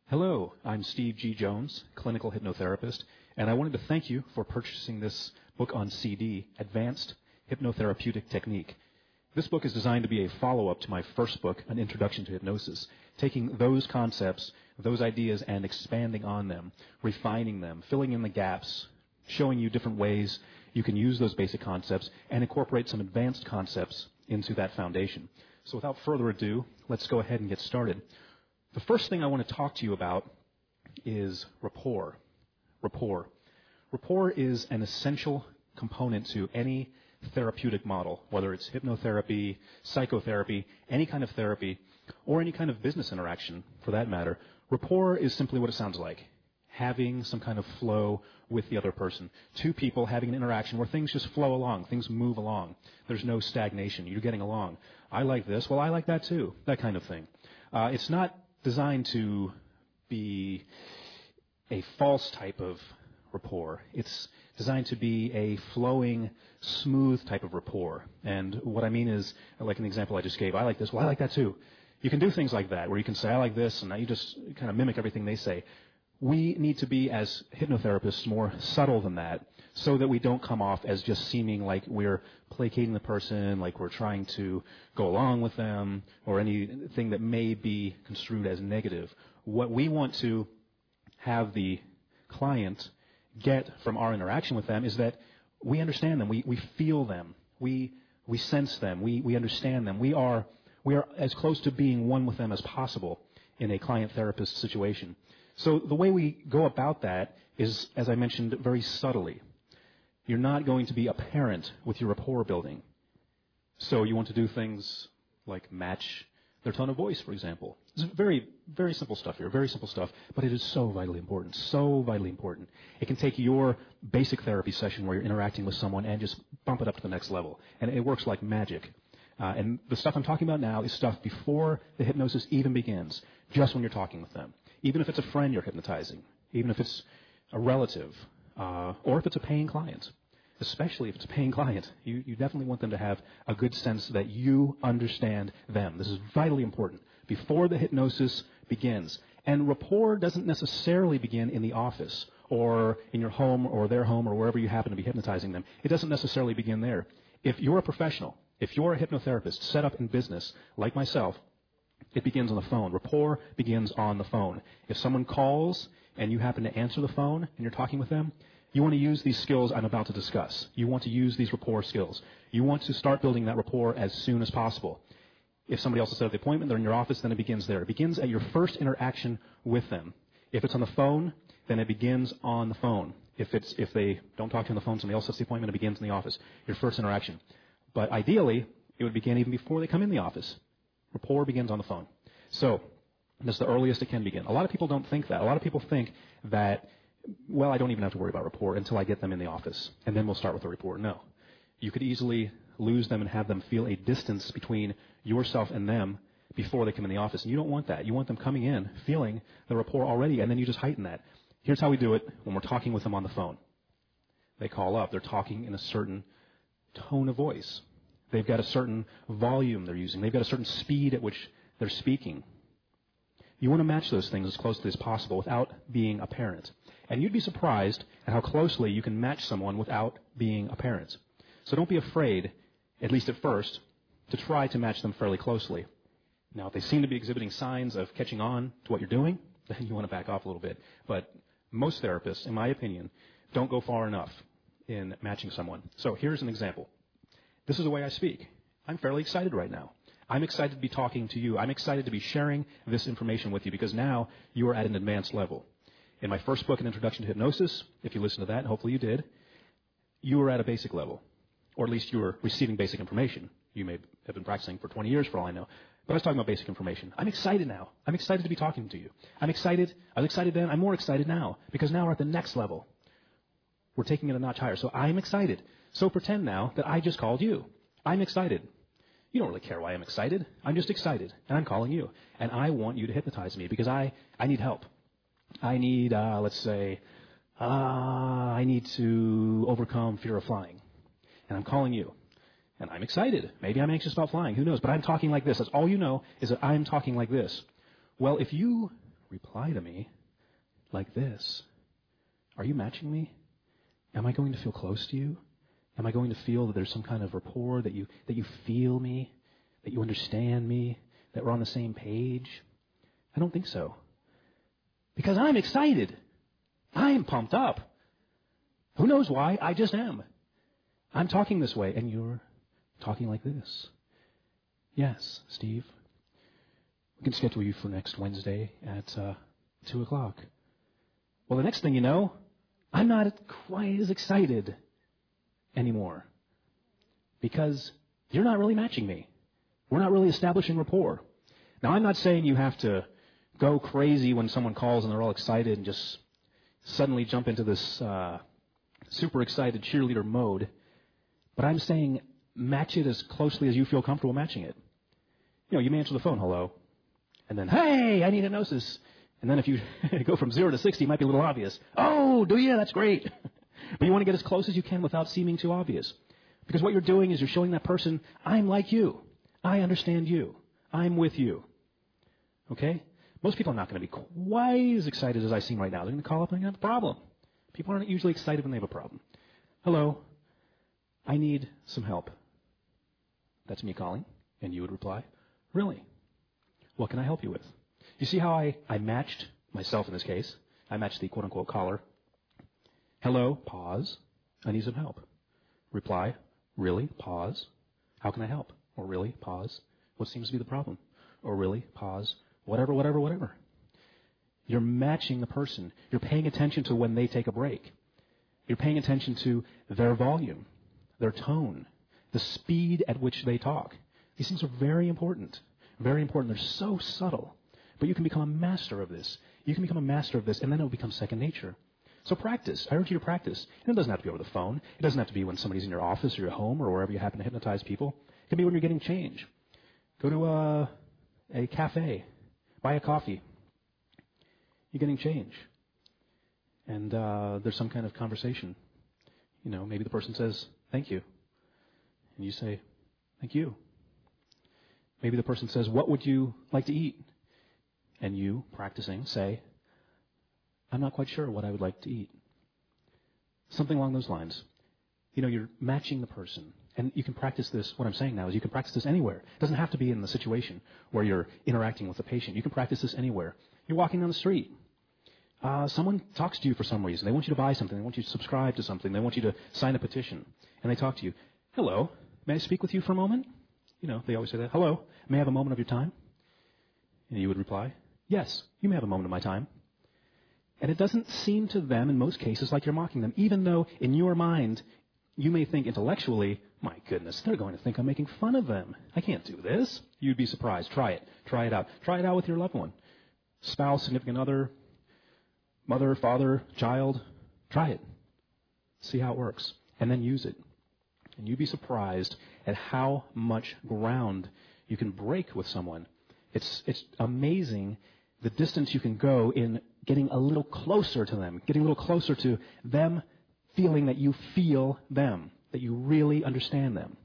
Hello, I'm Steve G. Jones, clinical hypnotherapist, and I wanted to thank you for purchasing this book on CD, Advanced Hypnotherapeutic Technique. This book is designed to be a follow-up to my first book, An Introduction to Hypnosis, taking those concepts, those ideas, and expanding on them, refining them, filling in the gaps, showing you different ways you can use those basic concepts and incorporate some advanced concepts into that foundation. So without further ado, let's go ahead and get started. The first thing I want to talk to you about is rapport. Rapport. Rapport is an essential component to any therapeutic model, whether it's hypnotherapy, psychotherapy, any kind of therapy, or any kind of business interaction for that matter. Rapport is simply what it sounds like. Having some kind of flow with the other person. Two people having an interaction where things just flow along, things move along. There's no stagnation. You're getting along. I like this. Well, I like that too. That kind of thing. It's not designed to be a false type of rapport. It's designed to be a flowing, smooth type of rapport. And what I mean is, like an example I just gave, I like this, well, I like that too. You can do things like that, where you can say, I like this, and now you just kind of mimic everything they say. We need to be, as hypnotherapists, more subtle than that, so that we don't come off as just seeming like we're placating the person, like we're trying to go along with them, or anything that may be construed as negative. What we want to have the client get from our interaction with them is that we understand them, we feel them, we sense them, we understand them. We are as close to being one with them as possible in a client-therapist situation. So the way we go about that is, as I mentioned, very subtly. You're not going to be apparent with your rapport building. So you want to do things like match their tone of voice, for example. It's very, very simple stuff here, very simple stuff, but it is so vitally important, so vitally important. It can take your basic therapy session where you're interacting with someone and just bump it up to the next level. And it works like magic. And the stuff I'm talking about now is stuff before the hypnosis even begins, just when you're talking with them. Even if it's a friend you're hypnotizing, even if it's a relative, or if it's a paying client, especially if it's a paying client, you definitely want them to have a good sense that you understand them. This is vitally important before the hypnosis begins. And rapport doesn't necessarily begin in the office or in your home or their home or wherever you happen to be hypnotizing them. It doesn't necessarily begin there. If you're a professional, if you're a hypnotherapist set up in business like myself, it begins on the phone. Rapport begins on the phone. If someone calls and you happen to answer the phone and you're talking with them, you want to use these skills I'm about to discuss. You want to use these rapport skills. You want to start building that rapport as soon as possible. If somebody else has set up the appointment, they're in your office, then it begins there. It begins at your first interaction with them. If it's on the phone, then it begins on the phone. If they don't talk to you on the phone, somebody else sets the appointment, it begins in the office. Your first interaction. But ideally, it would begin even before they come in the office. Rapport begins on the phone. So that's the earliest it can begin. A lot of people don't think that. A lot of people think that, well, I don't even have to worry about rapport until I get them in the office, and then we'll start with the rapport. No. You could easily lose them and have them feel a distance between yourself and them before they come in the office. And you don't want that. You want them coming in, feeling the rapport already, and then you just heighten that. Here's how we do it when we're talking with them on the phone. They call up. They're talking in a certain tone of voice. They've got a certain volume they're using. They've got a certain speed at which they're speaking. You want to match those things as closely as possible without being apparent. And you'd be surprised at how closely you can match someone without being apparent. So don't be afraid, at least at first, to try to match them fairly closely. Now, if they seem to be exhibiting signs of catching on to what you're doing, then you want to back off a little bit. But most therapists, in my opinion, don't go far enough in matching someone. So here's an example. This is the way I speak. I'm fairly excited right now. I'm excited to be talking to you. I'm excited to be sharing this information with you because now you are at an advanced level. In my first book, An Introduction to Hypnosis, if you listened to that, and hopefully you did, you were at a basic level, or at least you were receiving basic information. You may have been practicing for 20 years for all I know, but I was talking about basic information. I'm excited now. I'm excited to be talking to you. I'm excited. I was excited then. I'm more excited now because now we're at the next level. We're taking it a notch higher. So I'm excited. So pretend now that I just called you. I'm excited. You don't really care why I'm excited. I'm just excited, and I'm calling you. And I want you to hypnotize me because I need help. I need, let's say, I need to overcome fear of flying. And I'm calling you. And I'm excited. Maybe I'm anxious about flying. Who knows? But I'm talking like this. That's all you know is that I'm talking like this. Well, if you reply to me like this. Are you matching me? Am I going to feel close to you? Am I going to feel that there's some kind of rapport, that you feel me, that you understand me, that we're on the same page? I don't think so. Because I'm excited. I am pumped up. Who knows why? I just am. I'm talking this way, and you're talking like this. Yes, Steve. We can schedule you for next Wednesday at 2 o'clock. Well, the next thing you know, I'm not quite as excited anymore because you're not really matching me. We're not really establishing rapport. Now, I'm not saying you have to go crazy when someone calls and they're all excited and just suddenly jump into this super excited cheerleader mode, but I'm saying match it as closely as you feel comfortable matching it. You know, you may answer the phone, hello, and then, hey, I need a gnosis. And then if you go from 0 to 60, it might be a little obvious. Oh, do you? That's great. But you want to get as close as you can without seeming too obvious. Because what you're doing is you're showing that person, I'm like you. I understand you. I'm with you. Okay? Most people are not going to be quite as excited as I seem right now. They're going to call up and have a problem. People aren't usually excited when they have a problem. Hello, I need some help. That's me calling. And you would reply, really? What can I help you with? You see how I matched myself in this case? I matched the quote-unquote caller. Hello, pause. I need some help. Reply, really, pause. How can I help? Or really, pause. What seems to be the problem? Or really, pause. Whatever. You're matching the person. You're paying attention to when they take a break. You're paying attention to their volume, their tone, the speed at which they talk. These things are very important. Very important. They're so subtle. But you can become a master of this. You can become a master of this, and then it will become second nature. So practice. I urge you to practice. And it doesn't have to be over the phone. It doesn't have to be when somebody's in your office or your home or wherever you happen to hypnotize people. It can be when you're getting change. Go to a cafe. Buy a coffee. You're getting change. And there's some kind of conversation. You know, maybe the person says, thank you. And you say, thank you. Maybe the person says, what would you like to eat? And you, practicing, say, I'm not quite sure what I would like to eat. Something along those lines. You know, you're matching the person. And you can practice this, what I'm saying now is you can practice this anywhere. It doesn't have to be in the situation where you're interacting with the patient. You can practice this anywhere. You're walking down the street. Someone talks to you for some reason. They want you to buy something. They want you to subscribe to something. They want you to sign a petition. And they talk to you. Hello, may I speak with you for a moment? You know, they always say that. Hello, may I have a moment of your time? And you would reply, yes, you may have a moment of my time. And it doesn't seem to them in most cases like you're mocking them, even though in your mind you may think intellectually, my goodness, they're going to think I'm making fun of them. I can't do this. You'd be surprised. Try it. Try it out. Try it out with your loved one. Spouse, significant other, mother, father, child. Try it. See how it works. And then use it. And you'd be surprised at how much ground you can break with someone. It's amazing the distance you can go in getting a little closer to them, getting a little closer to them feeling that you feel them, that you really understand them.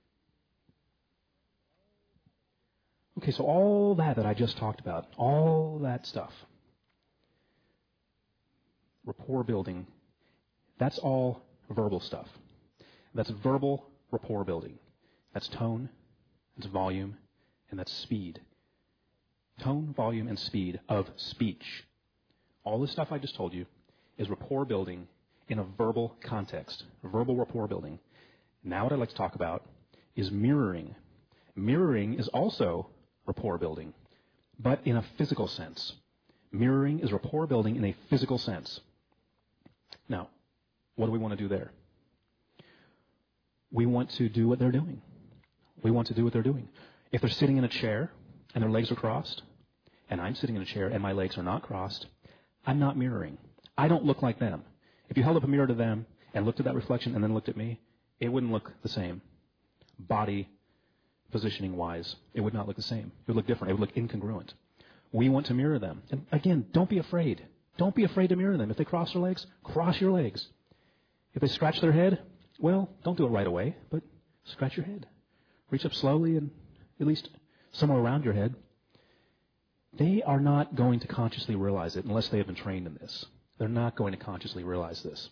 Okay, so all that I just talked about, all that stuff, rapport building, that's all verbal stuff. That's verbal rapport building. That's tone, that's volume, and that's speed. Tone, volume, and speed of speech. All the stuff I just told you is rapport building in a verbal context, verbal rapport building. Now what I'd like to talk about is mirroring. Mirroring is also rapport building, but in a physical sense. Mirroring is rapport building in a physical sense. Now, what do we want to do there? We want to do what they're doing. We want to do what they're doing. If they're sitting in a chair and their legs are crossed, and I'm sitting in a chair and my legs are not crossed, I'm not mirroring. I don't look like them. If you held up a mirror to them and looked at that reflection and then looked at me, it wouldn't look the same. Body positioning-wise, it would not look the same. It would look different. It would look incongruent. We want to mirror them. And again, don't be afraid. Don't be afraid to mirror them. If they cross their legs, cross your legs. If they scratch their head, well, don't do it right away, but scratch your head. Reach up slowly and at least somewhere around your head. They are not going to consciously realize it unless they have been trained in this. They're not going to consciously realize this.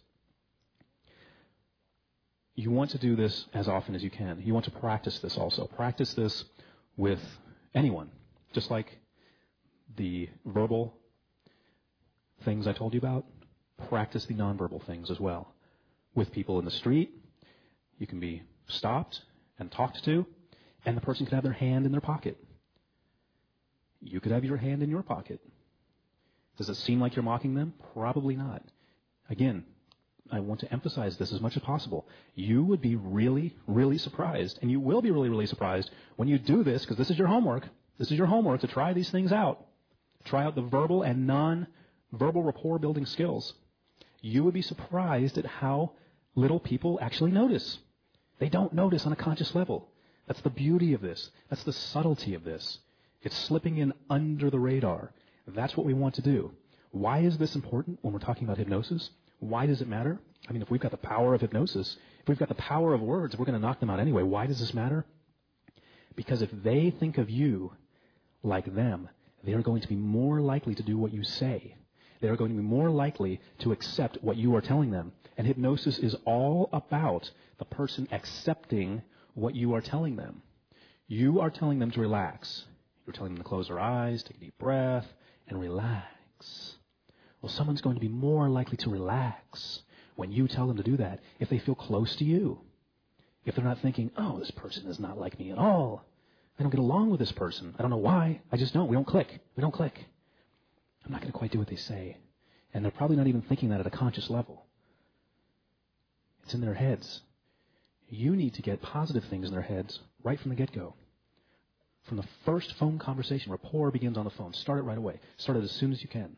You want to do this as often as you can. You want to practice this also. Practice this with anyone, just like the verbal things I told you about. Practice the nonverbal things as well. With people in the street, you can be stopped and talked to, and the person can have their hand in their pocket. You could have your hand in your pocket. Does it seem like you're mocking them? Probably not. Again, I want to emphasize this as much as possible. You would be really, really surprised, and you will be really, really surprised when you do this, because this is your homework. This is your homework to try these things out. Try out the verbal and non-verbal rapport building skills. You would be surprised at how little people actually notice. They don't notice on a conscious level. That's the beauty of this. That's the subtlety of this. It's slipping in under the radar. That's what we want to do. Why is this important when we're talking about hypnosis? Why does it matter? I mean, if we've got the power of hypnosis, if we've got the power of words, we're going to knock them out anyway. Why does this matter? Because if they think of you like them, they are going to be more likely to do what you say. They are going to be more likely to accept what you are telling them. And hypnosis is all about the person accepting what you are telling them. You are telling them to relax. You're telling them to close their eyes, take a deep breath, and relax. Well, someone's going to be more likely to relax when you tell them to do that if they feel close to you. If they're not thinking, oh, this person is not like me at all. I don't get along with this person. I don't know why. I just don't. We don't click. We don't click. I'm not going to quite do what they say. And they're probably not even thinking that at a conscious level. It's in their heads. You need to get positive things in their heads right from the get-go. From the first phone conversation, rapport begins on the phone. Start it right away. Start it as soon as you can.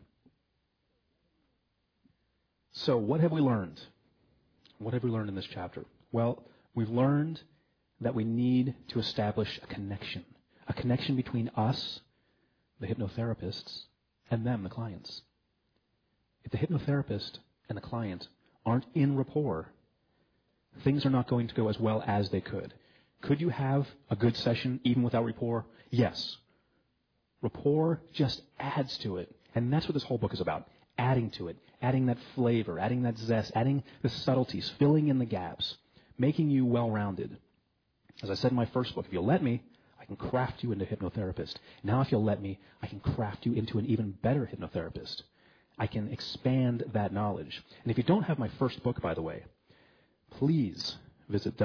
So what have we learned? What have we learned in this chapter? Well, we've learned that we need to establish a connection between us, the hypnotherapists, and them, the clients. If the hypnotherapist and the client aren't in rapport, things are not going to go as well as they could. Could you have a good session even without rapport? Yes. Rapport just adds to it. And that's what this whole book is about. Adding to it. Adding that flavor. Adding that zest. Adding the subtleties. Filling in the gaps. Making you well-rounded. As I said in my first book, if you'll let me, I can craft you into a hypnotherapist. Now if you'll let me, I can craft you into an even better hypnotherapist. I can expand that knowledge. And if you don't have my first book, by the way, please visit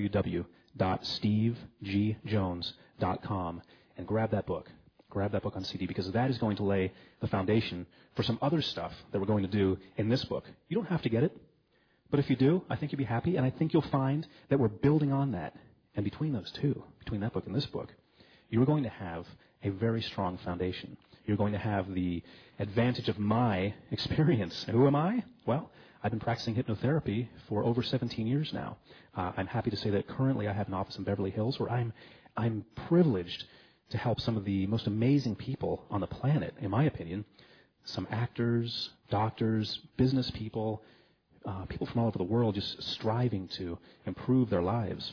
www.stevegjones.com and grab that book. Grab that book on CD, because that is going to lay the foundation for some other stuff that we're going to do in this book. You don't have to get it, but if you do, I think you'll be happy, and I think you'll find that we're building on that. And between those two, between that book and this book, you're going to have a very strong foundation. You're going to have the advantage of my experience. And who am I? Well, I've been practicing hypnotherapy for over 17 years now. I'm happy to say that currently I have an office in Beverly Hills where I'm privileged to help some of the most amazing people on the planet, in my opinion. Some actors, doctors, business people, people from all over the world just striving to improve their lives.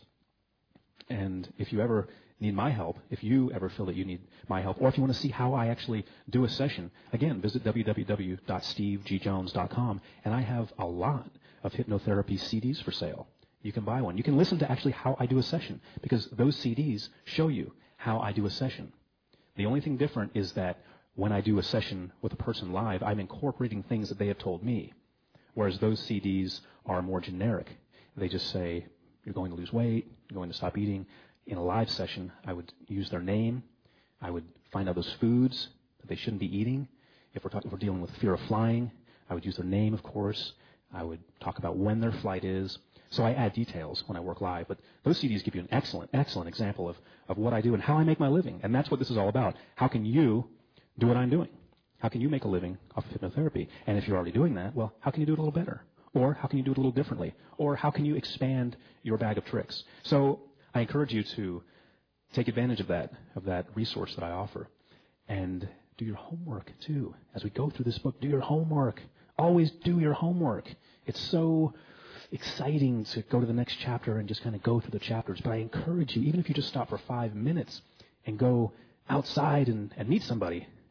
And if you ever need my help, if you ever feel that you need my help, or if you want to see how I actually do a session, again, visit www.stevegjones.com, and I have a lot of hypnotherapy CDs for sale. You can buy one. You can listen to actually how I do a session, because those CDs show you how I do a session. The only thing different is that when I do a session with a person live, I'm incorporating things that they have told me, whereas those CDs are more generic. They just say, you're going to lose weight, you're going to stop eating. In a live session, I would use their name. I would find out those foods that they shouldn't be eating. If we're dealing with fear of flying, I would use their name, of course. I would talk about when their flight is. So I add details when I work live. But those CDs give you an excellent, excellent example of what I do and how I make my living. And that's what this is all about. How can you do what I'm doing? How can you make a living off of hypnotherapy? And if you're already doing that, well, how can you do it a little better? Or how can you do it a little differently? Or how can you expand your bag of tricks? So I encourage you to take advantage of that resource that I offer. And do your homework, too. As we go through this book, do your homework. Always do your homework. It's so exciting to go to the next chapter and just kind of go through the chapters. But I encourage you, even if you just stop for 5 minutes and go outside and meet somebody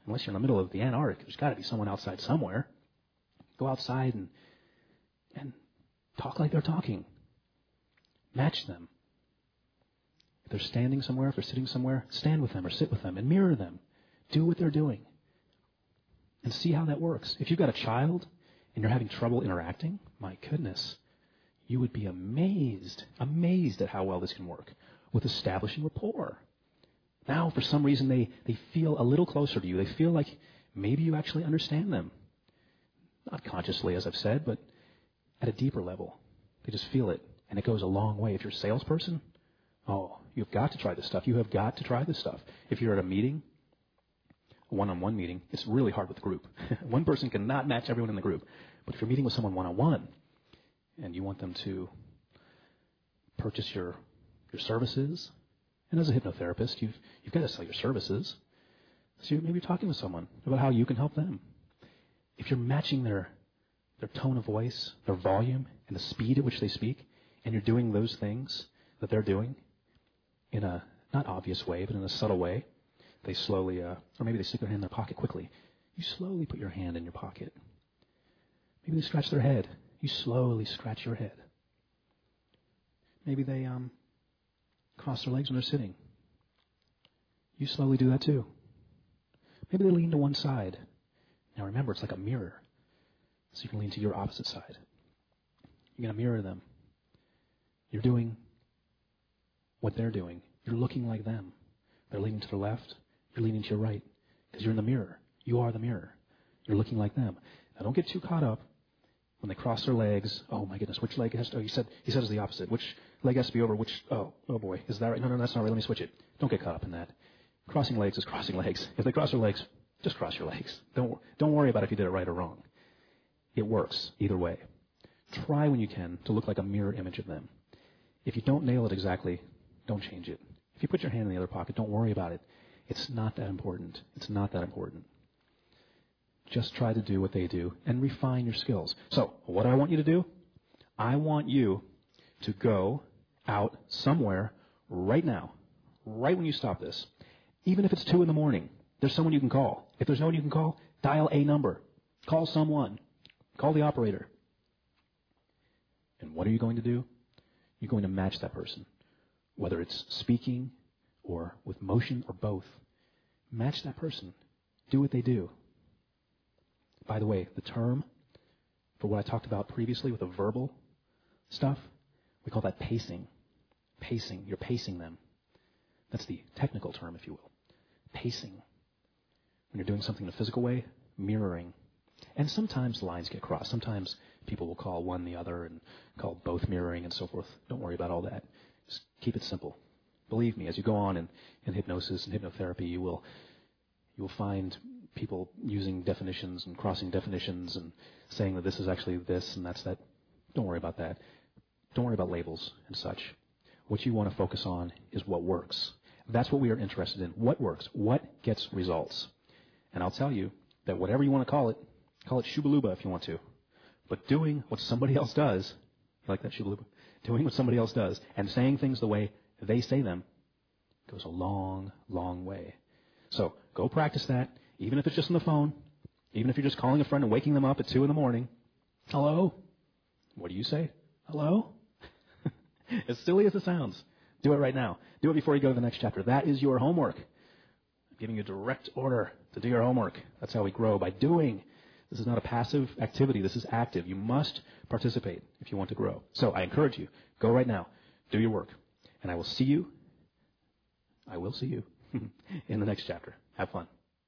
unless you're in the middle of the Antarctic, there's got to be someone outside somewhere. Go outside and talk like they're talking. Match them. If they're standing somewhere, if they're sitting somewhere, stand with them or sit with them and mirror them. Do what they're doing. And see how that works. If you've got a child and you're having trouble interacting, my goodness, you would be amazed at how well this can work with establishing rapport. Now, for some reason, they feel a little closer to you. They feel like maybe you actually understand them. Not consciously, as I've said, but at a deeper level. They just feel it, and it goes a long way. If you're a salesperson, you've got to try this stuff. You have got to try this stuff. If you're at a meeting, a one-on-one meeting, it's really hard with the group. One person cannot match everyone in the group. But if you're meeting with someone one-on-one, and you want them to purchase your services, and as a hypnotherapist, you've got to sell your services. So maybe you're talking with someone about how you can help them. If you're matching their tone of voice, their volume, and the speed at which they speak, and you're doing those things that they're doing in a not obvious way, but in a subtle way, they slowly, or maybe they stick their hand in their pocket quickly. You slowly put your hand in your pocket. Maybe they scratch their head. You slowly scratch your head. Maybe they cross their legs when they're sitting. You slowly do that too. Maybe they lean to one side. Now remember, it's like a mirror. So you can lean to your opposite side. You're going to mirror them. You're doing what they're doing. You're looking like them. They're leaning to the left. You're leaning to your right. Because you're in the mirror. You are the mirror. You're looking like them. Now don't get too caught up when they cross their legs. Oh my goodness, which leg has to, he said it's the opposite. Which leg has to be over which, oh boy, is that right? No, that's not right. Let me switch it. Don't get caught up in that. Crossing legs is crossing legs. If they cross their legs, just cross your legs. Don't worry about if you did it right or wrong. It works either way. Try when you can to look like a mirror image of them. If you don't nail it exactly, don't change it. If you put your hand in the other pocket, don't worry about it. It's not that important. It's not that important. Just try to do what they do and refine your skills. So, what do I want you to do? I want you to go out somewhere right now, right when you stop this. Even if it's 2 a.m, there's someone you can call. If there's no one you can call, dial a number. Call someone. Call the operator. And what are you going to do? You're going to match that person. Whether it's speaking or with motion or both. Match that person. Do what they do. By the way, the term for what I talked about previously with the verbal stuff, we call that pacing. Pacing. You're pacing them. That's the technical term, if you will. Pacing. When you're doing something in a physical way, mirroring. And sometimes lines get crossed. Sometimes people will call one the other and call both mirroring and so forth. Don't worry about all that. Just keep it simple. Believe me, as you go on in hypnosis and hypnotherapy, you will find people using definitions and crossing definitions and saying that this is actually this and that's that. Don't worry about that. Don't worry about labels and such. What you want to focus on is what works. That's what we are interested in. What works? What gets results? And I'll tell you that whatever you want to call it shubaluba if you want to. But doing what somebody else does, you like that shubaluba? Doing what somebody else does and saying things the way they say them goes a long, long way. So go practice that, even if it's just on the phone, even if you're just calling a friend and waking them up at 2 a.m. Hello? What do you say? Hello? As silly as it sounds, do it right now. Do it before you go to the next chapter. That is your homework. I'm giving you direct order to do your homework. That's how we grow, by doing. This is not a passive activity. This is active. You must participate if you want to grow. So I encourage you, go right now. Do your work. And I will see you in the next chapter. Have fun.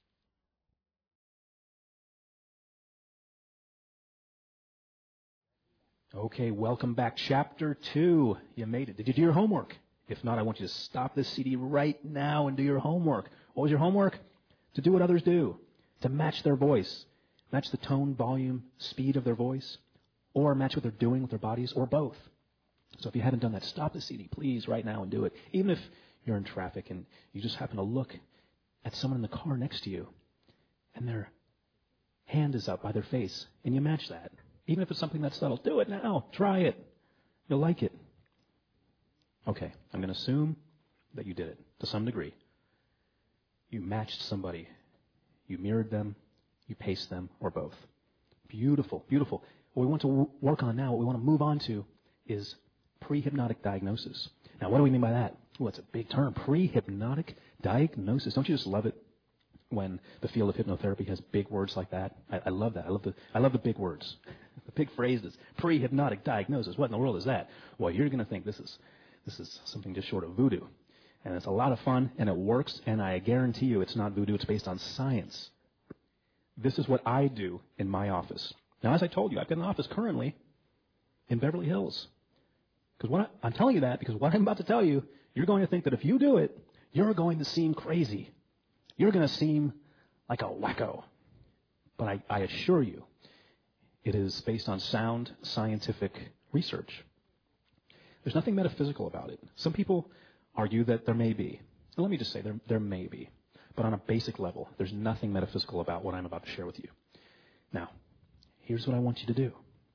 Okay, welcome back. Chapter 2. You made it. Did you do your homework? If not, I want you to stop this CD right now and do your homework. What was your homework? To do what others do. To match their voice. Match the tone, volume, speed of their voice. Or match what they're doing with their bodies, or both. So if you haven't done that, stop the CD, please, right now and do it. Even if you're in traffic and you just happen to look at someone in the car next to you and their hand is up by their face and you match that. Even if it's something that's subtle, do it now. Try it. You'll like it. Okay, I'm going to assume that you did it to some degree. You matched somebody. you mirrored them, you paced them, or both. Beautiful, beautiful. What we want to work on now, what we want to move on to, is pre-hypnotic diagnosis. Now, what do we mean by that? Well, it's a big term, pre-hypnotic diagnosis. Don't you just love it when the field of hypnotherapy has big words like that? I love that. I love the big words, the big phrases. Pre-hypnotic diagnosis. What in the world is that? Well, you're going to think this is something just short of voodoo. And it's a lot of fun, and it works, and I guarantee you it's not voodoo. It's based on science. This is what I do in my office. Now, as I told you, I've got an office currently in Beverly Hills. I'm telling you that because what I'm about to tell you, you're going to think that if you do it, you're going to seem crazy. You're going to seem like a wacko. But I assure you, it is based on sound scientific research. There's nothing metaphysical about it. Some people argue that there may be. And let me just say, there may be. But on a basic level, there's nothing metaphysical about what I'm about to share with you. Now, here's what I want you to do.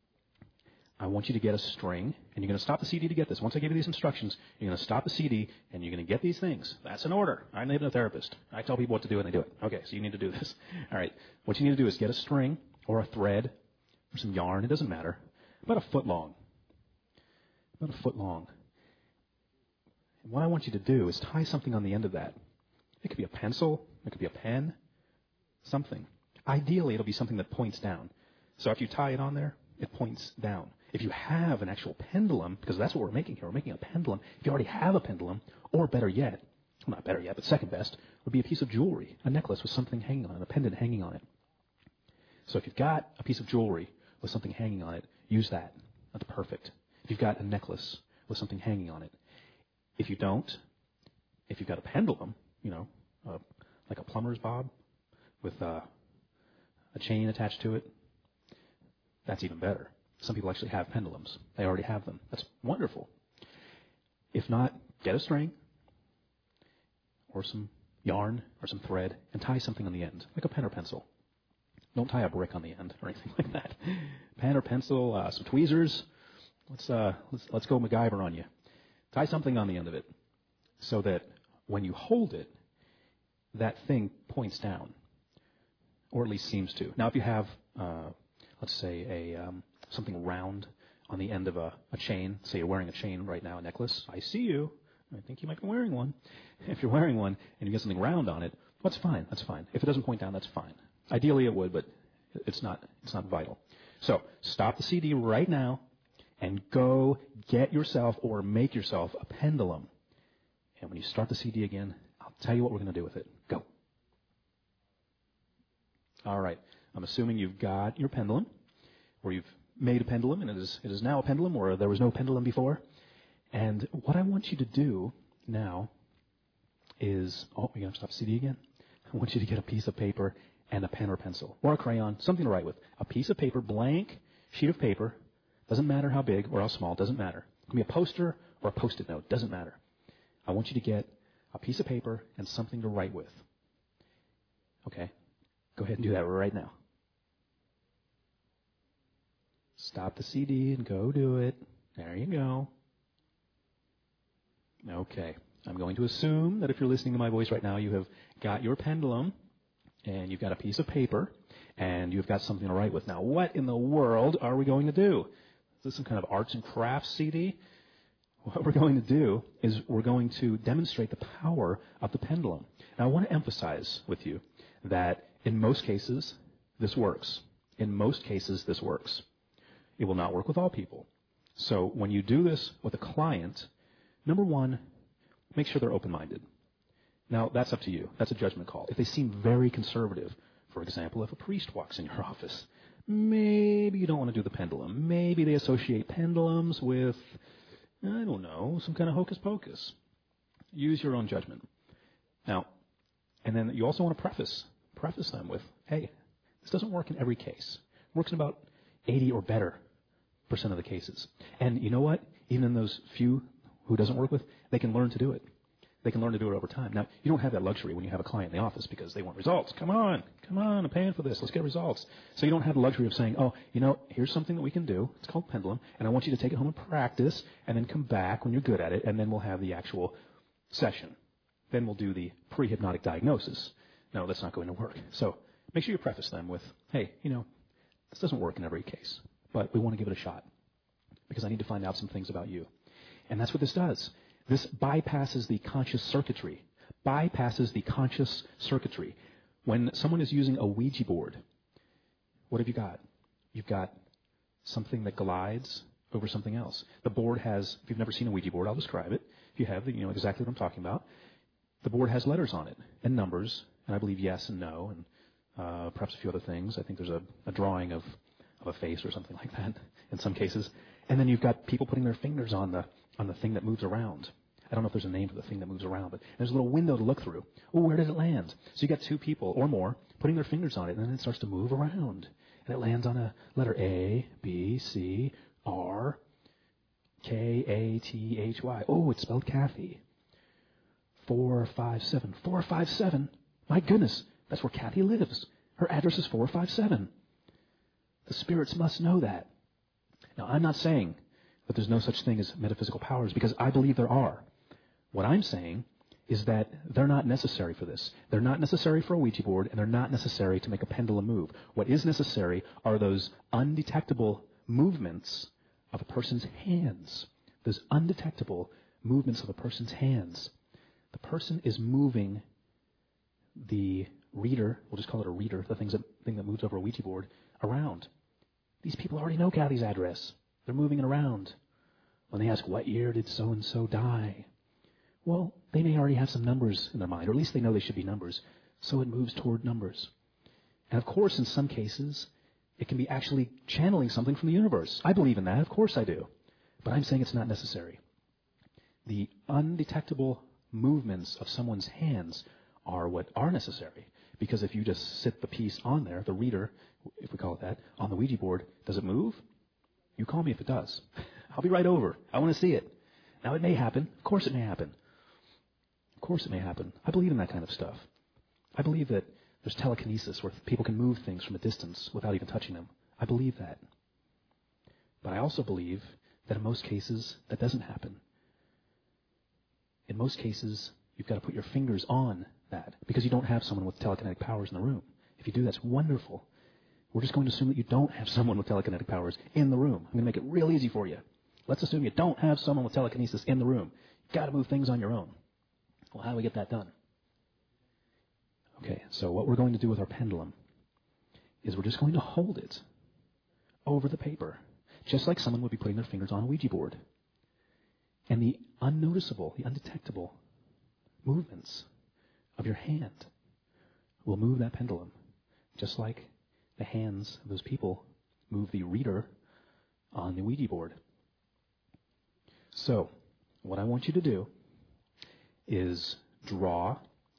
I want you to get a string, and you're going to stop the CD to get this. Once I give you these instructions, you're going to stop the CD, and you're going to get these things. That's an order. I'm the hypnotherapist. I tell people what to do, and they do it. Okay, so you need to do this. All right. What you need to do is get a string or a thread or some yarn. It doesn't matter. About a foot long. About a foot long. And what I want you to do is tie something on the end of that. It could be a pencil. It could be a pen. Something. Ideally, it'll be something that points down. So if you tie it on there, it points down. If you have an actual pendulum, because that's what we're making here, we're making a pendulum. If you already have a pendulum, or better yet, well, not better yet, but second best, would be a piece of jewelry, a necklace with something hanging on it, a pendant hanging on it. So if you've got a piece of jewelry with something hanging on it, use that. That's perfect. If you've got a necklace with something hanging on it. If you don't, if you've got a pendulum, like a plumber's bob with a chain attached to it, that's even better. Some people actually have pendulums. They already have them. That's wonderful. If not, get a string or some yarn or some thread and tie something on the end, like a pen or pencil. Don't tie a brick on the end or anything like that. Pen or pencil, some tweezers. Let's go MacGyver on you. Tie something on the end of it so that when you hold it, that thing points down, or at least seems to. Now, if you have, let's say, something round on the end of a chain, say you're wearing a chain right now, a necklace, I see you. I think you might be wearing one. If you're wearing one and you get something round on it, that's fine. That's fine. If it doesn't point down, that's fine. Ideally, it would, but it's not vital. So stop the CD right now and go get yourself or make yourself a pendulum. And when you start the CD again, I'll tell you what we're going to do with it. Go. All right. I'm assuming you've got your pendulum, or you've made a pendulum, and it is now a pendulum, or there was no pendulum before. And what I want you to do now is, you're going to stop the CD again? I want you to get a piece of paper and a pen or pencil, or a crayon, something to write with. A piece of paper, blank sheet of paper, doesn't matter how big or how small, doesn't matter. It can be a poster or a Post-it note, doesn't matter. I want you to get a piece of paper and something to write with. Okay? Go ahead and do that right now. Stop the CD and go do it. There you go. Okay. I'm going to assume that if you're listening to my voice right now, you have got your pendulum and you've got a piece of paper and you've got something to write with. Now, what in the world are we going to do? Is this some kind of arts and crafts CD? What we're going to do is we're going to demonstrate the power of the pendulum. Now, I want to emphasize with you that in most cases, this works. In most cases, this works. It will not work with all people. So when you do this with a client, number one, make sure they're open-minded. Now, that's up to you. That's a judgment call. If they seem very conservative, for example, if a priest walks in your office, maybe you don't want to do the pendulum. Maybe they associate pendulums with, I don't know, some kind of hocus pocus. Use your own judgment. Now, and then you also want to preface them with, hey, this doesn't work in every case. It works in about 80 or better % of the cases. And you know what? Even in those few who it doesn't work with, they can learn to do it. They can learn to do it over time. Now, you don't have that luxury when you have a client in the office because they want results. Come on, I'm paying for this. Let's get results. So you don't have the luxury of saying, here's something that we can do. It's called pendulum, and I want you to take it home and practice, and then come back when you're good at it, and then we'll have the actual session. Then we'll do the pre-hypnotic diagnosis. No, that's not going to work. So make sure you preface them with, hey, this doesn't work in every case, but we want to give it a shot because I need to find out some things about you. And that's what this does. This bypasses the conscious circuitry. When someone is using a Ouija board, what have you got? You've got something that glides over something else. The board has, if you've never seen a Ouija board, I'll describe it. If you have, you know exactly what I'm talking about. The board has letters on it and numbers, and I believe yes and no, and perhaps a few other things. I think there's a drawing of a face or something like that in some cases. And then you've got people putting their fingers on the thing that moves around. I don't know if there's a name for the thing that moves around, but there's a little window to look through. Oh, where did it land? So you got two people or more putting their fingers on it, and then it starts to move around. And it lands on a letter A, B, C, R, K, A, T, H, Y. Oh, it's spelled Kathy. 457. 457? My goodness, that's where Kathy lives. Her address is 457. The spirits must know that. Now, I'm not saying that there's no such thing as metaphysical powers, because I believe there are. What I'm saying is that they're not necessary for this. They're not necessary for a Ouija board, and they're not necessary to make a pendulum move. What is necessary are those undetectable movements of a person's hands. Those undetectable movements of a person's hands. The person is moving the reader, we'll just call it a reader, the thing that moves over a Ouija board, around. These people already know Kathy's address. They're moving it around. When they ask, what year did so-and-so die? Well, they may already have some numbers in their mind, or at least they know they should be numbers, so it moves toward numbers. And of course, in some cases, it can be actually channeling something from the universe. I believe in that, of course I do. But I'm saying it's not necessary. The undetectable movements of someone's hands are what are necessary. Because if you just sit the piece on there, the reader, if we call it that, on the Ouija board, does it move? You call me if it does. I'll be right over. I want to see it. Now, it may happen. Of course it may happen. Of course it may happen. I believe in that kind of stuff. I believe that there's telekinesis where people can move things from a distance without even touching them. I believe that. But I also believe that in most cases, that doesn't happen. In most cases, you've got to put your fingers on that because you don't have someone with telekinetic powers in the room. If you do, that's wonderful. We're just going to assume that you don't have someone with telekinetic powers in the room. I'm going to make it real easy for you. Let's assume you don't have someone with telekinesis in the room. You've got to move things on your own. Well, how do we get that done? Okay, so what we're going to do with our pendulum is we're just going to hold it over the paper, just like someone would be putting their fingers on a Ouija board. And the unnoticeable, the undetectable movements of your hand will move that pendulum, just like the hands of those people move the reader on the Ouija board. So, what I want you to do is draw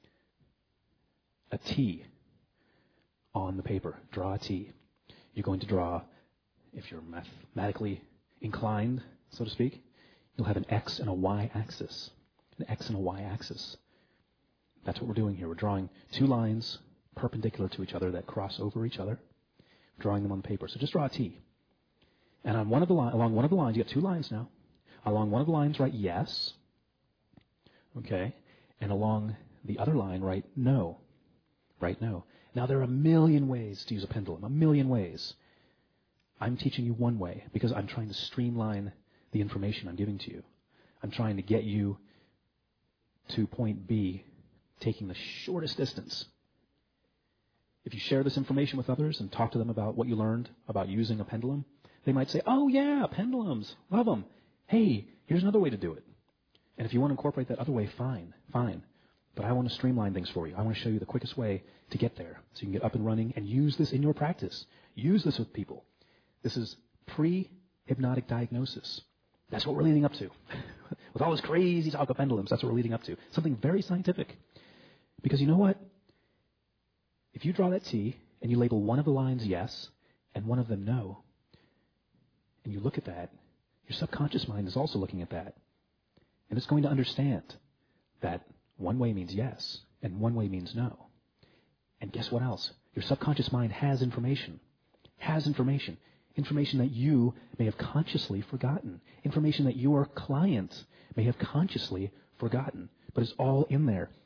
a T on the paper. Draw a T. You're going to draw, if you're mathematically inclined, so to speak, you'll have an X and a Y axis. An X and a Y axis. That's what we're doing here. We're drawing two lines perpendicular to each other that cross over each other, drawing them on the paper. So just draw a T. And on along one of the lines, you got two lines now. Along one of the lines, write yes. Okay? And along the other line, write no. Write no. Now, there are a million ways to use a pendulum. A million ways. I'm teaching you one way because I'm trying to streamline the information I'm giving to you. I'm trying to get you to point B, taking the shortest distance. If you share this information with others and talk to them about what you learned about using a pendulum, they might say, oh yeah, pendulums, love them. Hey, here's another way to do it. And if you want to incorporate that other way, fine. But I want to streamline things for you. I want to show you the quickest way to get there so you can get up and running and use this in your practice. Use this with people. This is pre-hypnotic diagnosis. That's what we're leading up to. With all this crazy talk of pendulums, that's what we're leading up to. Something very scientific. Because you know what? If you draw that T and you label one of the lines yes and one of them no, and you look at that, your subconscious mind is also looking at that. And it's going to understand that one way means yes and one way means no. And guess what else? Your subconscious mind has information. Information that you may have consciously forgotten. Information that your client may have consciously forgotten. But it's all in there.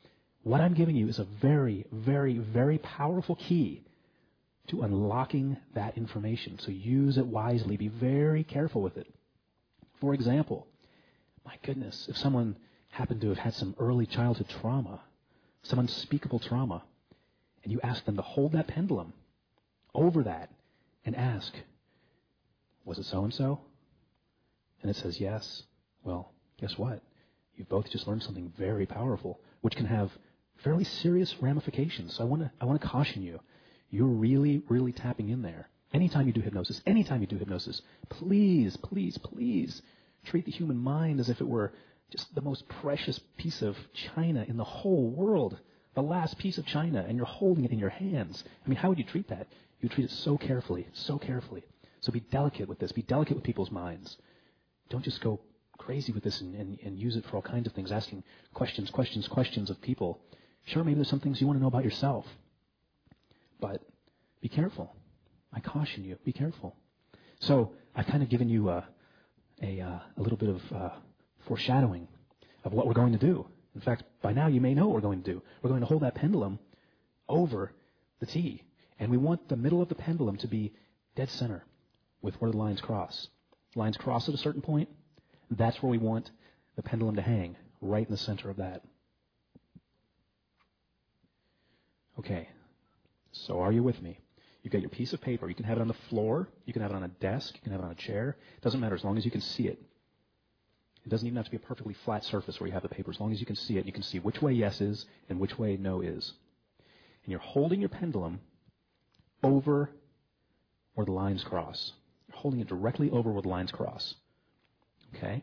What I'm giving you is a very, very, very powerful key to unlocking that information. So use it wisely. Be very careful with it. For example, my goodness, if someone happened to have had some early childhood trauma, some unspeakable trauma, and you ask them to hold that pendulum over that and ask, was it so-and-so? And it says yes. Well, guess what? You've both just learned something very powerful, which can have fairly serious ramifications. So I want to caution you. You're really, really tapping in there. Anytime you do hypnosis, please, please, please treat the human mind as if it were just the most precious piece of china in the whole world, the last piece of china, and you're holding it in your hands. I mean, how would you treat that? You treat it so carefully, so carefully. So be delicate with this. Be delicate with people's minds. Don't just go crazy with this and use it for all kinds of things, asking questions of people. Sure, maybe there's some things you want to know about yourself, but be careful. I caution you, be careful. So I've kind of given you a little bit of foreshadowing of what we're going to do. In fact, by now you may know what we're going to do. We're going to hold that pendulum over the T, and we want the middle of the pendulum to be dead center with where the lines cross. Lines cross at a certain point. That's where we want the pendulum to hang, right in the center of that. Okay, so are you with me? You've got your piece of paper. You can have it on the floor. You can have it on a desk. You can have it on a chair. It doesn't matter as long as you can see it. It doesn't even have to be a perfectly flat surface where you have the paper. As long as you can see it, you can see which way yes is and which way no is. And you're holding your pendulum over where the lines cross. You're holding it directly over where the lines cross. Okay?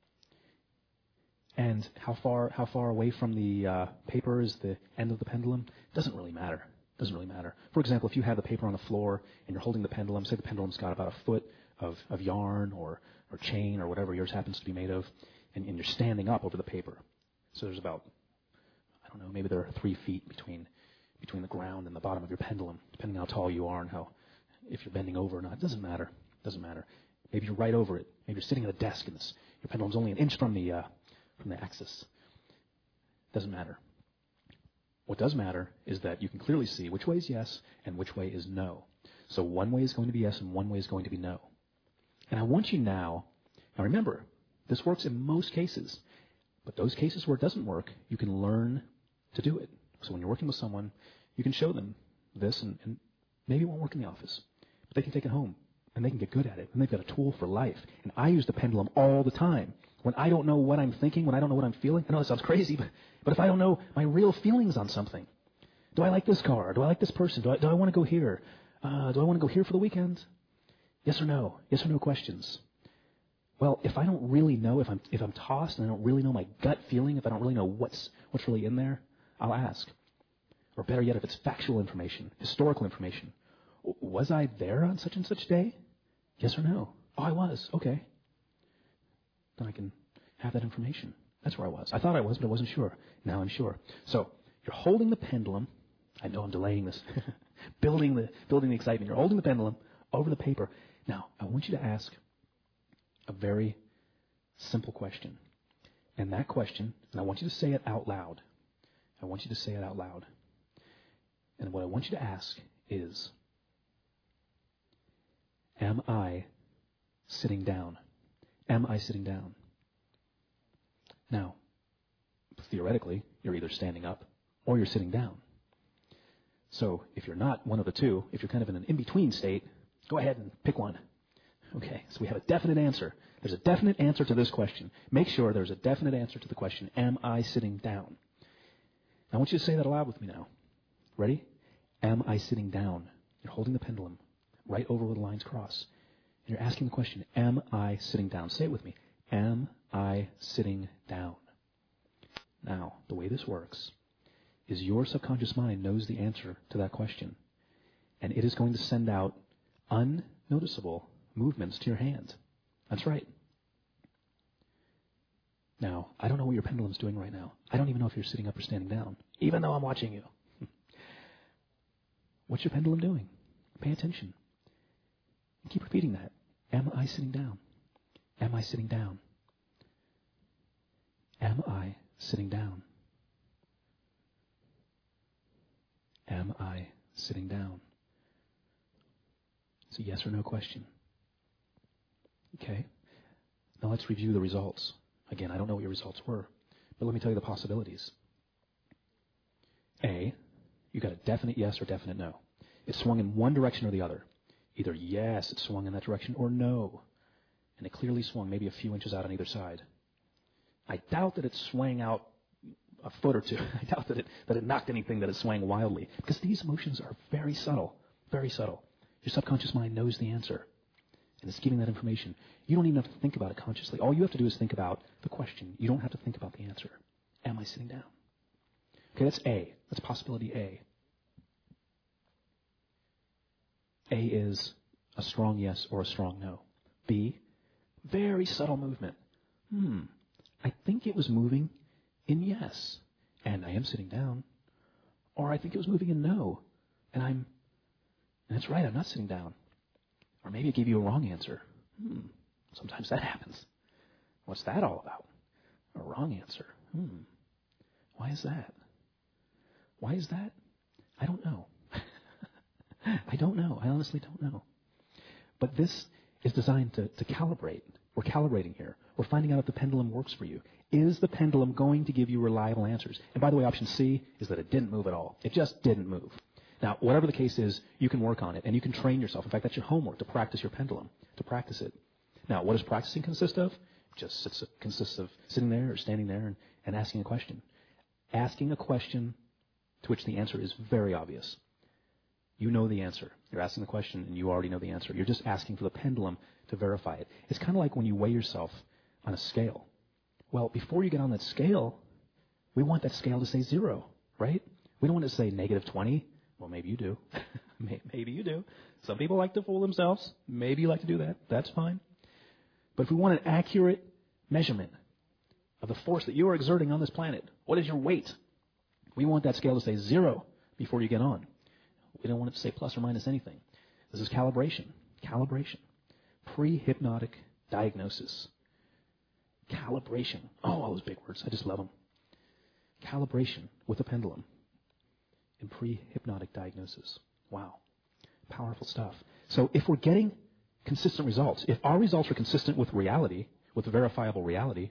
And how far away from the paper is the end of the pendulum? Doesn't really matter. Doesn't really matter. For example, if you have the paper on the floor and you're holding the pendulum, say the pendulum's got about a foot of yarn or chain or whatever yours happens to be made of, and you're standing up over the paper. So there's about, I don't know, maybe there are 3 feet between the ground and the bottom of your pendulum, depending on how tall you are and if you're bending over or not. It doesn't matter. Doesn't matter. Maybe you're right over it. Maybe you're sitting at a desk and your pendulum's only an inch from the axis. Doesn't matter. What does matter is that you can clearly see which way is yes and which way is no. So one way is going to be yes and one way is going to be no. And I want you now remember, this works in most cases, but those cases where it doesn't work, you can learn to do it. So when you're working with someone, you can show them this, and maybe it won't work in the office, but they can take it home, and they can get good at it, and they've got a tool for life. And I use the pendulum all the time. When I don't know what I'm thinking, when I don't know what I'm feeling, I know it sounds crazy, but if I don't know my real feelings on something, do I like this car? Do I like this person? Do I want to go here? Do I want to go here for the weekend? Yes or no? Yes or no questions. Well, if I don't really know, if I'm tossed and I don't really know my gut feeling, if I don't really know what's really in there, I'll ask. Or better yet, if it's factual information, historical information. Was I there on such and such day? Yes or no? Oh, I was. Okay. Then I can have that information. That's where I was. I thought I was, but I wasn't sure. Now I'm sure. So you're holding the pendulum. I know I'm delaying this. building the excitement. You're holding the pendulum over the paper. Now, I want you to ask a very simple question. And that question, and I want you to say it out loud. I want you to say it out loud. And what I want you to ask is, am I sitting down? Am I sitting down? Now, theoretically, you're either standing up or you're sitting down. So if you're not one of the two, if you're kind of in an in-between state, go ahead and pick one. Okay, so we have a definite answer. There's a definite answer to this question. Make sure there's a definite answer to the question, am I sitting down? Now, I want you to say that aloud with me now. Ready? Am I sitting down? You're holding the pendulum right over where the lines cross. And you're asking the question, am I sitting down? Say it with me. Am I sitting down? Now, the way this works is your subconscious mind knows the answer to that question. And it is going to send out unnoticeable movements to your hand. That's right. Now, I don't know what your pendulum's doing right now. I don't even know if you're sitting up or standing down, even though I'm watching you. What's your pendulum doing? Pay attention. Keep repeating that. Am I sitting down? Am I sitting down? Am I sitting down? Am I sitting down? It's a yes or no question. Okay. Now let's review the results. Again, I don't know what your results were, but let me tell you the possibilities. A, you got a definite yes or definite no. It swung in one direction or the other. Either yes, it swung in that direction, or no. And it clearly swung maybe a few inches out on either side. I doubt that it swang out a foot or two. I doubt that it knocked anything, that it swang wildly. Because these emotions are very subtle, very subtle. Your subconscious mind knows the answer, and it's giving that information. You don't even have to think about it consciously. All you have to do is think about the question. You don't have to think about the answer. Am I sitting down? Okay, that's A. That's possibility A. A is a strong yes or a strong no. B, very subtle movement. I think it was moving in yes, and I am sitting down. Or I think it was moving in no, and that's right, I'm not sitting down. Or maybe it gave you a wrong answer. Sometimes that happens. What's that all about? A wrong answer. Why is that? Why is that? I don't know. I don't know. I honestly don't know. But this is designed to calibrate. We're calibrating here. We're finding out if the pendulum works for you. Is the pendulum going to give you reliable answers? And by the way, option C is that it didn't move at all. It just didn't move. Now, whatever the case is, you can work on it, and you can train yourself. In fact, that's your homework, to practice your pendulum, to practice it. Now, what does practicing consist of? Just consists of sitting there or standing there and asking a question. Asking a question to which the answer is very obvious. You know the answer. You're asking the question, and you already know the answer. You're just asking for the pendulum to verify it. It's kind of like when you weigh yourself on a scale. Well, before you get on that scale, we want that scale to say 0, right? We don't want it to say -20. Well, maybe you do. Maybe you do. Some people like to fool themselves. Maybe you like to do that. That's fine. But if we want an accurate measurement of the force that you are exerting on this planet, what is your weight? We want that scale to say 0 before you get on. We don't want it to say plus or minus anything. This is calibration. Calibration. Pre-hypnotic diagnosis. Calibration. Oh, all those big words. I just love them. Calibration with a pendulum in pre-hypnotic diagnosis. Wow. Powerful stuff. So if we're getting consistent results, if our results are consistent with reality, with verifiable reality,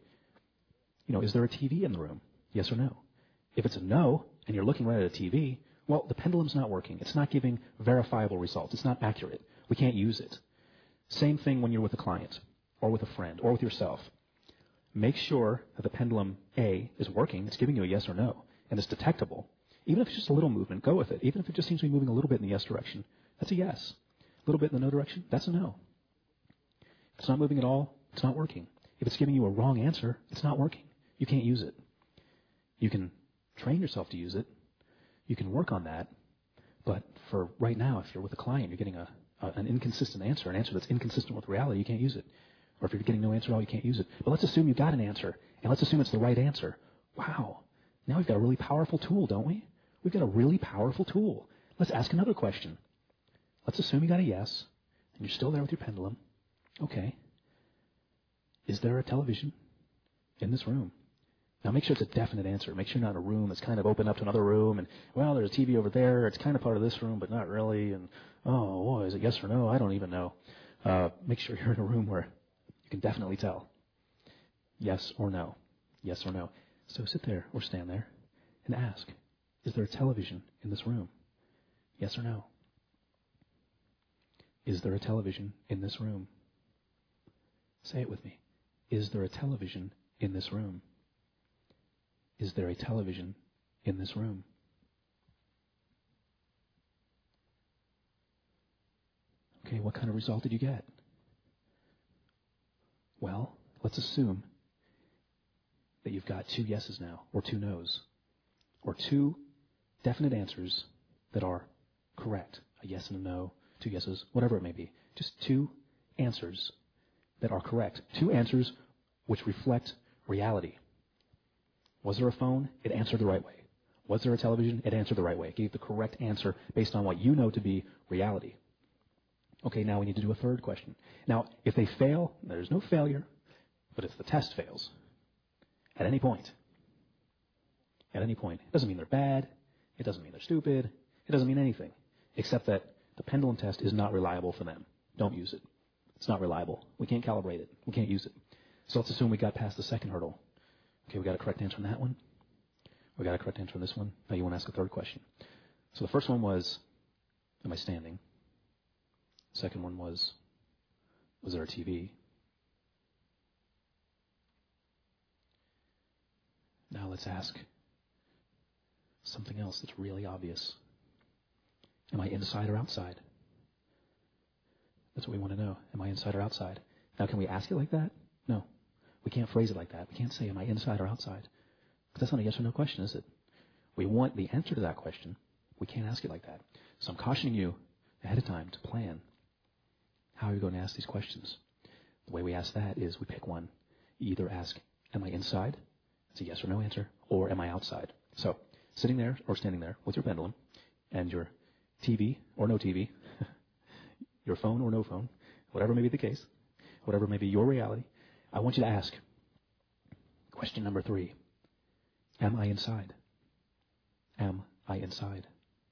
is there a TV in the room? Yes or no? If it's a no, and you're looking right at a TV, well, the pendulum's not working. It's not giving verifiable results. It's not accurate. We can't use it. Same thing when you're with a client, or with a friend, or with yourself. Make sure that the pendulum A is working. It's giving you a yes or no, and it's detectable. Even if it's just a little movement, go with it. Even if it just seems to be moving a little bit in the yes direction, that's a yes. A little bit in the no direction, that's a no. If it's not moving at all, it's not working. If it's giving you a wrong answer, it's not working. You can't use it. You can train yourself to use it. You can work on that. But for right now, if you're with a client, you're getting an inconsistent answer, an answer that's inconsistent with reality, you can't use it. Or if you're getting no answer at all, you can't use it. But let's assume you got an answer, and let's assume it's the right answer. Wow. Now we've got a really powerful tool, don't we? We've got a really powerful tool. Let's ask another question. Let's assume you got a yes, and you're still there with your pendulum. Okay. Is there a television in this room? Now make sure it's a definite answer. Make sure you're not in a room that's kind of open up to another room, and, well, there's a TV over there. It's kind of part of this room, but not really. And, oh, is it yes or no? I don't even know. Make sure you're in a room where you can definitely tell. Yes or no. Yes or no. So sit there or stand there and ask, is there a television in this room? Yes or no? Is there a television in this room? Say it with me. Is there a television in this room? Is there a television in this room? Okay, what kind of result did you get? Well, let's assume that you've got 2 yeses now, or 2 nos, or 2 definite answers that are correct. A yes and a no, 2 yeses, whatever it may be. Just 2 answers that are correct. 2 answers which reflect reality. Was there a phone? It answered the right way. Was there a television? It answered the right way. It gave the correct answer based on what you know to be reality. Okay, now we need to do a third question. Now, if they fail, there's no failure, but if the test fails, at any point, it doesn't mean they're bad, it doesn't mean they're stupid, It doesn't mean anything, except that the pendulum test is not reliable for them. Don't use it. It's not reliable. We can't calibrate it. We can't use it. So let's assume we got past the second hurdle. Okay, we got a correct answer on that one. We got a correct answer on this one. Now you want to ask a third question. So the first one was, am I standing? Second one was there a TV? Now let's ask something else that's really obvious. Am I inside or outside? That's what we want to know. Am I inside or outside? Now, can we ask it like that? No. We can't phrase it like that. We can't say, am I inside or outside? Because that's not a yes or no question, is it? We want the answer to that question. We can't ask it like that. So I'm cautioning you ahead of time to plan how you're going to ask these questions. The way we ask that is we pick one. You either ask, am I inside? It's a yes or no answer. Or am I outside? So sitting there or standing there with your pendulum and your TV or no TV, your phone or no phone, whatever may be the case, whatever may be your reality, I want you to ask question number 3. Am I inside? Am I inside?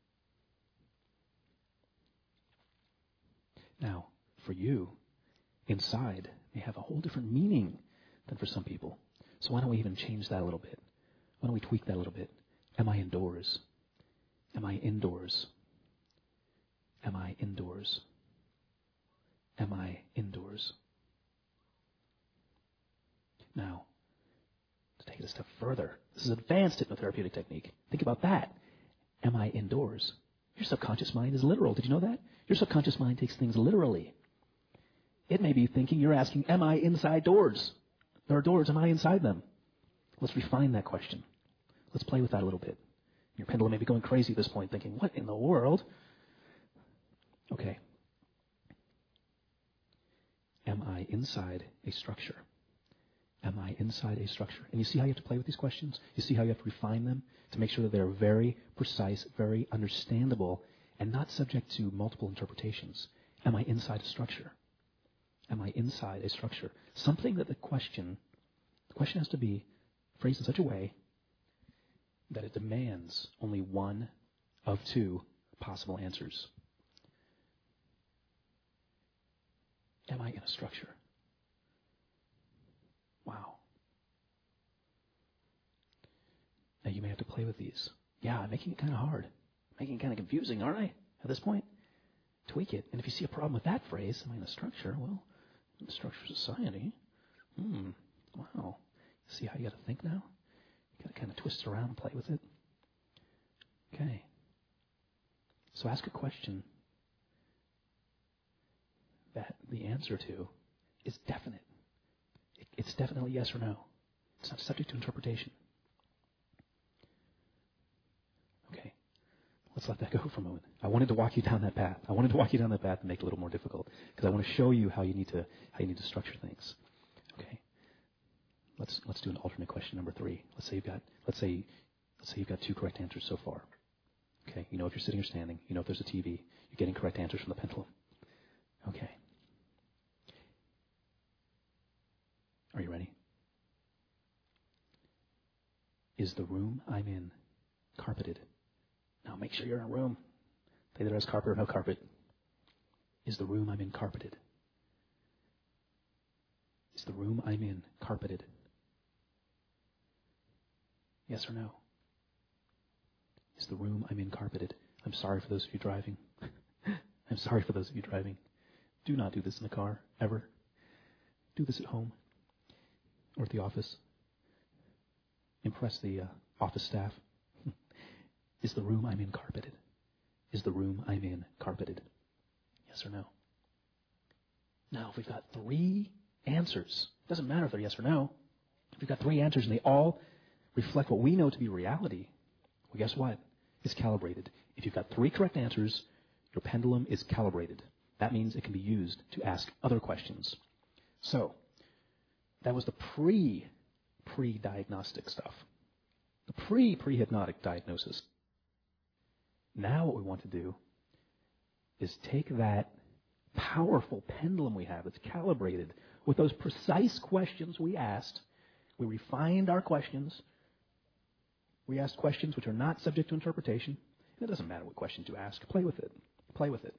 Now, for you, inside may have a whole different meaning than for some people. So why don't we even change that a little bit? Why don't we tweak that a little bit? Am I indoors? Am I indoors? Am I indoors? Am I indoors? Now, to take it a step further, this is advanced hypnotherapeutic technique. Think about that. Am I indoors? Your subconscious mind is literal. Did you know that? Your subconscious mind takes things literally. It may be thinking you're asking, am I inside doors? There are doors. Am I inside them? Let's refine that question. Let's play with that a little bit. Your pendulum may be going crazy at this point, thinking, what in the world? Okay. Am I inside a structure? Am I inside a structure? And you see how you have to play with these questions? You see how you have to refine them to make sure that they're very precise, very understandable, and not subject to multiple interpretations. Am I inside a structure? Am I inside a structure? Something that the question has to be phrased in such a way that it demands only one of 2 possible answers. Am I in a structure? Wow. Now you may have to play with these. Yeah, I'm making it kind of hard. Making it kind of confusing, aren't I? At this point, tweak it. And if you see a problem with that phrase, am I in a structure? Well, in a structured society. Wow. See how you got to think now? You got to kind of twist it around and play with it. Okay. So ask a question that the answer to is definite. It's definitely yes or no. It's not subject to interpretation. Okay. Let's let that go for a moment. I wanted to walk you down that path. I wanted to walk you down that path and make it a little more difficult because I want to show you how you need to structure things. Okay. Let's do an alternate question number 3. Let's say you've got 2 correct answers so far. Okay. You know if you're sitting or standing. You know if there's a TV. You're getting correct answers from the pendulum. Okay. Are you ready? Is the room I'm in carpeted? Now make sure you're in a room. Either has carpet or no carpet. Is the room I'm in carpeted? Is the room I'm in carpeted? Yes or no? Is the room I'm in carpeted? I'm sorry for those of you driving. I'm sorry for those of you driving. Do not do this in the car, ever. Do this at home or at the office. Impress the office staff. Is the room I'm in carpeted? Is the room I'm in carpeted? Yes or no? Now, if we've got 3 answers, it doesn't matter if they're yes or no. If we've got 3 answers and they all reflect what we know to be reality, well, guess what? It's calibrated. If you've got 3 correct answers, your pendulum is calibrated. That means it can be used to ask other questions. So, that was the pre-diagnostic stuff. The pre-hypnotic diagnosis. Now what we want to do is take that powerful pendulum we have that's calibrated with those precise questions we asked. We refined our questions. We asked questions which are not subject to interpretation. And it doesn't matter what questions you ask. Play with it. Play with it.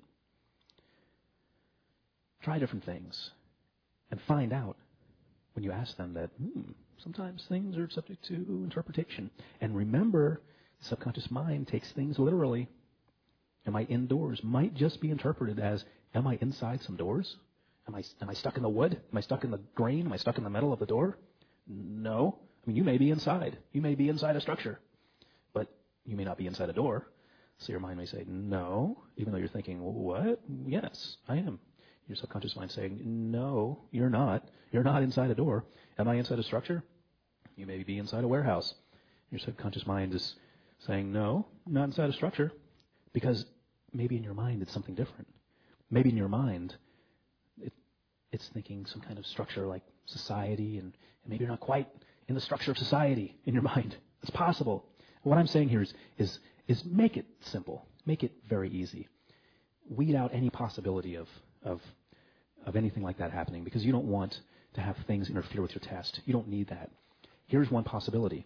Try different things and find out when you ask them that sometimes things are subject to interpretation. And remember, the subconscious mind takes things literally. Am I indoors? Might just be interpreted as, am I inside some doors? Am I stuck in the wood? Am I stuck in the grain? Am I stuck in the metal of the door? No. I mean, you may be inside. You may be inside a structure. But you may not be inside a door. So your mind may say, no, even though you're thinking, what? Yes, I am. Your subconscious mind saying, no, you're not. You're not inside a door. Am I inside a structure? You may be inside a warehouse. Your subconscious mind is saying, no, not inside a structure. Because maybe in your mind it's something different. Maybe in your mind it's thinking some kind of structure like society, and maybe you're not quite in the structure of society in your mind. It's possible. What I'm saying here is make it simple. Make it very easy. Weed out any possibility of anything like that happening, because you don't want to have things interfere with your test. You don't need that. Here's one possibility.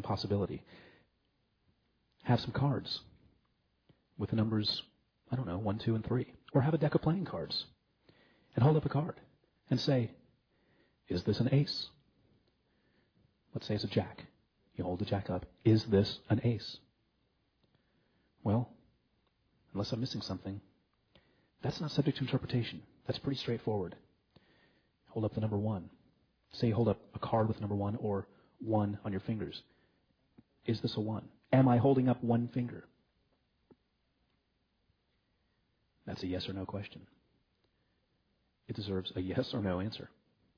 Have some cards with the numbers, 1, 2, and 3. Or have a deck of playing cards and hold up a card and say, is this an ace? Let's say it's a jack. You hold the jack up. Is this an ace? Well, unless I'm missing something, that's not subject to interpretation. That's pretty straightforward. Hold up the number 1. Say you hold up a card with number 1 or 1 on your fingers. Is this a 1? Am I holding up one finger? That's a yes or no question. It deserves a yes or no answer.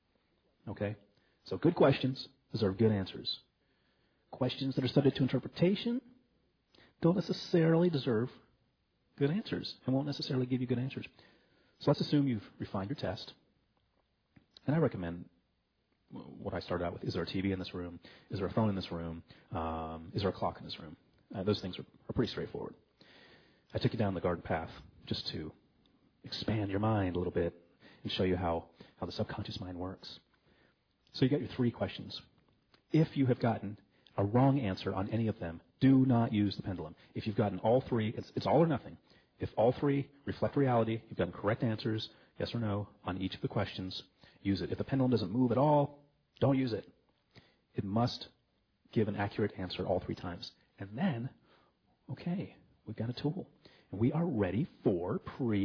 Okay? So good questions deserve good answers. Questions that are subject to interpretation don't necessarily deserve good answers and won't necessarily give you good answers. So let's assume you've refined your test. And I recommend what I started out with. Is there a TV in this room? Is there a phone in this room? Is there a clock in this room? Those things are pretty straightforward. I took you down the garden path just to expand your mind a little bit and show you how the subconscious mind works. So you got your 3 questions. If you have gotten a wrong answer on any of them, do not use the pendulum. If you've gotten all 3, it's all or nothing. If all 3 reflect reality, you've gotten correct answers, yes or no, on each of the questions, use it. If the pendulum doesn't move at all, don't use it. It must give an accurate answer all 3 times. And then, okay, we've got a tool. And we are ready for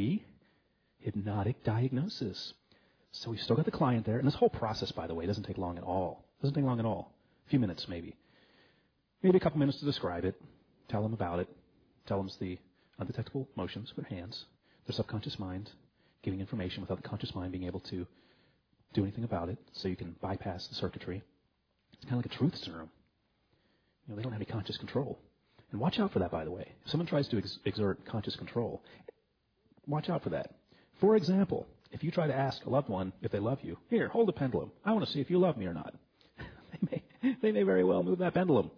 pre-hypnotic diagnosis. So we've still got the client there. And this whole process, by the way, doesn't take long at all. Doesn't take long at all. A few minutes, maybe. Maybe a couple minutes to describe it. Tell them about it. Tell them the undetectable motions with their hands, their subconscious mind giving information without the conscious mind being able to do anything about it, so you can bypass the circuitry. It's kind of like a truth serum. They don't have any conscious control. And watch out for that, by the way. If someone tries to exert conscious control, watch out for that. For example, if you try to ask a loved one if they love you, here, hold a pendulum. I want to see if you love me or not. They may very well move that pendulum.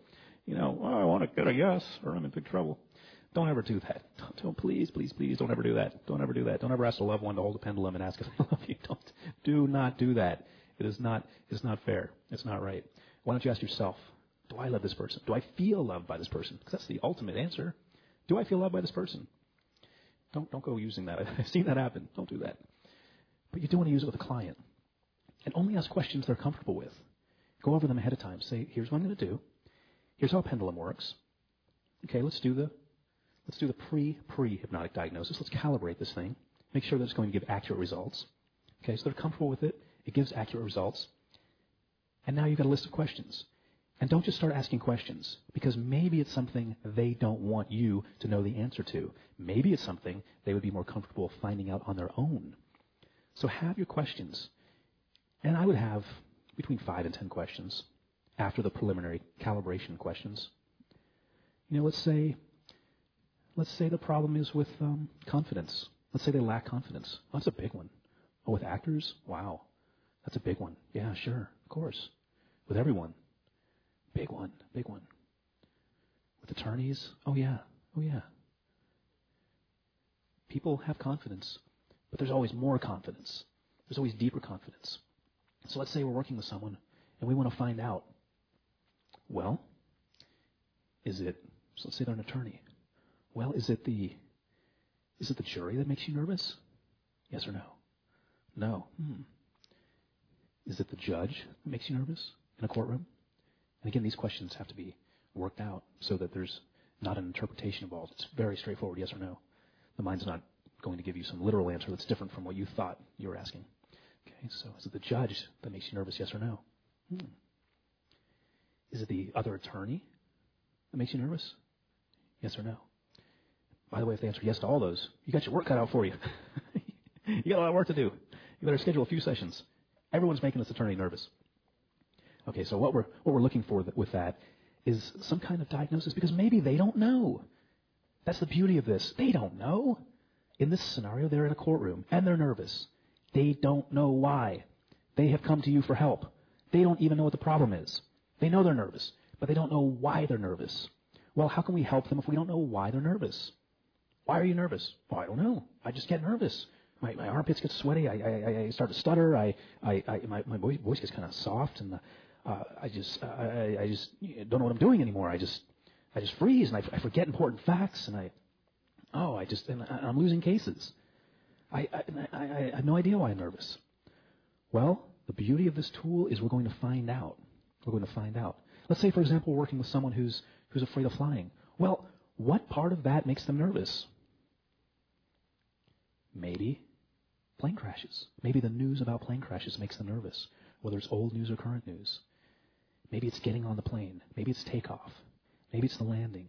I want to get a yes, or I'm in big trouble. Don't ever do that. Please don't ever do that. Don't ever do that. Don't ever ask a loved one to hold a pendulum and ask if they love you. Do not do that. It's not fair. It's not right. Why don't you ask yourself, do I love this person? Do I feel loved by this person? Because that's the ultimate answer. Do I feel loved by this person? Don't go using that. I've seen that happen. Don't do that. But you do want to use it with a client. And only ask questions they're comfortable with. Go over them ahead of time. Say, here's what I'm going to do. Here's how a pendulum works. Okay, let's do the pre-hypnotic diagnosis. Let's calibrate this thing. Make sure that it's going to give accurate results. Okay, so they're comfortable with it. It gives accurate results. And now you've got a list of questions. And don't just start asking questions, because maybe it's something they don't want you to know the answer to. Maybe it's something they would be more comfortable finding out on their own. So have your questions. And I would have between 5 and 10 questions after the preliminary calibration questions. Let's say the problem is with confidence. Let's say they lack confidence. Oh, that's a big one. Oh, with actors? Wow. That's a big one. Yeah, sure. Of course. With everyone. Big one. With attorneys? Oh, yeah. People have confidence, but there's always more confidence. There's always deeper confidence. So let's say we're working with someone and we want to find out, well, so let's say they're an attorney. Well, is it the jury that makes you nervous? Yes or no? No. Is it the judge that makes you nervous in a courtroom? And again, these questions have to be worked out so that there's not an interpretation involved. It's very straightforward, yes or no. The mind's not going to give you some literal answer that's different from what you thought you were asking. Okay, so is it the judge that makes you nervous, yes or no? Is it the other attorney that makes you nervous? Yes or no? By the way, if they answer yes to all those, you got your work cut out for you. You got a lot of work to do. You better schedule a few sessions. Everyone's making this attorney nervous. Okay, so what we're looking for with that is some kind of diagnosis, because maybe they don't know. That's the beauty of this. They don't know. In this scenario, they're in a courtroom, and they're nervous. They don't know why. They have come to you for help. They don't even know what the problem is. They know they're nervous, but they don't know why they're nervous. Well, how can we help them if we don't know why they're nervous? Why are you nervous? Well, I don't know. I just get nervous. My armpits get sweaty. I start to stutter. My voice gets kind of soft, and I just don't know what I'm doing anymore. I just freeze, and I forget important facts, and I'm losing cases. I have no idea why I'm nervous. Well, the beauty of this tool is we're going to find out. We're going to find out. Let's say, for example, we're working with someone who's afraid of flying. Well, what part of that makes them nervous? Maybe plane crashes. Maybe the news about plane crashes makes them nervous, whether it's old news or current news. Maybe it's getting on the plane. Maybe it's takeoff. Maybe it's the landing.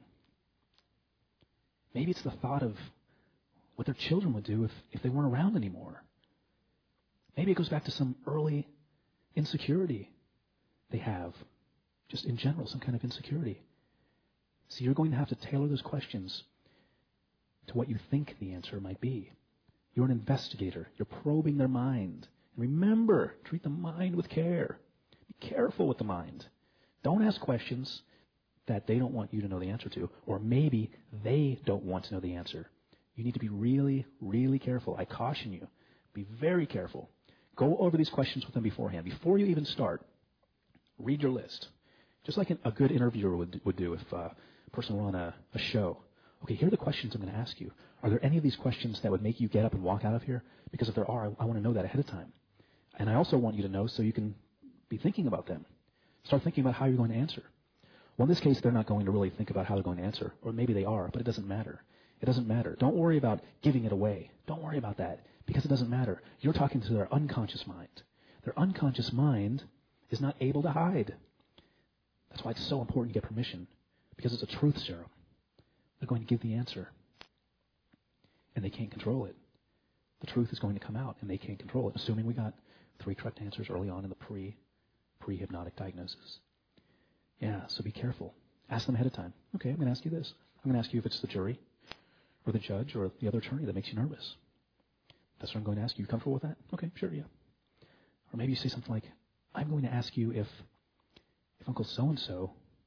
Maybe it's the thought of what their children would do if they weren't around anymore. Maybe it goes back to some early insecurity they have, just in general, some kind of insecurity. So you're going to have to tailor those questions to what you think the answer might be. You're an investigator. You're probing their mind. And remember, treat the mind with care. Be careful with the mind. Don't ask questions that they don't want you to know the answer to, or maybe they don't want to know the answer. You need to be really, really careful. I caution you. Be very careful. Go over these questions with them beforehand. Before you even start, read your list. Just like a good interviewer would do if a person were on a show. Okay, here are the questions I'm going to ask you. Are there any of these questions that would make you get up and walk out of here? Because if there are, I want to know that ahead of time. And I also want you to know so you can be thinking about them. Start thinking about how you're going to answer. Well, in this case, they're not going to really think about how they're going to answer. Or maybe they are, but it doesn't matter. It doesn't matter. Don't worry about giving it away. Don't worry about that, because it doesn't matter. You're talking to their unconscious mind. Their unconscious mind is not able to hide. That's why it's so important to get permission, because it's a truth serum. They're going to give the answer, and they can't control it. The truth is going to come out, and they can't control it, assuming we got 3 correct answers early on in the pre-hypnotic diagnosis. Yeah, so be careful. Ask them ahead of time. Okay, I'm going to ask you this. I'm going to ask you if it's the jury or the judge or the other attorney that makes you nervous. That's what I'm going to ask you. You comfortable with that? Okay, sure, yeah. Or maybe you say something like, I'm going to ask you if Uncle so-and-so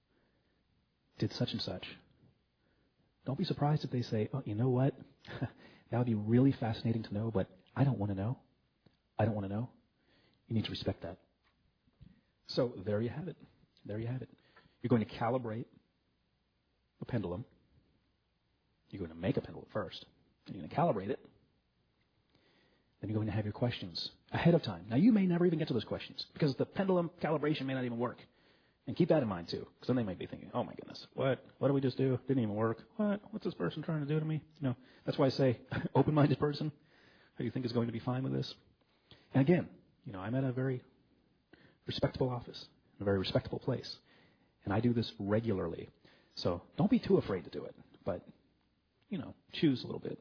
did such and such. Don't be surprised if they say, oh, you know what? That would be really fascinating to know, but I don't want to know. I don't want to know. You need to respect that. So there you have it. There you have it. You're going to calibrate a pendulum. You're going to make a pendulum first. Then you're going to calibrate it. Then you're going to have your questions ahead of time. Now, you may never even get to those questions because the pendulum calibration may not even work. And keep that in mind, too, because then they might be thinking, oh, my goodness, what did we just do? Didn't even work. What's this person trying to do to me? That's why I say open-minded person who you think is going to be fine with this. And again, I'm at a very respectable office, in a very respectable place, and I do this regularly. So don't be too afraid to do it, but, choose a little bit.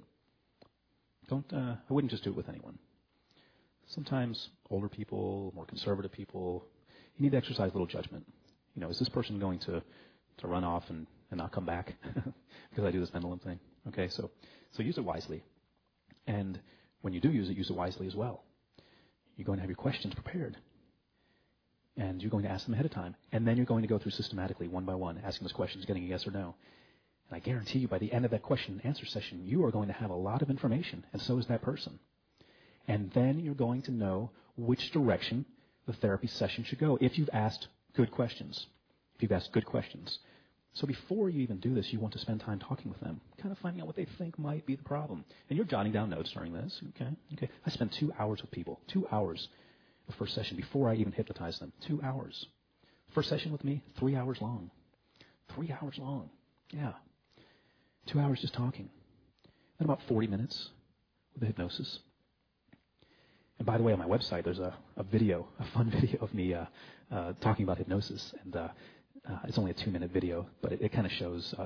I wouldn't just do it with anyone. Sometimes older people, more conservative people, you need to exercise a little judgment. Is this person going to run off and not come back because I do this pendulum thing? Okay, so use it wisely. And when you do use it wisely as well. You're going to have your questions prepared. And you're going to ask them ahead of time. And then you're going to go through systematically, one by one, asking those questions, getting a yes or no. And I guarantee you by the end of that question and answer session, you are going to have a lot of information, and so is that person. And then you're going to know which direction the therapy session should go if you've asked good questions. If you've asked good questions. So before you even do this, you want to spend time talking with them, kind of finding out what they think might be the problem. And you're jotting down notes during this. Okay. I spend 2 hours with people, 2 hours the first session before I even hypnotize them. 2 hours. First session with me, 3 hours long. 3 hours long. Yeah. 2 hours just talking. Then about 40 minutes with the hypnosis. And by the way, on my website, there's a video, a fun video of me talking about hypnosis. And it's only a 2-minute video, but it kind of shows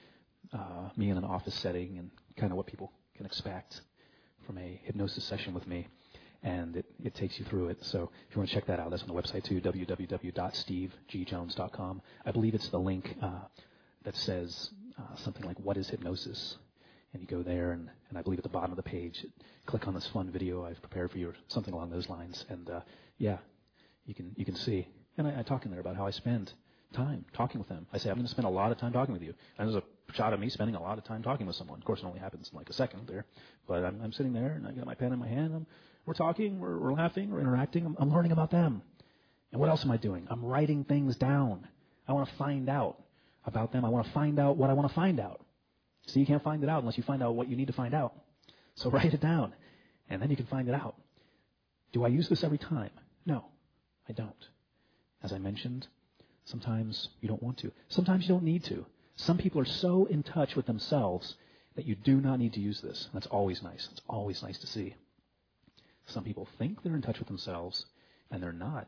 me in an office setting and kind of what people can expect from a hypnosis session with me. And it takes you through it. So if you want to check that out, that's on the website too, www.stevegjones.com. I believe it's the link that says something like, what is hypnosis? And you go there, and I believe at the bottom of the page, click on this fun video I've prepared for you, or something along those lines. And you can see. And I talk in there about how I spend time talking with them. I say, I'm going to spend a lot of time talking with you. And there's a shot of me spending a lot of time talking with someone. Of course, it only happens in like a second there. But I'm sitting there, and I got my pen in my hand. We're talking, we're laughing, we're interacting. I'm learning about them. And what else am I doing? I'm writing things down. I want to find out about them. I want to find out what I want to find out. So you can't find it out unless you find out what you need to find out. So write it down, and then you can find it out. Do I use this every time? No, I don't. As I mentioned, sometimes you don't want to. Sometimes you don't need to. Some people are so in touch with themselves that you do not need to use this. That's always nice. It's always nice to see. Some people think they're in touch with themselves, and they're not.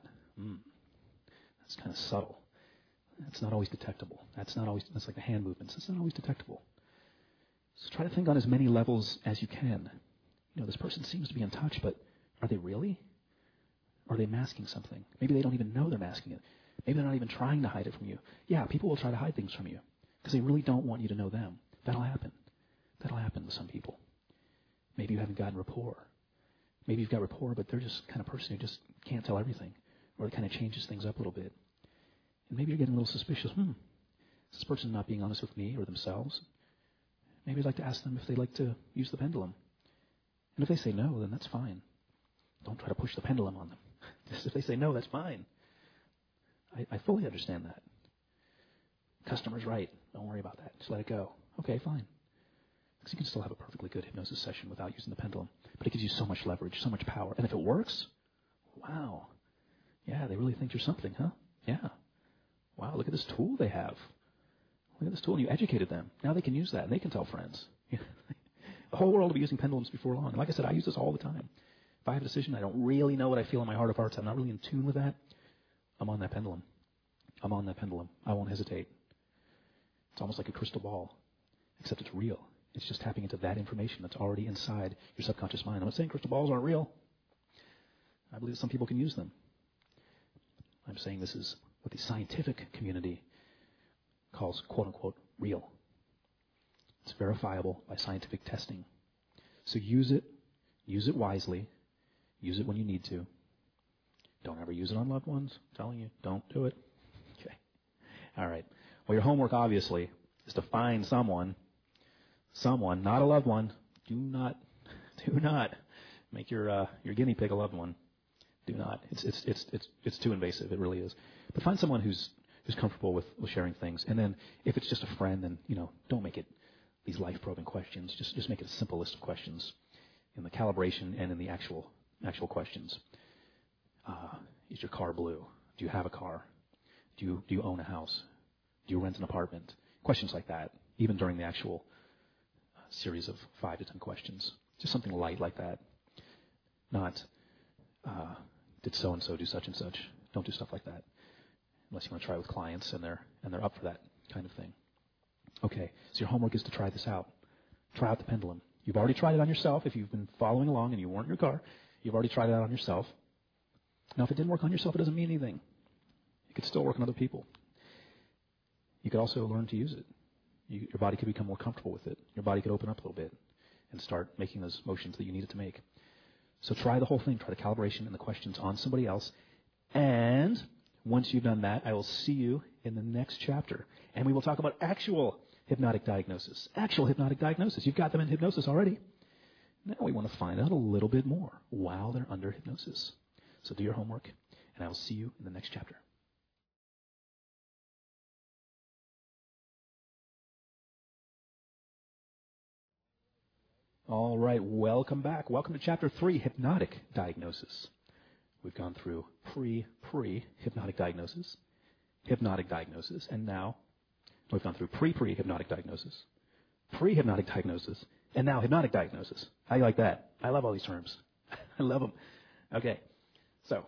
That's kind of subtle. That's not always detectable. That's like the hand movements. It's not always detectable. So try to think on as many levels as you can. This person seems to be in touch, but are they really? Are they masking something? Maybe they don't even know they're masking it. Maybe they're not even trying to hide it from you. Yeah, people will try to hide things from you because they really don't want you to know them. That'll happen. That'll happen with some people. Maybe you haven't gotten rapport. Maybe you've got rapport, but they're just the kind of person who just can't tell everything, or it kind of changes things up a little bit. And maybe you're getting a little suspicious. Is this person not being honest with me or themselves? Maybe I'd like to ask them if they'd like to use the pendulum. And if they say no, then that's fine. Don't try to push the pendulum on them. Just if they say no, that's fine. I fully understand that. Customer's right. Don't worry about that. Just let it go. Okay, fine. Because you can still have a perfectly good hypnosis session without using the pendulum. But it gives you so much leverage, so much power. And if it works, wow. Yeah, they really think you're something, huh? Yeah. Wow, look at this tool they have. Look at this tool, and you educated them. Now they can use that, and they can tell friends. The whole world will be using pendulums before long. And like I said, I use this all the time. If I have a decision, I don't really know what I feel in my heart of hearts, I'm not really in tune with that, I'm on that pendulum. I'm on that pendulum. I won't hesitate. It's almost like a crystal ball, except it's real. It's just tapping into that information that's already inside your subconscious mind. I'm not saying crystal balls aren't real. I believe that some people can use them. I'm saying this is what the scientific community calls, quote-unquote, real. It's verifiable by scientific testing. So use it wisely, use it when you need to. Don't ever use it on loved ones. I'm telling you, don't do it. Okay. All right. Well, your homework, obviously, is to find someone, not a loved one. Do not make your guinea pig a loved one. Do not. It's too invasive. It really is. But find someone who's comfortable with sharing things. And then if it's just a friend, then, don't make it these life-probing questions. Just make it a simple list of questions in the calibration and in the actual questions. Is your car blue? Do you have a car? Do you own a house? Do you rent an apartment? Questions like that, even during the actual series of 5 to 10 questions. Just something light like that. Not, did so-and-so do such and such? Don't do stuff like that. Unless you want to try it with clients and they're up for that kind of thing. Okay, so your homework is to try this out. Try out the pendulum. You've already tried it on yourself. If you've been following along and you weren't in your car, you've already tried it out on yourself. Now, if it didn't work on yourself, it doesn't mean anything. It could still work on other people. You could also learn to use it. Your body could become more comfortable with it. Your body could open up a little bit and start making those motions that you need it to make. So try the whole thing. Try the calibration and the questions on somebody else. And once you've done that, I will see you in the next chapter. And we will talk about actual hypnotic diagnosis. Actual hypnotic diagnosis. You've got them in hypnosis already. Now we want to find out a little bit more while they're under hypnosis. So do your homework, and I will see you in the next chapter. All right, welcome back. Welcome to Chapter 3, Hypnotic Diagnosis. We've gone through pre-hypnotic diagnosis, hypnotic diagnosis, and now we've gone through pre-hypnotic diagnosis, pre-hypnotic diagnosis, and now hypnotic diagnosis. How do you like that? I love all these terms. I love them. Okay, so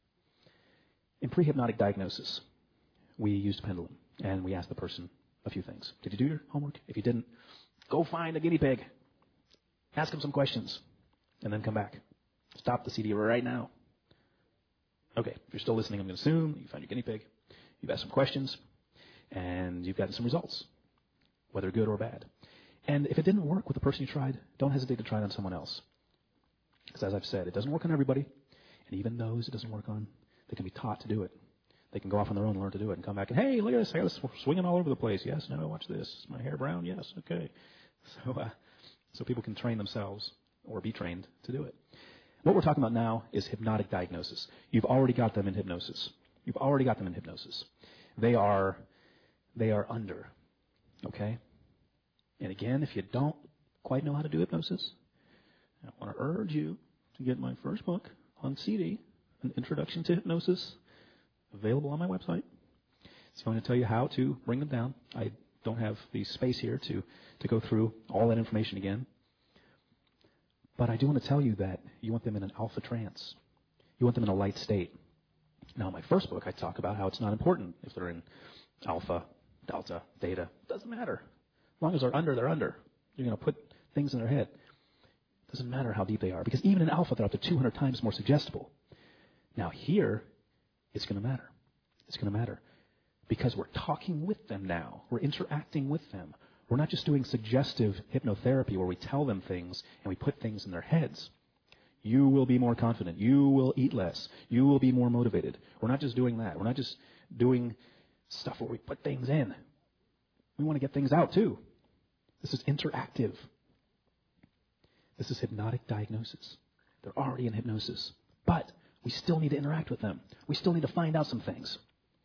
in pre-hypnotic diagnosis, we used a pendulum, and we asked the person a few things. Did you do your homework? If you didn't, go find a guinea pig. Ask him some questions, and then come back. Stop the CD right now. Okay, if you're still listening, I'm going to assume you found your guinea pig, you've asked some questions, and you've gotten some results, whether good or bad. And if it didn't work with the person you tried, don't hesitate to try it on someone else. Because as I've said, it doesn't work on everybody, and even those it doesn't work on, they can be taught to do it. They can go off on their own and learn to do it and come back and, hey, look at this, I got this swinging all over the place. Yes, no, watch this. Is my hair brown? Yes, okay. So people can train themselves or be trained to do it. What we're talking about now is hypnotic diagnosis. You've already got them in hypnosis. You've already got them in hypnosis. They are under, okay? And again, if you don't quite know how to do hypnosis, I want to urge you to get my first book on CD, An Introduction to Hypnosis, available on my website. It's going to tell you how to bring them down. I don't have the space here to go through all that information again. But I do want to tell you that you want them in an alpha trance. You want them in a light state. Now, in my first book, I talk about how it's not important if they're in alpha, delta, theta. It doesn't matter. As long as they're under, they're under. You're going to put things in their head. It doesn't matter how deep they are. Because even in alpha, they're up to 200 times more suggestible. Now, here, it's going to matter. It's going to matter. Because we're talking with them now. We're interacting with them. We're not just doing suggestive hypnotherapy where we tell them things and we put things in their heads. You will be more confident. You will eat less. You will be more motivated. We're not just doing that. We're not just doing stuff where we put things in. We want to get things out too. This is interactive. This is hypnotic diagnosis. They're already in hypnosis. But we still need to interact with them. We still need to find out some things.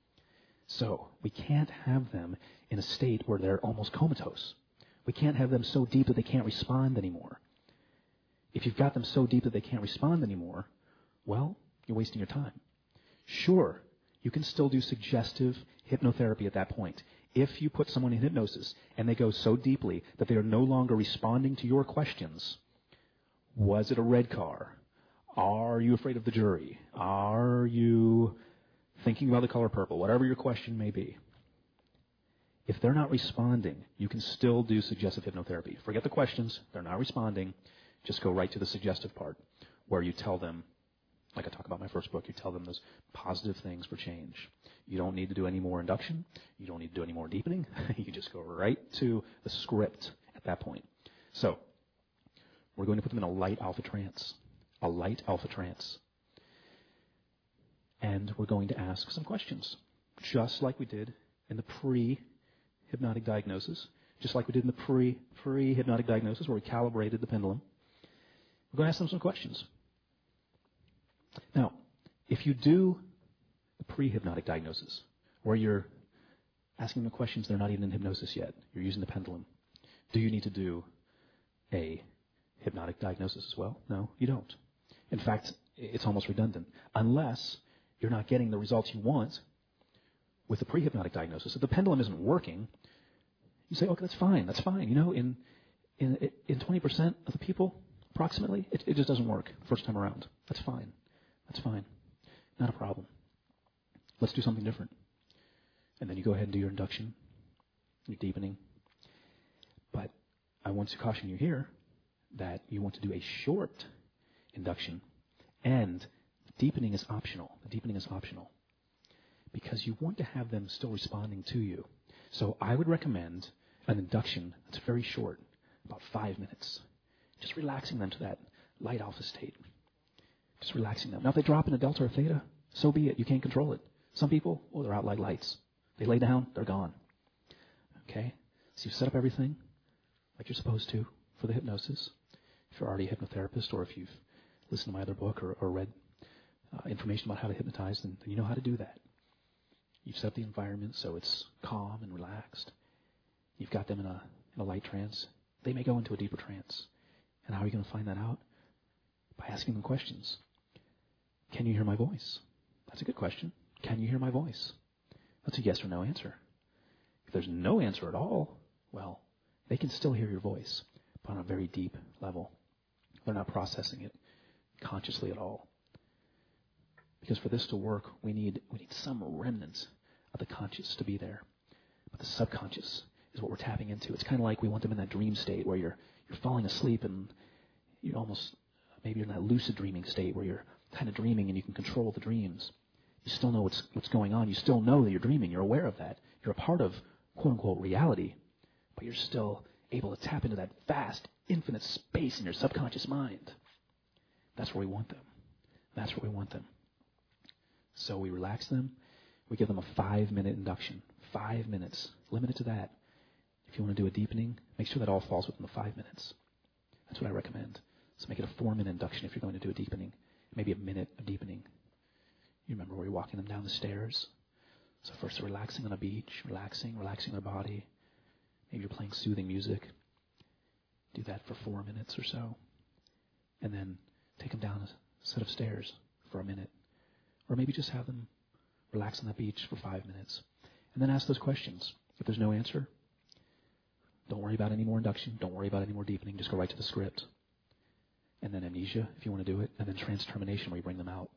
So we can't have them in a state where they're almost comatose. We can't have them so deep that they can't respond anymore. If you've got them so deep that they can't respond anymore, well, you're wasting your time. Sure, you can still do suggestive hypnotherapy at that point. If you put someone in hypnosis and they go so deeply that they are no longer responding to your questions, was it a red car? Are you afraid of the jury? Are you thinking about the color purple? Whatever your question may be. If they're not responding, you can still do suggestive hypnotherapy. Forget the questions. They're not responding. Just go right to the suggestive part where you tell them, like I talk about in my first book, you tell them those positive things for change. You don't need to do any more induction. You don't need to do any more deepening. You just go right to the script at that point. So we're going to put them in a light alpha trance. A light alpha trance. And we're going to ask some questions, just like we did in the pre-hypnotic diagnosis, just like we did in the pre-hypnotic diagnosis where we calibrated the pendulum. We're going to ask them some questions. Now, if you do the pre-hypnotic diagnosis, where you're asking them questions, they're not even in hypnosis yet, you're using the pendulum, do you need to do a hypnotic diagnosis as well? No, you don't. In fact, it's almost redundant, unless you're not getting the results you want with the pre-hypnotic diagnosis. If the pendulum isn't working, you say, okay, that's fine. That's fine. You know, in 20% of the people, approximately, it just doesn't work the first time around. That's fine. That's fine. Not a problem. Let's do something different. And then you go ahead and do your induction, your deepening. But I want to caution you here that you want to do a short induction, and deepening is optional. The deepening is optional because you want to have them still responding to you. So I would recommend an induction that's very short, about 5 minutes, just relaxing them to that light alpha state. Just relaxing them. Now, if they drop into delta or theta, so be it. You can't control it. Some people, they're out like lights. They lay down, they're gone. Okay? So you set up everything like you're supposed to for the hypnosis. If you're already a hypnotherapist or if you've listened to my other book or read information about how to hypnotize, then you know how to do that. You've set up the environment so it's calm and relaxed. You've got them in a light trance. They may go into a deeper trance. And how are you going to find that out? By asking them questions. Can you hear my voice? That's a good question. Can you hear my voice? That's a yes or no answer. If there's no answer at all, well, they can still hear your voice, but on a very deep level. They're not processing it consciously at all. Because for this to work, we need some remnants of the conscious to be there. But the subconscious is what we're tapping into. It's kind of like we want them in that dream state where you're falling asleep and you're almost, maybe you're in that lucid dreaming state where you're kind of dreaming and you can control the dreams. You still know what's going on. You still know that you're dreaming. You're aware of that. You're a part of, quote-unquote, reality. But you're still able to tap into that vast, infinite space in your subconscious mind. That's where we want them. That's where we want them. So we relax them. We give them a 5-minute induction. 5 minutes. Limit it to that. If you want to do a deepening, make sure that all falls within the 5 minutes. That's what I recommend. So make it a 4-minute induction if you're going to do a deepening. Maybe a minute of deepening. You remember where you're walking them down the stairs. So first they're relaxing on a beach, relaxing their body. Maybe you're playing soothing music. Do that for 4 minutes or so. And then take them down a set of stairs for a minute. Or maybe just have them relax on the beach for 5 minutes. And then ask those questions. If there's no answer, don't worry about any more induction. Don't worry about any more deepening. Just go right to the script. And then amnesia, if you want to do it. And then trans-termination, where you bring them out.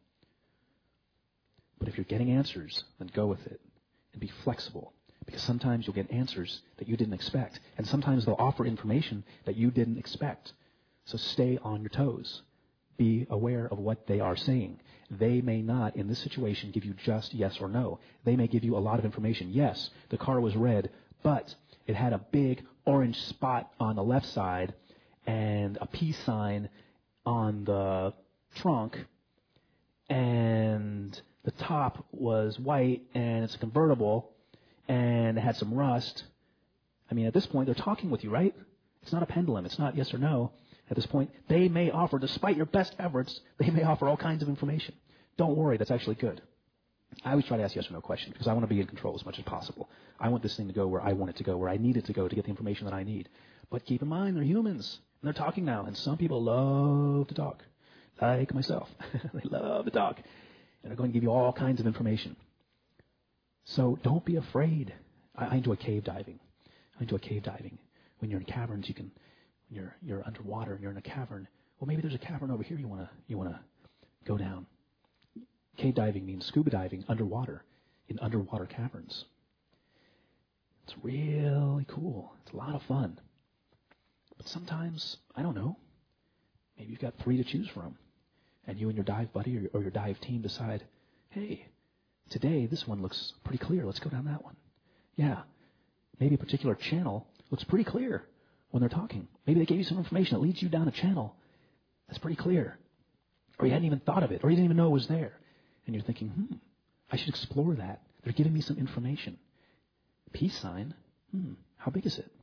But if you're getting answers, then go with it. And be flexible. Because sometimes you'll get answers that you didn't expect. And sometimes they'll offer information that you didn't expect. So stay on your toes. Be aware of what they are saying. They may not, in this situation, give you just yes or no. They may give you a lot of information. Yes, the car was red, but it had a big orange spot on the left side and a peace sign on the trunk, and the top was white, and it's a convertible, and it had some rust. I mean, at this point, they're talking with you, right? It's not a pendulum. It's not yes or no. At this point, they may offer, despite your best efforts, they may offer all kinds of information. Don't worry, that's actually good. I always try to ask yes or no questions because I want to be in control as much as possible. I want this thing to go where I want it to go, where I need it to go to get the information that I need. But keep in mind, they're humans, and they're talking now, and some people love to talk, like myself. They love to talk, and they're going to give you all kinds of information. So don't be afraid. I enjoy cave diving. When you're in caverns, you can... You're underwater and you're in a cavern. Well, maybe there's a cavern over here you wanna go down. Cave diving means scuba diving underwater in underwater caverns. It's really cool. It's a lot of fun. But sometimes, I don't know, maybe you've got 3 to choose from. And you and your dive buddy or your dive team decide, hey, today this one looks pretty clear. Let's go down that one. Yeah, maybe a particular channel looks pretty clear when they're talking. Maybe they gave you some information that leads you down a channel that's pretty clear. Or you hadn't even thought of it, or you didn't even know it was there. And you're thinking, I should explore that. They're giving me some information. Peace sign, how big is it?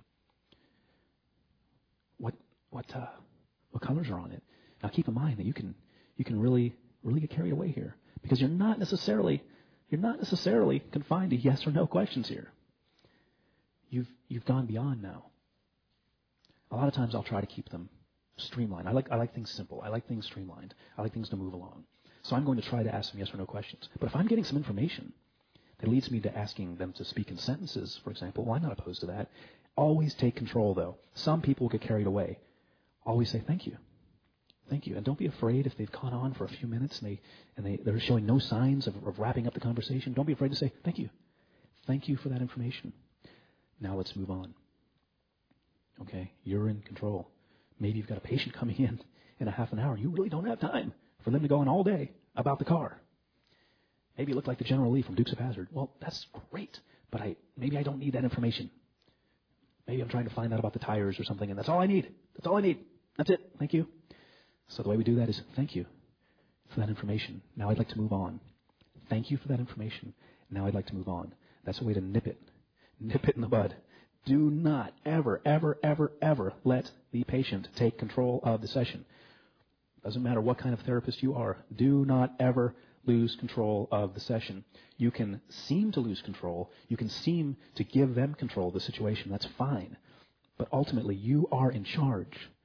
What colors are on it? Now keep in mind that you can really get carried away here. Because you're not necessarily confined to yes or no questions here. You've gone beyond now. A lot of times I'll try to keep them streamlined. I like things simple. I like things streamlined. I like things to move along. So I'm going to try to ask them yes or no questions. But if I'm getting some information that leads me to asking them to speak in sentences, for example, well, I'm not opposed to that. Always take control, though. Some people get carried away. Always say thank you. Thank you. And don't be afraid if they've gone on for a few minutes and they're showing no signs of wrapping up the conversation. Don't be afraid to say thank you. Thank you for that information. Now let's move on. Okay, you're in control. Maybe you've got a patient coming in a half an hour. You really don't have time for them to go on all day about the car. Maybe you look like the General Lee from Dukes of Hazzard. Well, that's great, but maybe I don't need that information. Maybe I'm trying to find out about the tires or something, and that's all I need. That's it. Thank you. So the way we do that is thank you for that information. Now I'd like to move on. Thank you for that information. Now I'd like to move on. That's a way to nip it in the bud. Do not ever, ever, ever, ever let the patient take control of the session. Doesn't matter what kind of therapist you are. Do not ever lose control of the session. You can seem to lose control. You can seem to give them control of the situation. That's fine. But ultimately, you are in charge.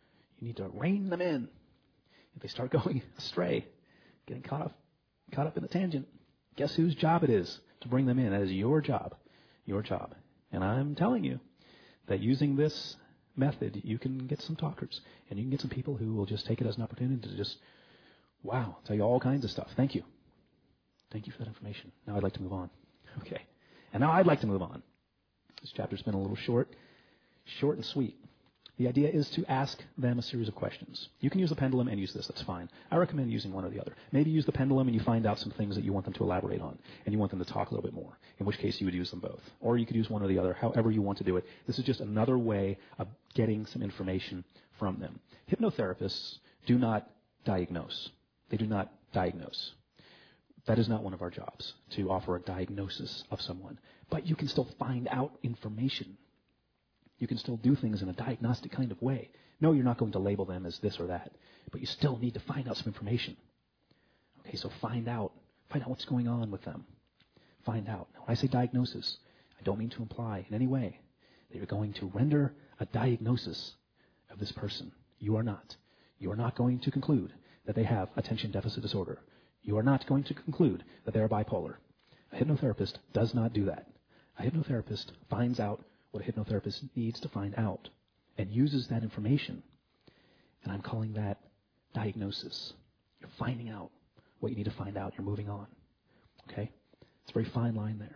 You need to rein them in. If they start going astray, getting caught up in the tangent, guess whose job it is to bring them in? That is your job. Your job. And I'm telling you that using this method, you can get some talkers. And you can get some people who will just take it as an opportunity to just, wow, tell you all kinds of stuff. Thank you. Thank you for that information. Now I'd like to move on. Okay. And now I'd like to move on. This chapter's been a little short and sweet. The idea is to ask them a series of questions. You can use the pendulum and use this. That's fine. I recommend using one or the other. Maybe use the pendulum and you find out some things that you want them to elaborate on, and you want them to talk a little bit more, in which case you would use them both. Or you could use one or the other, however you want to do it. This is just another way of getting some information from them. Hypnotherapists do not diagnose. They do not diagnose. That is not one of our jobs, to offer a diagnosis of someone. But you can still find out information. You can still do things in a diagnostic kind of way. No, you're not going to label them as this or that, but you still need to find out some information. Okay, so find out what's going on with them. Find out. Now, when I say diagnosis, I don't mean to imply in any way that you're going to render a diagnosis of this person. You are not. You are not going to conclude that they have attention deficit disorder. You are not going to conclude that they are bipolar. A hypnotherapist does not do that. A hypnotherapist finds out what a hypnotherapist needs to find out and uses that information. And I'm calling that diagnosis. You're finding out what you need to find out. You're moving on. Okay? It's a very fine line there.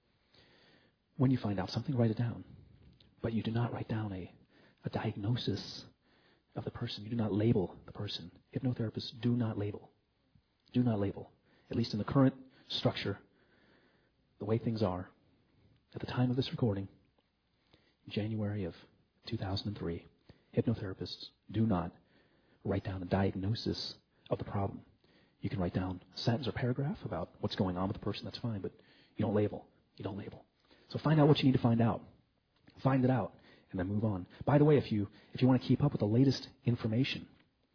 When you find out something, write it down. But you do not write down a diagnosis of the person. You do not label the person. Hypnotherapists do not label. Do not label. At least in the current structure, the way things are, at the time of this recording, January of 2003, hypnotherapists do not write down a diagnosis of the problem. You can write down a sentence or paragraph about what's going on with the person, that's fine, but you don't label. You don't label. So find out what you need to find out. Find it out, and then move on. By the way, if you want to keep up with the latest information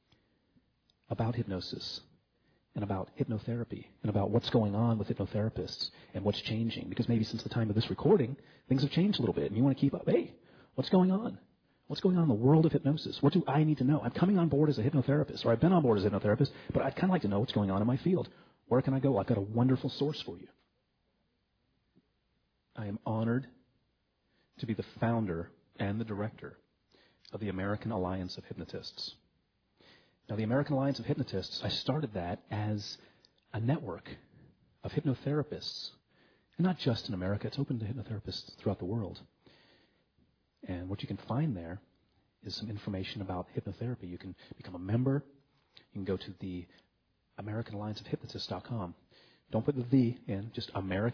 about hypnosis and about hypnotherapy and about what's going on with hypnotherapists and what's changing, because maybe since the time of this recording, things have changed a little bit, and you want to keep up. Hey, what's going on? What's going on in the world of hypnosis? What do I need to know? I'm coming on board as a hypnotherapist, or I've been on board as a hypnotherapist, but I'd kind of like to know what's going on in my field. Where can I go? I've got a wonderful source for you. I am honored to be the founder and the director of the American Alliance of Hypnotists. Now, the American Alliance of Hypnotists, I started that as a network of hypnotherapists. And not just in America, it's open to hypnotherapists throughout the world. And what you can find there is some information about hypnotherapy. You can become a member. You can go to the AmericanAllianceOfHypnotists.com. Don't put the in, just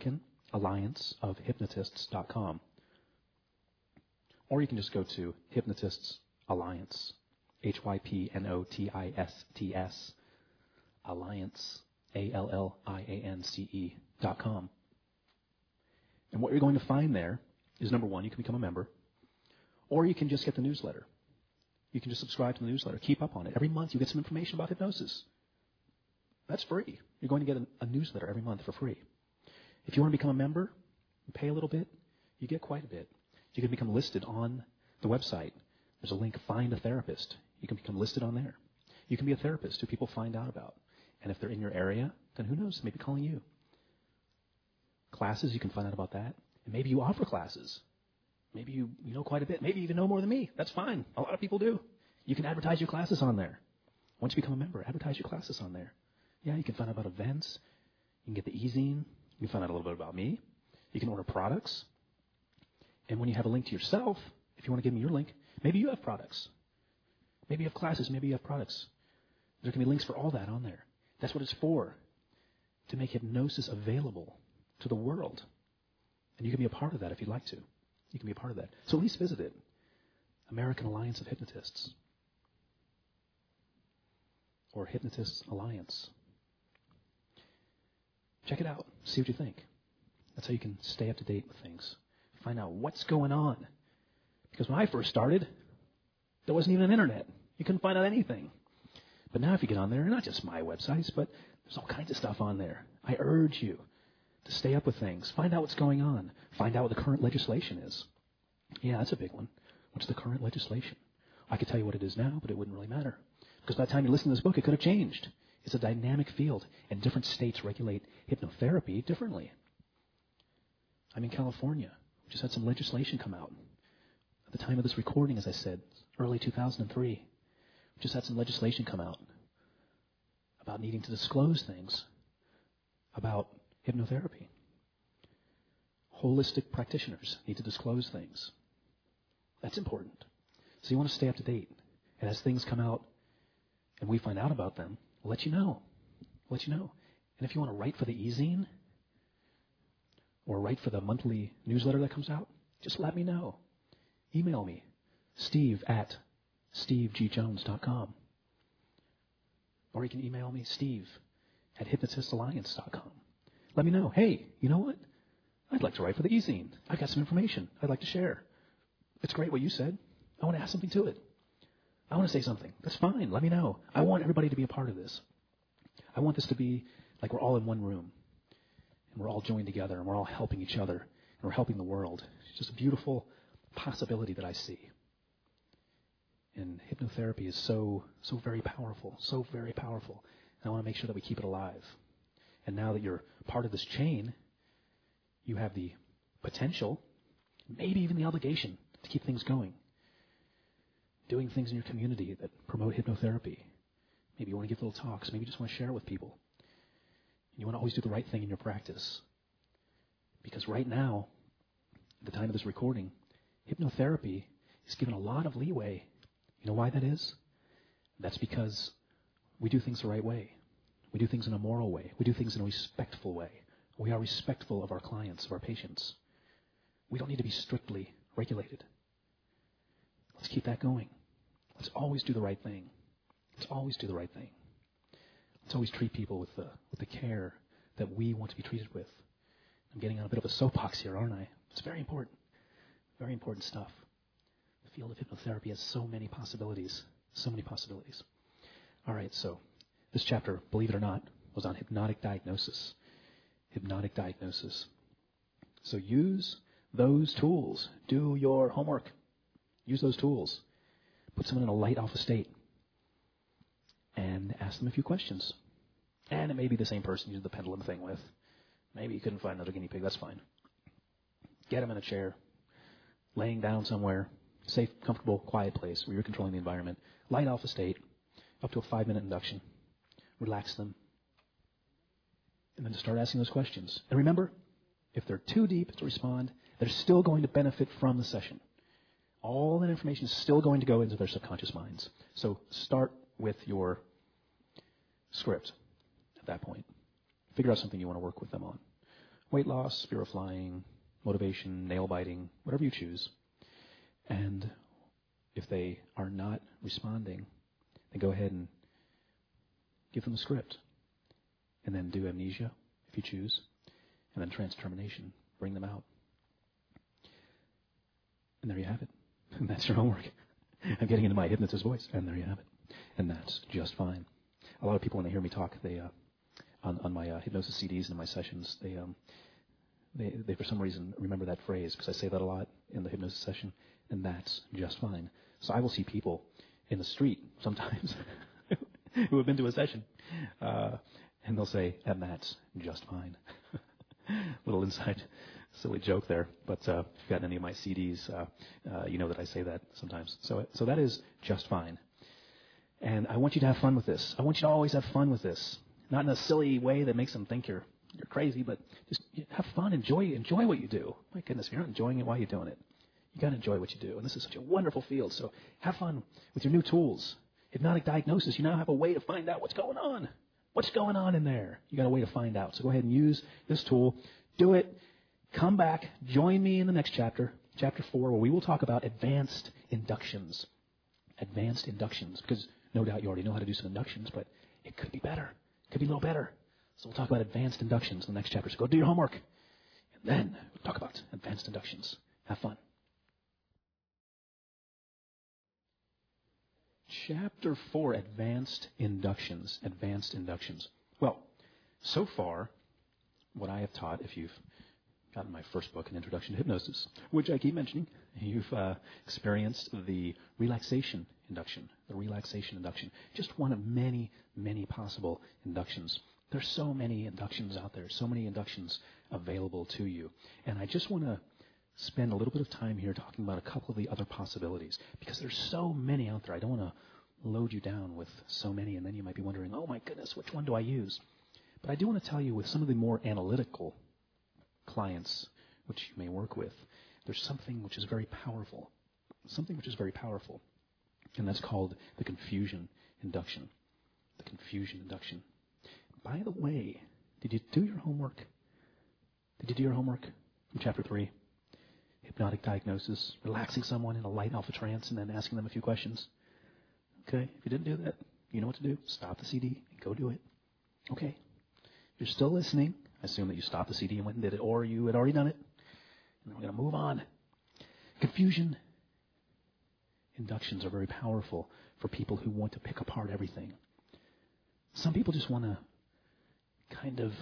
AmericanAllianceOfHypnotists.com. Or you can just go to Hypnotists Alliance, HYPNOTISTS, Alliance, ALLIANCE.com. And what you're going to find there is, number one, you can become a member, or you can just get the newsletter. You can just subscribe to the newsletter. Keep up on it. Every month you get some information about hypnosis. That's free. You're going to get a newsletter every month for free. If you want to become a member, you pay a little bit, you get quite a bit. You can become listed on the website. There's a link, Find a Therapist. You can become listed on there. You can be a therapist who people find out about. And if they're in your area, then who knows, maybe calling you. Classes, you can find out about that. And maybe you offer classes. Maybe you know quite a bit. Maybe you even know more than me. That's fine. A lot of people do. You can advertise your classes on there. Once you become a member, advertise your classes on there. Yeah, you can find out about events. You can get the e-zine. You can find out a little bit about me. You can order products. And when you have a link to yourself, if you want to give me your link, maybe you have products. Maybe you have classes. Maybe you have products. There can be links for all that on there. That's what it's for, to make hypnosis available to the world. And you can be a part of that if you'd like to. You can be a part of that. So at least visit it. American Alliance of Hypnotists. Or Hypnotists Alliance. Check it out. See what you think. That's how you can stay up to date with things. Find out what's going on. Because when I first started, there wasn't even an internet. You couldn't find out anything. But now if you get on there, not just my websites, but there's all kinds of stuff on there. I urge you to stay up with things. Find out what's going on. Find out what the current legislation is. Yeah, that's a big one. What's the current legislation? I could tell you what it is now, but it wouldn't really matter. Because by the time you listen to this book, it could have changed. It's a dynamic field, and different states regulate hypnotherapy differently. I'm in California. We just had some legislation come out. At the time of this recording, as I said, early 2003, we just had some legislation come out about needing to disclose things about hypnotherapy. Holistic practitioners need to disclose things. That's important. So you want to stay up to date. And as things come out and we find out about them, we'll let you know. We'll let you know. And if you want to write for the e-zine or write for the monthly newsletter that comes out, just let me know. Email me, steve@stevegjones.com. Or you can email me, steve@hypnotistalliance.com. Let me know, hey, you know what? I'd like to write for the e-zine. I've got some information I'd like to share. It's great what you said. I want to add something to it. I want to say something. That's fine. Let me know. I want everybody to be a part of this. I want this to be like we're all in one room. And we're all joined together. And we're all helping each other. And we're helping the world. It's just a beautiful possibility that I see. And hypnotherapy is so very powerful. So very powerful. And I want to make sure that we keep it alive. And now that you're part of this chain, you have the potential, maybe even the obligation, to keep things going. Doing things in your community that promote hypnotherapy. Maybe you want to give little talks. Maybe you just want to share with people. You want to always do the right thing in your practice. Because right now, at the time of this recording, hypnotherapy is given a lot of leeway. You know why that is? That's because we do things the right way. We do things in a moral way. We do things in a respectful way. We are respectful of our clients, of our patients. We don't need to be strictly regulated. Let's keep that going. Let's always do the right thing. Let's always do the right thing. Let's always treat people with the care that we want to be treated with. I'm getting on a bit of a soapbox here, aren't I? It's very important. Very important stuff. The field of hypnotherapy has so many possibilities. So many possibilities. All right, so this chapter, believe it or not, was on hypnotic diagnosis. Hypnotic diagnosis. So use those tools. Do your homework. Use those tools. Put someone in a light alpha state. And ask them a few questions. And it may be the same person you did the pendulum thing with. Maybe you couldn't find another guinea pig. That's fine. Get them in a chair. Laying down somewhere. Safe, comfortable, quiet place where you're controlling the environment. Light alpha state. Up to a 5-minute induction. Relax them. And then just start asking those questions. And remember, if they're too deep to respond, they're still going to benefit from the session. All that information is still going to go into their subconscious minds. So start with your script at that point. Figure out something you want to work with them on. Weight loss, fear of flying, motivation, nail biting, whatever you choose. And if they are not responding, then go ahead and give them a script. And then do amnesia, if you choose. And then trans-termination. Bring them out. And there you have it. And that's your homework. I'm getting into my hypnotist voice. And there you have it. And that's just fine. A lot of people, when they hear me talk, they on my hypnosis CDs and in my sessions, they for some reason remember that phrase because I say that a lot in the hypnosis session. And that's just fine. So I will see people in the street sometimes who have been to a session. And they'll say, and that's just fine. Little inside silly joke there. But if you've gotten any of my CDs, you know that I say that sometimes. So that is just fine. And I want you to have fun with this. I want you to always have fun with this. Not in a silly way that makes them think you're crazy, but just have fun. Enjoy what you do. My goodness, if you're not enjoying it, why are you doing it? You got to enjoy what you do. And this is such a wonderful field. So have fun with your new tools. Hypnotic diagnosis, you now have a way to find out what's going on. What's going on in there? You got a way to find out. So go ahead and use this tool. Do it. Come back. Join me in the next chapter, chapter 4, where we will talk about advanced inductions. Advanced inductions. Because no doubt you already know how to do some inductions, but it could be better. It could be a little better. So we'll talk about advanced inductions in the next chapter. So go do your homework. And then we'll talk about advanced inductions. Have fun. Chapter 4, Advanced Inductions. Advanced Inductions. Well, so far, what I have taught, if you've gotten my first book, An Introduction to Hypnosis, which I keep mentioning, you've experienced the relaxation induction, the relaxation induction. Just one of many, many possible inductions. There's so many inductions out there, so many inductions available to you. And I just want to spend a little bit of time here talking about a couple of the other possibilities, because there's so many out there. I don't want to load you down with so many, and then you might be wondering, oh my goodness, which one do I use? But I do want to tell you, with some of the more analytical clients which you may work with, there's something which is very powerful. Something which is very powerful. And that's called the confusion induction. The confusion induction. By the way, did you do your homework? Did you do your homework from chapter 3? Hypnotic diagnosis, relaxing someone in a light alpha trance and then asking them a few questions. Okay, if you didn't do that, you know what to do. Stop the CD and go do it. Okay, you're still listening. I assume that you stopped the CD and went and did it, or you had already done it. And we're going to move on. Confusion inductions are very powerful for people who want to pick apart everything. Some people just want to kind of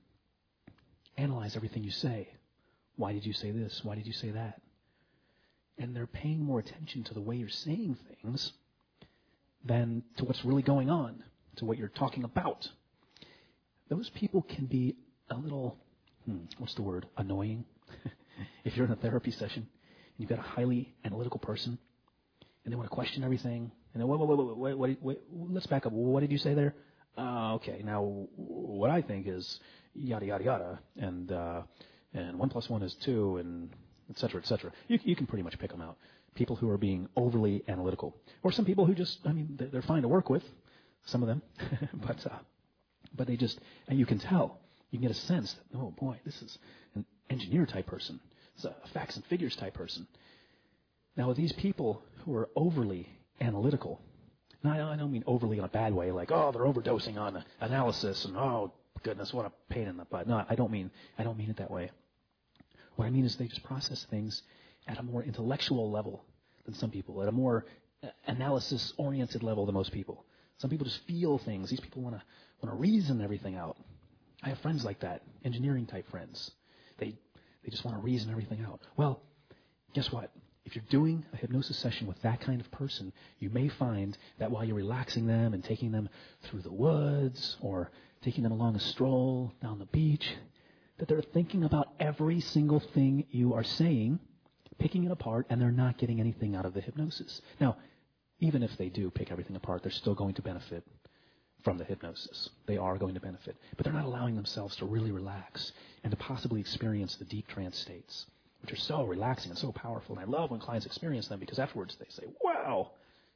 analyze everything you say. Why did you say this? Why did you say that? And they're paying more attention to the way you're saying things than to what's really going on, to what you're talking about. Those people can be a little, annoying. If you're in a therapy session and you've got a highly analytical person and they want to question everything, and then, wait, let's back up. What did you say there? Okay, now what I think is yada, yada, yada, and 1 + 1 is 2, and et cetera, et cetera. You can pretty much pick them out. People who are being overly analytical. Or some people who just, they're fine to work with, some of them, but they just, and you can tell, you can get a sense that, oh boy, this is an engineer type person. This is a facts and figures type person. Now, with these people who are overly analytical, now I don't mean overly in a bad way, like, oh, they're overdosing on analysis, and oh, goodness, what a pain in the butt. No, I don't mean it that way. What I mean is they just process things at a more intellectual level than some people, at a more analysis-oriented level than most people. Some people just feel things. These people want to reason everything out. I have friends like that, engineering-type friends. They just want to reason everything out. Well, guess what? If you're doing a hypnosis session with that kind of person, you may find that while you're relaxing them and taking them through the woods or taking them along a stroll down the beach, that they're thinking about every single thing you are saying, picking it apart, and they're not getting anything out of the hypnosis. Now, even if they do pick everything apart, they're still going to benefit from the hypnosis. They are going to benefit. But they're not allowing themselves to really relax and to possibly experience the deep trance states, which are so relaxing and so powerful. And I love when clients experience them, because afterwards they say, wow,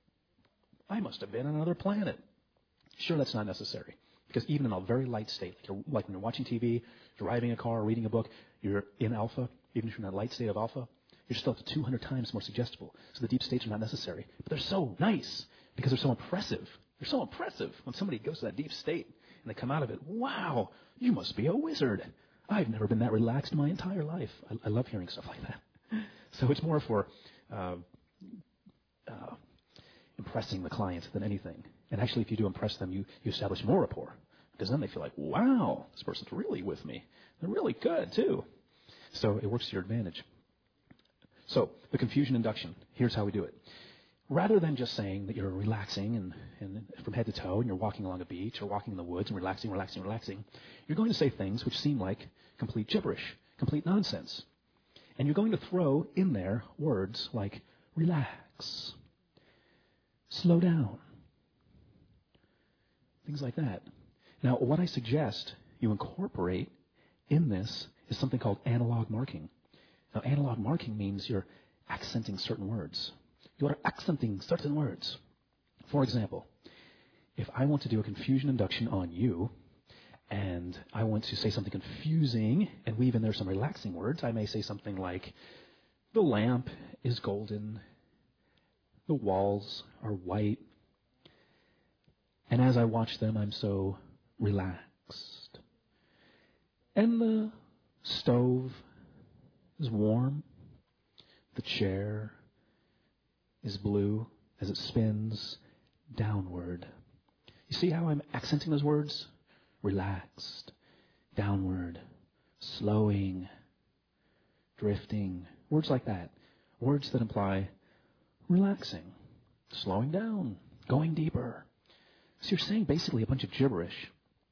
I must have been on another planet. Sure, that's not necessary. Because even in a very light state, like when you're watching TV, driving a car, reading a book, you're in alpha, even if you're in a light state of alpha, you're still up to 200 times more suggestible. So the deep states are not necessary. But they're so nice because they're so impressive. They're so impressive when somebody goes to that deep state and they come out of it. Wow, you must be a wizard. I've never been that relaxed in my entire life. I love hearing stuff like that. So it's more for impressing the client than anything. And actually, if you do impress them, you establish more rapport. Because then they feel like, wow, this person's really with me. They're really good, too. So it works to your advantage. So the confusion induction, here's how we do it. Rather than just saying that you're relaxing and from head to toe and you're walking along a beach or walking in the woods and relaxing, you're going to say things which seem like complete gibberish, complete nonsense. And you're going to throw in there words like relax, slow down, things like that. Now, what I suggest you incorporate in this is something called analog marking. Now, analog marking means you're accenting certain words. You are accenting certain words. For example, if I want to do a confusion induction on you, and I want to say something confusing and weave in there some relaxing words, I may say something like, the lamp is golden, the walls are white, and as I watch them, I'm so relaxed. And the stove is warm, the chair is blue as it spins downward. You see how I'm accenting those words? Relaxed, downward, slowing, drifting. Words like that. Words that imply relaxing. slowing down, going deeper. So you're saying basically a bunch of gibberish.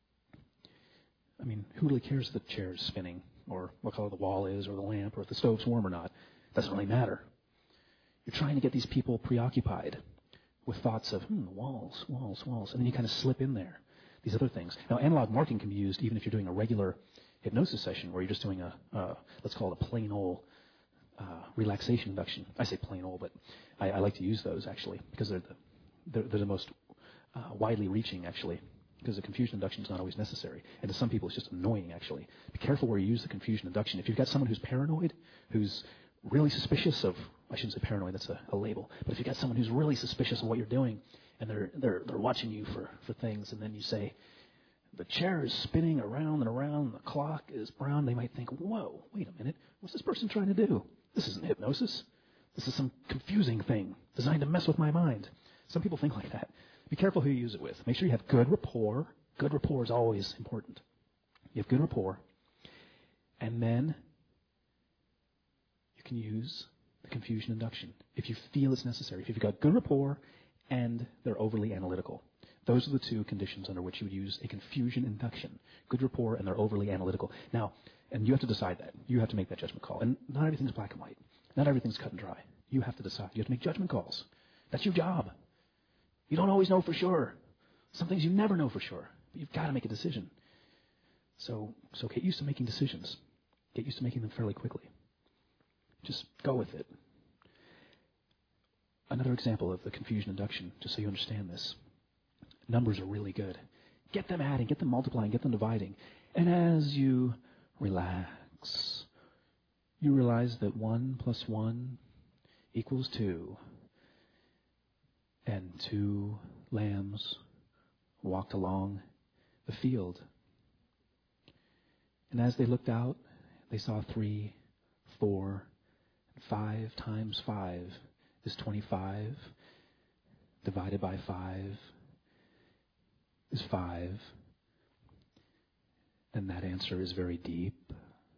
I mean, who really cares if the chair is spinning or what color the wall is or the lamp or if the stove's warm or not? Doesn't really matter. You're trying to get these people preoccupied with thoughts of, walls, walls, walls. And then you kind of slip in there, these other things. Now, analog marking can be used even if you're doing a regular hypnosis session where you're just doing let's call it a plain old relaxation induction. I say plain old, but I like to use those, actually, because they're the most widely reaching, actually, because the confusion induction is not always necessary. And to some people, it's just annoying, actually. Be careful where you use the confusion induction. If you've got someone who's paranoid, who's really suspicious of, I shouldn't say paranoid, that's a label, but if you've got someone who's really suspicious of what you're doing, and they're watching you for things, and then you say, the chair is spinning around and around, the clock is brown, they might think, whoa, wait a minute, what's this person trying to do? This isn't hypnosis. This is some confusing thing designed to mess with my mind. Some people think like that. Be careful who you use it with. Make sure you have good rapport. Good rapport is always important. You have good rapport. And then you can use the confusion induction if you feel it's necessary. If you've got good rapport and they're overly analytical. Those are the two conditions under which you would use a confusion induction. Good rapport and they're overly analytical. Now, and you have to decide that. You have to make that judgment call. And not everything's black and white. Not everything's cut and dry. You have to decide. You have to make judgment calls. That's your job. You don't always know for sure. Some things you never know for sure. But you've got to make a decision. So get used to making decisions. Get used to making them fairly quickly. Just go with it. Another example of the confusion induction, just so you understand this. Numbers are really good. Get them adding, get them multiplying, get them dividing. And as you relax, you realize that 1 plus 1 equals 2. And 2 lambs walked along the field. And as they looked out, they saw 3, 4, 5 times 5 is 25. Divided by 5 is 5. And that answer is very deep.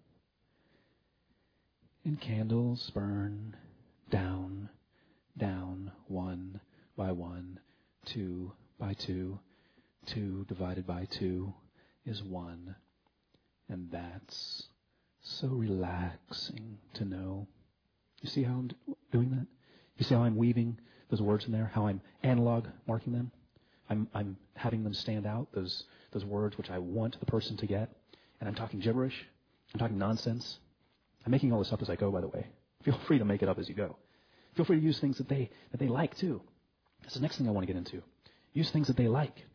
And candles burn down, down, 1 by 1, 2 by 2. 2 divided by 2 is 1. And that's so relaxing to know. You see how I'm doing that? You see how I'm weaving those words in there? How I'm analog marking them? I'm having them stand out, those words which I want the person to get. And I'm talking gibberish. I'm talking nonsense. I'm making all this up as I go, by the way. Feel free to make it up as you go. Feel free to use things that they like, too. That's the next thing I want to get into. Use things that they like.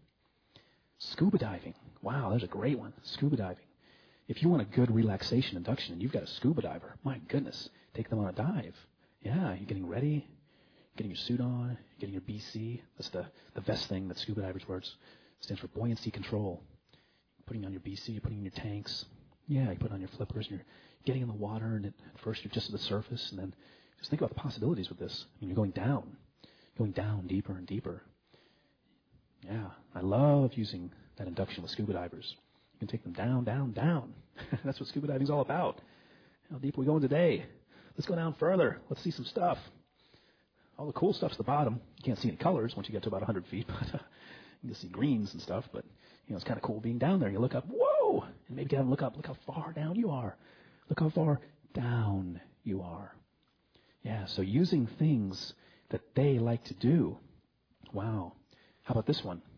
Scuba diving. Wow, there's a great one. Scuba diving. If you want a good relaxation induction and you've got a scuba diver, my goodness, take them on a dive. Yeah, you're getting ready, getting your suit on, getting your BC. That's the vest thing that scuba divers wear. It stands for buoyancy control. Putting on your BC, you're putting in your tanks. Yeah, you put on your flippers and you're getting in the water, and at first you're just at the surface, and then just think about the possibilities with this. I mean, you're going down deeper and deeper. Yeah, I love using that induction with scuba divers. You can take them down, down, down. That's what scuba diving's all about. How deep are we going today? Let's go down further. Let's see some stuff. All the cool stuff's at the bottom. You can't see any colors once you get to about 100 feet, but you can see greens and stuff. But it's kind of cool being down there. You look up, whoa, and maybe you look up. Look how far down you are. Look how far down you are. Yeah, so using things that they like to do. Wow. How about this one?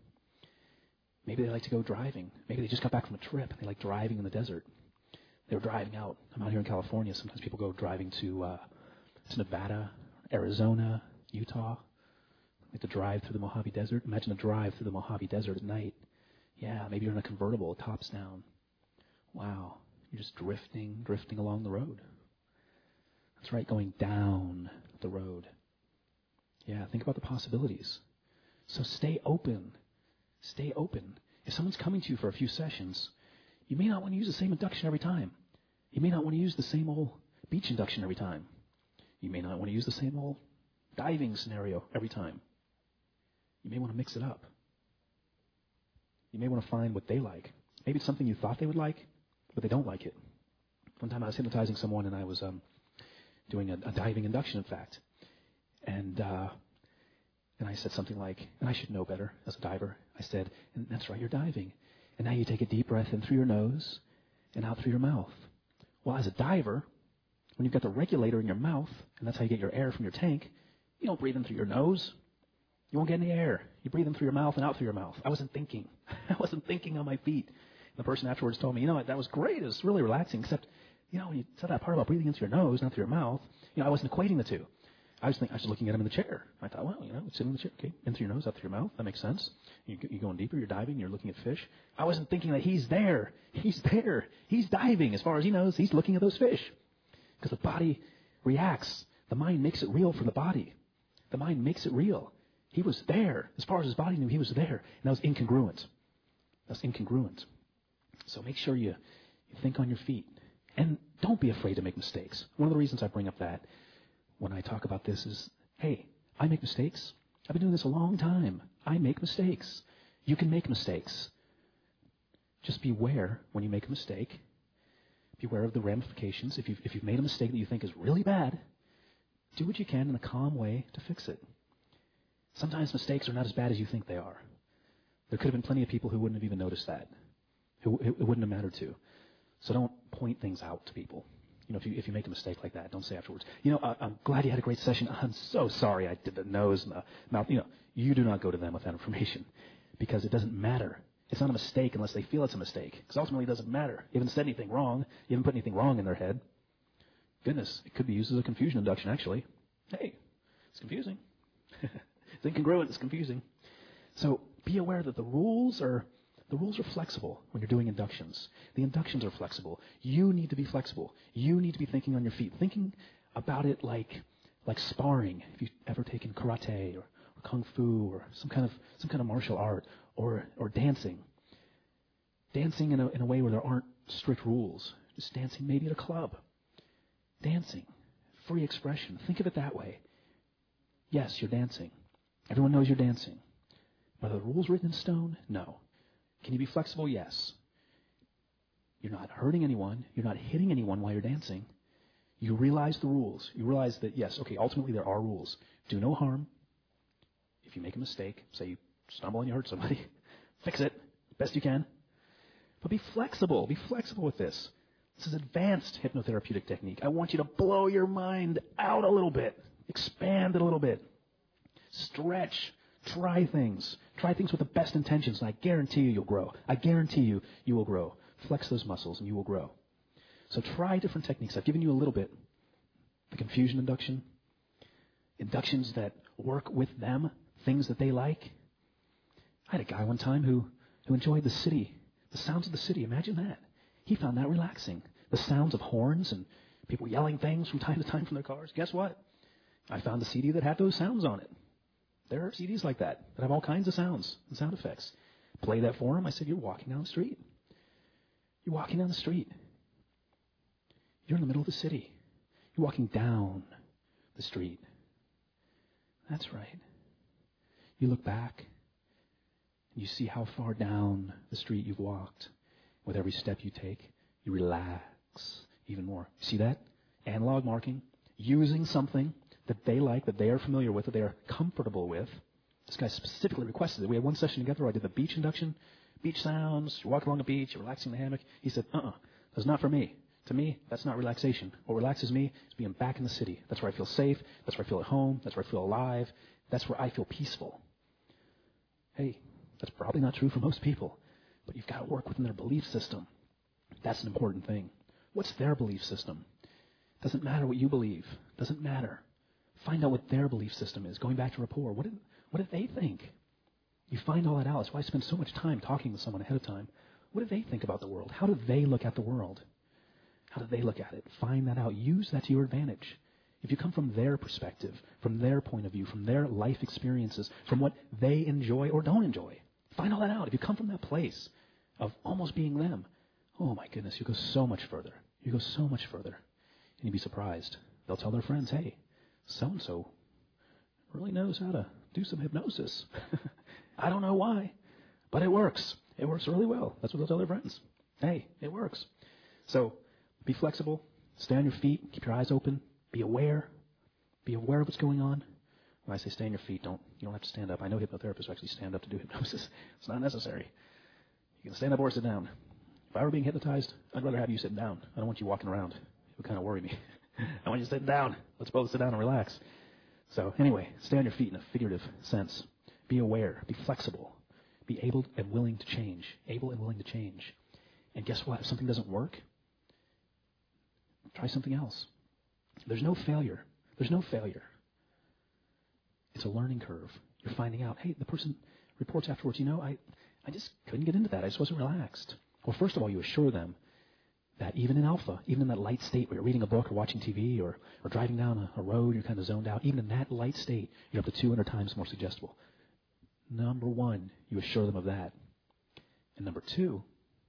Maybe they like to go driving. Maybe they just got back from a trip and they like driving in the desert. They were driving out. I'm out here in California. Sometimes people go driving to Nevada, Arizona, Utah. They like to drive through the Mojave Desert. Imagine a drive through the Mojave Desert at night. Yeah, maybe you're in a convertible, tops down. Wow. You're just drifting along the road. That's right, going down the road. Yeah, think about the possibilities. So stay open. Stay open. If someone's coming to you for a few sessions, you may not want to use the same induction every time. You may not want to use the same old beach induction every time. You may not want to use the same old diving scenario every time. You may want to mix it up. You may want to find what they like. Maybe it's something you thought they would like, but they don't like it. One time I was hypnotizing someone, and I was doing a diving induction, in fact. And And I said something like, and I should know better as a diver. I said, and that's right, you're diving. And now you take a deep breath in through your nose and out through your mouth. Well, as a diver, when you've got the regulator in your mouth, and that's how you get your air from your tank, you don't breathe in through your nose. You won't get any air. You breathe in through your mouth and out through your mouth. I wasn't thinking. I wasn't thinking on my feet. And the person afterwards told me, that was great. It was really relaxing, except, when you said that part about breathing into your nose, not through your mouth, I wasn't equating the two. I was looking at him in the chair. I thought, well, sitting in the chair, okay, in through your nose, out through your mouth. That makes sense. You're going deeper. You're diving. You're looking at fish. I wasn't thinking that he's there. He's there. He's diving. As far as he knows, he's looking at those fish. Because the body reacts. The mind makes it real for the body. The mind makes it real. He was there. As far as his body knew, he was there. And that was incongruent. That's incongruent. So make sure you think on your feet. And don't be afraid to make mistakes. One of the reasons I bring up that when I talk about this is, hey, I make mistakes. I've been doing this a long time. I make mistakes. You can make mistakes. Just beware when you make a mistake. Beware of the ramifications. If you've made a mistake that you think is really bad, do what you can in a calm way to fix it. Sometimes mistakes are not as bad as you think they are. There could have been plenty of people who wouldn't have even noticed that, who it wouldn't have mattered to. So don't point things out to people. If you make a mistake like that, don't say afterwards, I'm glad you had a great session. I'm so sorry I did the nose and the mouth. You do not go to them with that information because it doesn't matter. It's not a mistake unless they feel it's a mistake because ultimately it doesn't matter. You haven't said anything wrong. You haven't put anything wrong in their head. Goodness, it could be used as a confusion induction, actually. Hey, it's confusing. It's incongruent. It's confusing. So be aware that the rules are flexible when you're doing inductions. The inductions are flexible. You need to be flexible. You need to be thinking on your feet, thinking about it like sparring. If you've ever taken karate or kung fu or some kind of martial art or dancing in a way where there aren't strict rules. Just dancing maybe at a club. Dancing, free expression. Think of it that way. Yes, you're dancing. Everyone knows you're dancing. But are the rules written in stone? No. Can you be flexible? Yes. You're not hurting anyone. You're not hitting anyone while you're dancing. You realize the rules. You realize that, yes, okay, ultimately there are rules. Do no harm. If you make a mistake, say you stumble and you hurt somebody, fix it best you can. But be flexible. Be flexible with this. This is advanced hypnotherapeutic technique. I want you to blow your mind out a little bit. Expand it a little bit. Stretch. Try things. Try things with the best intentions, and I guarantee you'll grow. I guarantee you will grow. Flex those muscles, and you will grow. So try different techniques. I've given you a little bit. The confusion induction. Inductions that work with them. Things that they like. I had a guy one time who enjoyed the city. The sounds of the city. Imagine that. He found that relaxing. The sounds of horns and people yelling things from time to time from their cars. Guess what? I found a CD that had those sounds on it. There are CDs like that have all kinds of sounds and sound effects. Play that for him. I said, you're walking down the street. You're walking down the street. You're in the middle of the city. You're walking down the street. That's right. You look back and you see how far down the street you've walked. With every step you take, you relax even more. You see that? Analog marking. Using something that they like, that they are familiar with, that they are comfortable with. This guy specifically requested it. We had one session together where I did the beach induction. Beach sounds, you walk along the beach, you're relaxing in the hammock. He said, that's not for me. To me, that's not relaxation. What relaxes me is being back in the city. That's where I feel safe. That's where I feel at home. That's where I feel alive. That's where I feel peaceful. Hey, that's probably not true for most people, but you've got to work within their belief system. That's an important thing. What's their belief system? Doesn't matter what you believe. Doesn't matter. Find out what their belief system is. Going back to rapport, what do they think? You find all that out. That's why I spend so much time talking with someone ahead of time. What do they think about the world? How do they look at the world? How do they look at it? Find that out. Use that to your advantage. If you come from their perspective, from their point of view, from their life experiences, from what they enjoy or don't enjoy, find all that out. If you come from that place of almost being them, oh my goodness, you go so much further. You go so much further. And you'd be surprised. They'll tell their friends, hey, so-and-so really knows how to do some hypnosis. I don't know why, but it works. It works really well. That's what they'll tell their friends. Hey, it works. So be flexible. Stay on your feet. Keep your eyes open. Be aware. Be aware of what's going on. When I say stay on your feet, you don't have to stand up. I know hypnotherapists actually stand up to do hypnosis. It's not necessary. You can stand up or sit down. If I were being hypnotized, I'd rather have you sitting down. I don't want you walking around. It would kind of worry me. I want you sitting down. Let's both sit down and relax. So anyway, stay on your feet in a figurative sense. Be aware. Be flexible. Be able and willing to change. Able and willing to change. And guess what? If something doesn't work, try something else. There's no failure. There's no failure. It's a learning curve. You're finding out, hey, the person reports afterwards, I just couldn't get into that. I just wasn't relaxed. Well, first of all, you assure them that even in alpha, even in that light state where you're reading a book or watching TV or driving down a road, you're kind of zoned out, even in that light state, you're up to 200 times more suggestible. Number one, you assure them of that. And number two,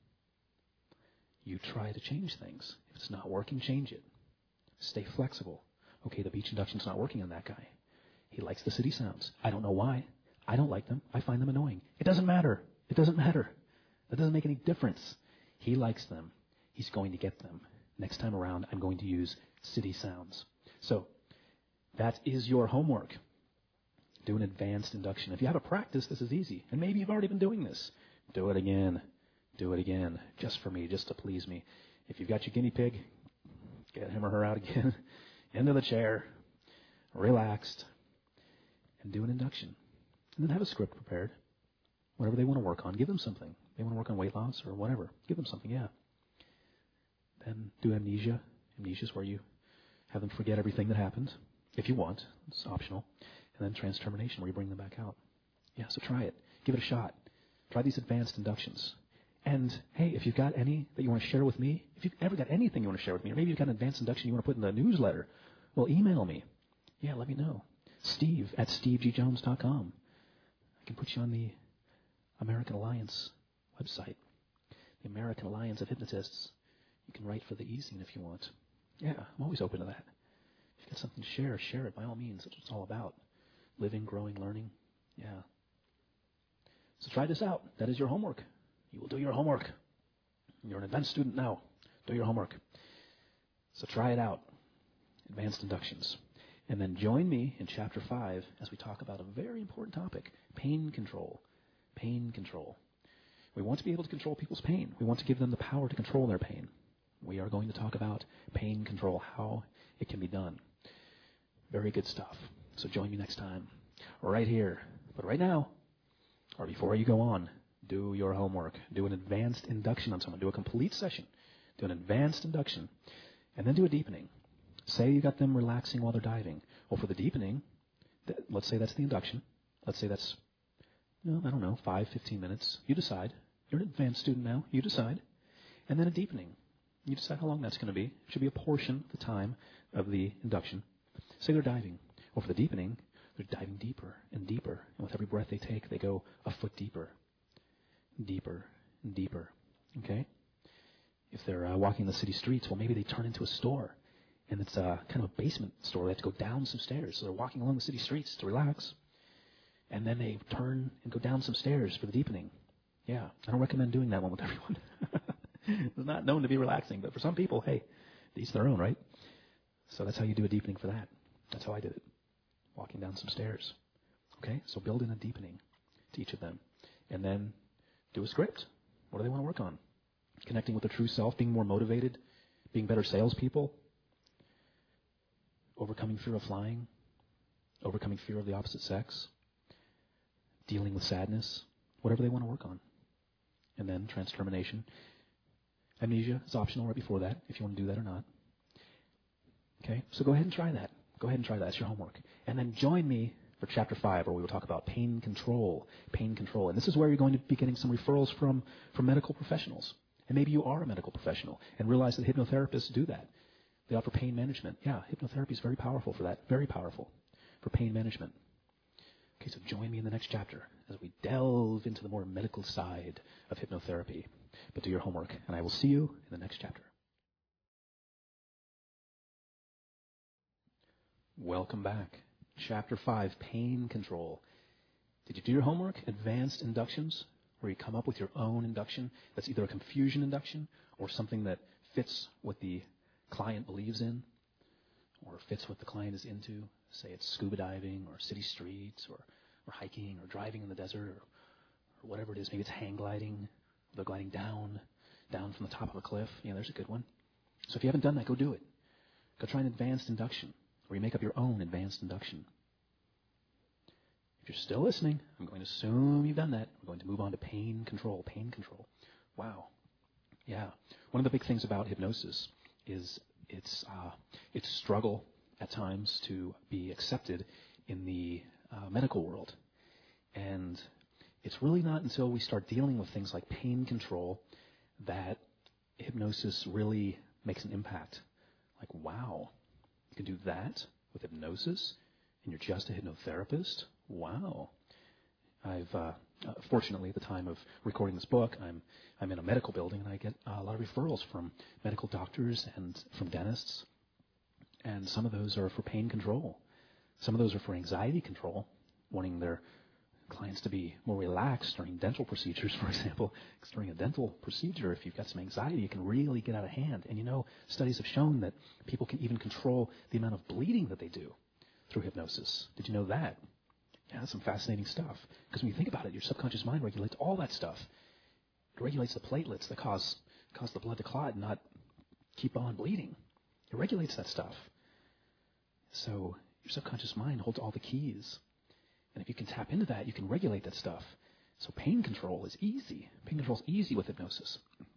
you try to change things. If it's not working, change it. Stay flexible. Okay, the beach induction's not working on that guy. He likes the city sounds. I don't know why. I don't like them. I find them annoying. It doesn't matter. It doesn't matter. That doesn't make any difference. He likes them. He's going to get them. Next time around, I'm going to use city sounds. So that is your homework. Do an advanced induction. If you have a practice, this is easy. And maybe you've already been doing this. Do it again. Do it again. Just for me, just to please me. If you've got your guinea pig, get him or her out again. Into the chair. Relaxed. And do an induction. And then have a script prepared. Whatever they want to work on, give them something. They want to work on weight loss or whatever. Give them something, yeah. Then do amnesia. Amnesia is where you have them forget everything that happened, if you want. It's optional. And then transtermination, where you bring them back out. Yeah, so try it. Give it a shot. Try these advanced inductions. And, hey, if you've got any that you want to share with me, if you've ever got anything you want to share with me, or maybe you've got an advanced induction you want to put in the newsletter, well, email me. Yeah, let me know. Steve@stevegjones.com. I can put you on the American Alliance website, the American Alliance of Hypnotists. You can write for the e-zine if you want. Yeah, I'm always open to that. If you've got something to share it by all means. That's what it's all about. Living, growing, learning. Yeah. So try this out. That is your homework. You will do your homework. You're an advanced student now. Do your homework. So try it out. Advanced inductions. And then join me in Chapter 5 as we talk about a very important topic, pain control. Pain control. We want to be able to control people's pain. We want to give them the power to control their pain. We are going to talk about pain control, how it can be done. Very good stuff. So join me next time, right here. But right now, or before you go on, do your homework. Do an advanced induction on someone. Do a complete session. Do an advanced induction. And then do a deepening. Say you got them relaxing while they're diving. Well, for the deepening, let's say that's the induction. Let's say that's, 5, 15 minutes. You decide. You're an advanced student now. You decide. And then a deepening. You decide how long that's going to be. It should be a portion of the time of the induction. Say they're diving. Well, for the deepening, they're diving deeper and deeper. And with every breath they take, they go a foot deeper. Deeper and deeper. Okay? If they're walking the city streets, well, maybe they turn into a store. And it's kind of a basement store. They have to go down some stairs. So they're walking along the city streets to relax. And then they turn and go down some stairs for the deepening. Yeah, I don't recommend doing that one with everyone. It's not known to be relaxing. But for some people, hey, to each their own, right? So that's how you do a deepening for that. That's how I did it. Walking down some stairs. Okay, so build in a deepening to each of them. And then do a script. What do they want to work on? Connecting with their true self, being more motivated, being better salespeople, overcoming fear of flying, overcoming fear of the opposite sex, dealing with sadness, whatever they want to work on. And then transtermination. Amnesia is optional right before that, if you want to do that or not. Okay, so go ahead and try that. Go ahead and try that. That's your homework. And then join me for Chapter 5, where we will talk about pain control. Pain control. And this is where you're going to be getting some referrals from medical professionals. And maybe you are a medical professional and realize that hypnotherapists do that. They offer pain management. Yeah, hypnotherapy is very powerful for that. Very powerful for pain management. Okay, so join me in the next chapter as we delve into the more medical side of hypnotherapy. But do your homework, and I will see you in the next chapter. Welcome back. Chapter 5, pain control. Did you do your homework? Advanced inductions, where you come up with your own induction that's either a confusion induction or something that fits what the client believes in or fits what the client is into. Say it's scuba diving or city streets or hiking or driving in the desert or whatever it is. Maybe it's hang gliding. They're gliding down from the top of a cliff. Yeah, there's a good one. So if you haven't done that, go do it. Go try an advanced induction, or you make up your own advanced induction. If you're still listening, I'm going to assume you've done that. We're going to move on to pain control. Pain control. Wow. Yeah. One of the big things about hypnosis is its struggle at times to be accepted in the medical world. And it's really not until we start dealing with things like pain control that hypnosis really makes an impact. Like, wow, you can do that with hypnosis, and you're just a hypnotherapist? Wow. I've fortunately, at the time of recording this book, I'm in a medical building, and I get a lot of referrals from medical doctors and from dentists. And some of those are for pain control. Some of those are for anxiety control, wanting their clients to be more relaxed during dental procedures, for example. Because during a dental procedure, if you've got some anxiety, it can really get out of hand. And studies have shown that people can even control the amount of bleeding that they do through hypnosis. Did you know that? Yeah, that's some fascinating stuff. Because when you think about it, your subconscious mind regulates all that stuff. It regulates the platelets that cause the blood to clot and not keep on bleeding. It regulates that stuff. So your subconscious mind holds all the keys. And if you can tap into that, you can regulate that stuff. So pain control is easy. Pain control is easy with hypnosis.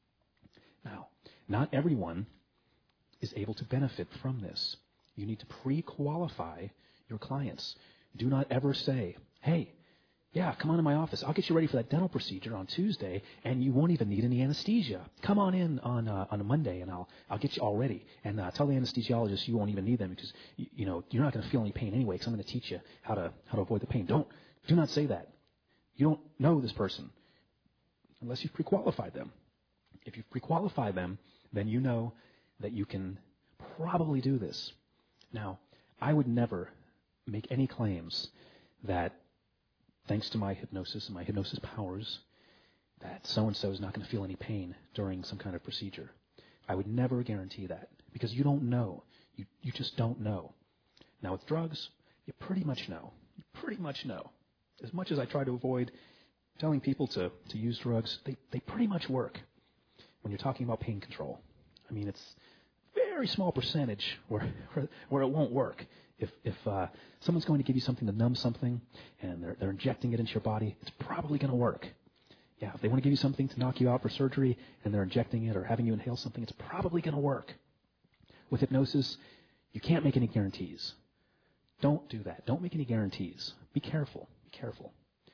Now, not everyone is able to benefit from this. You need to pre-qualify your clients. Do not ever say, hey, yeah, come on to my office. I'll get you ready for that dental procedure on Tuesday, and you won't even need any anesthesia. Come on in on a Monday, and I'll get you all ready. And tell the anesthesiologist you won't even need them because you're not going to feel any pain anyway. Because I'm going to teach you how to avoid the pain. Do not say that. You don't know this person unless you've pre-qualified them. If you've pre-qualified them, then you know that you can probably do this. Now, I would never make any claims that thanks to my hypnosis and my hypnosis powers, that so-and-so is not going to feel any pain during some kind of procedure. I would never guarantee that because you don't know. You just don't know. Now, with drugs, you pretty much know. You pretty much know. As much as I try to avoid telling people to use drugs, they pretty much work when you're talking about pain control. I mean, it's a very small percentage where it won't work. If someone's going to give you something to numb something and they're injecting it into your body, it's probably going to work. Yeah, if they want to give you something to knock you out for surgery and they're injecting it or having you inhale something, it's probably going to work. With hypnosis, you can't make any guarantees. Don't do that. Don't make any guarantees. Be careful. Be careful.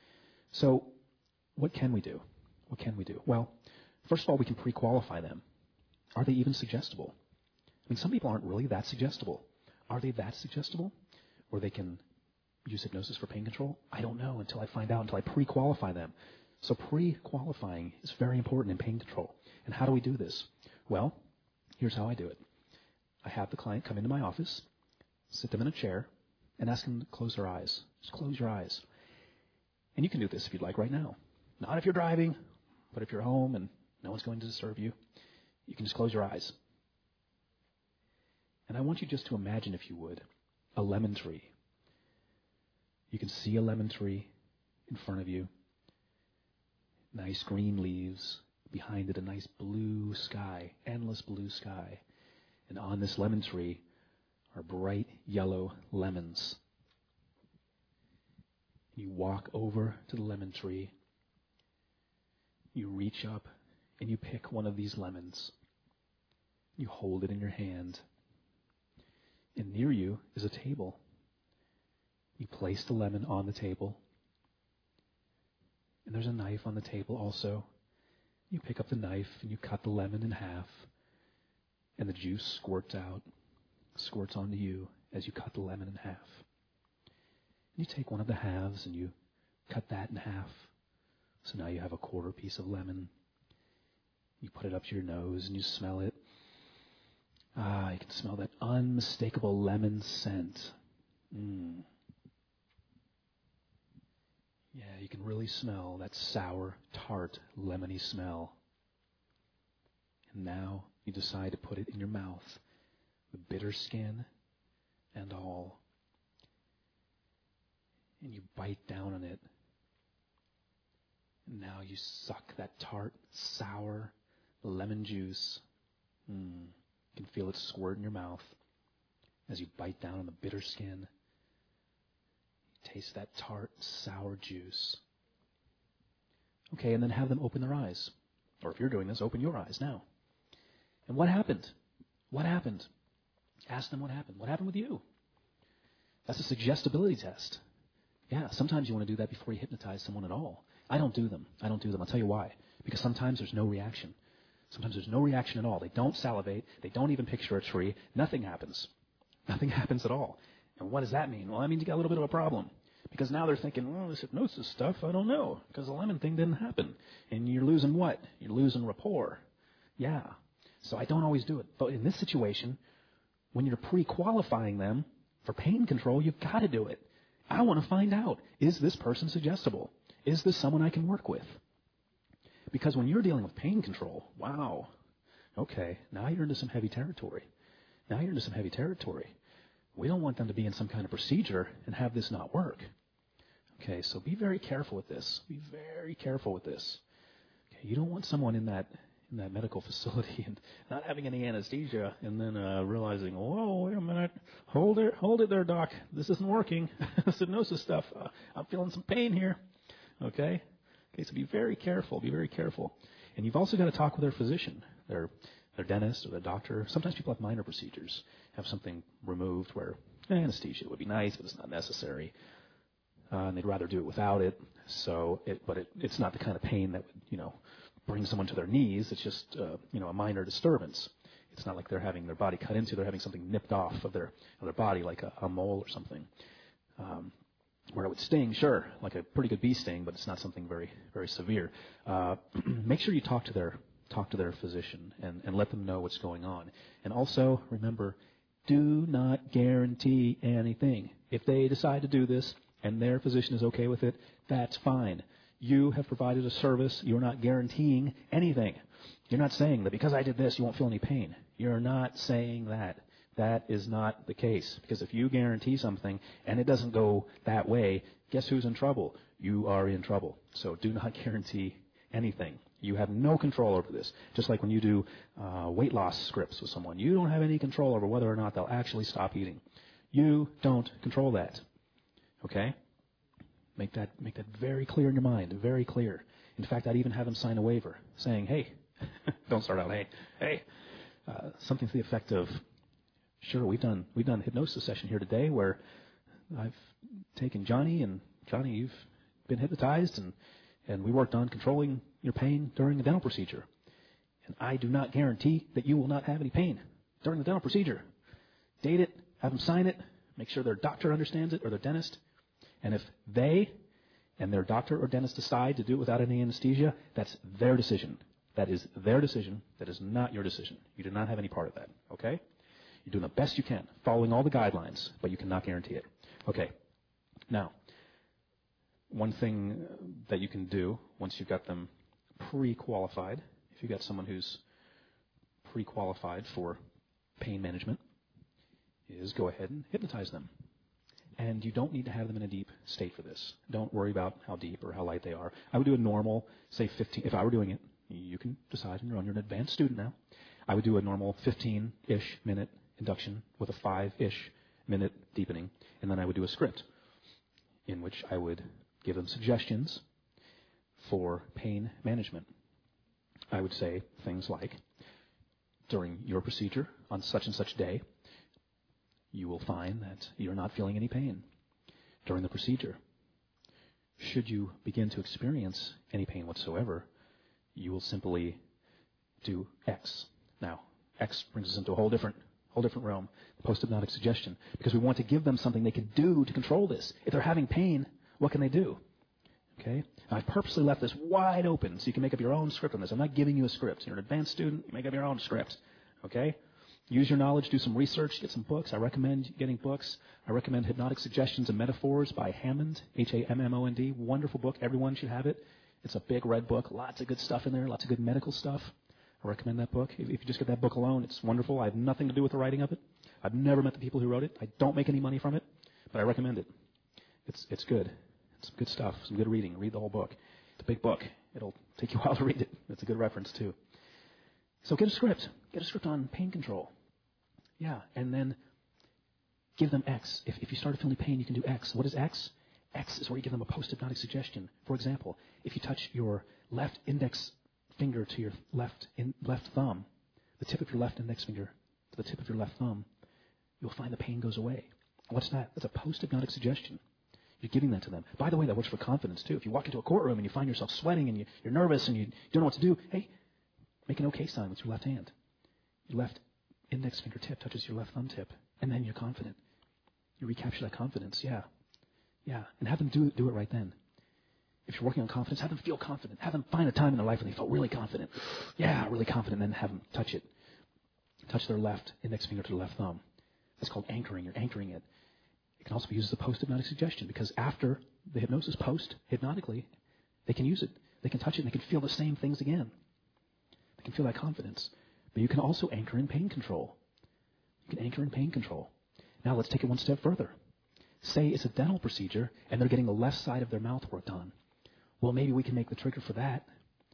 So what can we do? What can we do? Well, first of all, we can pre-qualify them. Are they even suggestible? I mean, some people aren't really that suggestible. Are they that suggestible where they can use hypnosis for pain control? I don't know until I find out, until I pre-qualify them. So pre-qualifying is very important in pain control. And how do we do this? Well, here's how I do it. I have the client come into my office, sit them in a chair, and ask them to close their eyes. Just close your eyes. And you can do this if you'd like right now. Not if you're driving, but if you're home and no one's going to disturb you, you can just close your eyes. And I want you just to imagine, if you would, a lemon tree. You can see a lemon tree in front of you. Nice green leaves. Behind it, a nice blue sky, endless blue sky. And on this lemon tree are bright yellow lemons. You walk over to the lemon tree. You reach up and you pick one of these lemons. You hold it in your hand. And near you is a table. You place the lemon on the table. And there's a knife on the table also. You pick up the knife and you cut the lemon in half. And the juice squirts out, squirts onto you as you cut the lemon in half. You take one of the halves and you cut that in half. So now you have a quarter piece of lemon. You put it up to your nose and you smell it. You can smell that unmistakable lemon scent. Yeah, you can really smell that sour, tart, lemony smell. And now you decide to put it in your mouth, with bitter skin and all. and you bite down on it. And now you suck that tart, sour lemon juice. You can feel it squirt in your mouth as you bite down on the bitter skin. You taste that tart, sour juice. Okay, and then have them open their eyes. Or if you're doing this, open your eyes now. And what happened? What happened? Ask them what happened. What happened with you? That's a suggestibility test. Yeah, sometimes you want to do that before you hypnotize someone at all. I don't do them. I'll tell you why. Because sometimes there's no reaction. Sometimes there's no reaction at all. They don't salivate. They don't even picture a tree. Nothing happens. Nothing happens at all. And what does that mean? Well, that means you got a little bit of a problem. Because now they're thinking, well, this hypnosis stuff, I don't know. Because the lemon thing didn't happen. And you're losing what? You're losing rapport. Yeah. So I don't always do it. But in this situation, when you're pre-qualifying them for pain control, you've got to do it. I want to find out, is this person suggestible? Is this someone I can work with? Because when you're dealing with pain control, wow, okay, now you're into some heavy territory. We don't want them to be in some kind of procedure and have this not work. Okay, so be very careful with this. Okay, you don't want someone in that medical facility and not having any anesthesia and then realizing, whoa, wait a minute, hold it there, doc. This isn't working. This hypnosis stuff, I'm feeling some pain here. Okay, so be very careful. And you've also got to talk with their physician, their dentist or their doctor. Sometimes people have minor procedures, have something removed where anesthesia would be nice, but it's not necessary. And they'd rather do it without it. But it's not the kind of pain that would, bring someone to their knees. It's just, a minor disturbance. It's not like they're having their body cut into. They're having something nipped off of their body, like a mole or something. Where it would sting, sure, like a pretty good bee sting, but it's not something very, very severe. Make sure you talk to their physician and let them know what's going on. And also, remember, do not guarantee anything. If they decide to do this and their physician is okay with it, that's fine. You have provided a service. You're not guaranteeing anything. You're not saying that because I did this, you won't feel any pain. You're not saying that. That is not the case. Because if you guarantee something and it doesn't go that way, guess who's in trouble? You are in trouble. So do not guarantee anything. You have no control over this. Just like when you do weight loss scripts with someone. You don't have any control over whether or not they'll actually stop eating. You don't control that. Okay? Make that very clear in your mind. Very clear. In fact, I'd even have them sign a waiver saying, hey, don't start out, hey. Something to the effect of, sure, we've done a hypnosis session here today where I've taken Johnny, and Johnny, you've been hypnotized, and we worked on controlling your pain during a dental procedure. And I do not guarantee that you will not have any pain during the dental procedure. Date it, have them sign it, make sure their doctor understands it or their dentist. And if they and their doctor or dentist decide to do it without any anesthesia, that's their decision. That is their decision. That is not your decision. You do not have any part of that, okay? You're doing the best you can, following all the guidelines, but you cannot guarantee it. Okay. Now, one thing that you can do once you've got them pre-qualified, if you've got someone who's pre-qualified for pain management, is go ahead and hypnotize them. And you don't need to have them in a deep state for this. Don't worry about how deep or how light they are. I would do a normal, say 15, if I were doing it, you can decide on your own. You're an advanced student now. I would do a normal 15-ish minute induction with a 5-ish minute deepening. And then I would do a script in which I would give them suggestions for pain management. I would say things like, during your procedure on such and such day, you will find that you're not feeling any pain during the procedure. Should you begin to experience any pain whatsoever, you will simply do X. Now, X brings us into a whole different realm, the post-hypnotic suggestion, because we want to give them something they can do to control this. If they're having pain, what can they do? Okay? Now, I've purposely left this wide open so you can make up your own script on this. I'm not giving you a script. You're an advanced student. You make up your own script. Okay? Use your knowledge, do some research, get some books. I recommend getting books. I recommend Hypnotic Suggestions and Metaphors by Hammond, Hammond. Wonderful book. Everyone should have it. It's a big red book. Lots of good stuff in there, lots of good medical stuff. I recommend that book. If you just get that book alone, it's wonderful. I have nothing to do with the writing of it. I've never met the people who wrote it. I don't make any money from it, but I recommend it. It's good. It's some good stuff, some good reading. Read the whole book. It's a big book. It'll take you a while to read it. It's a good reference, too. So get a script. Get a script on pain control. Yeah, and then give them X. If you start feeling pain, you can do X. What is X? X is where you give them a post-hypnotic suggestion. For example, if you touch your left index finger to your left thumb, the tip of your left index finger to the tip of your left thumb, you'll find the pain goes away. What's that? That's a post-hypnotic suggestion. You're giving that to them. By the way, that works for confidence, too. If you walk into a courtroom and you find yourself sweating and you're nervous and you don't know what to do, hey, make an OK sign with your left hand. Your left index fingertip touches your left thumb tip, and then you're confident. You recapture that confidence. Yeah. And have them do it right then. If you're working on confidence, have them feel confident. Have them find a time in their life when they felt really confident. Yeah, really confident, and then have them touch it. Touch their left index finger to the left thumb. That's called anchoring. You're anchoring it. It can also be used as a post-hypnotic suggestion because after the hypnosis post-hypnotically, they can use it. They can touch it and they can feel the same things again. They can feel that confidence. But you can also anchor in pain control. You can anchor in pain control. Now let's take it one step further. Say it's a dental procedure and they're getting the left side of their mouth worked on. Well, maybe we can make the trigger for that,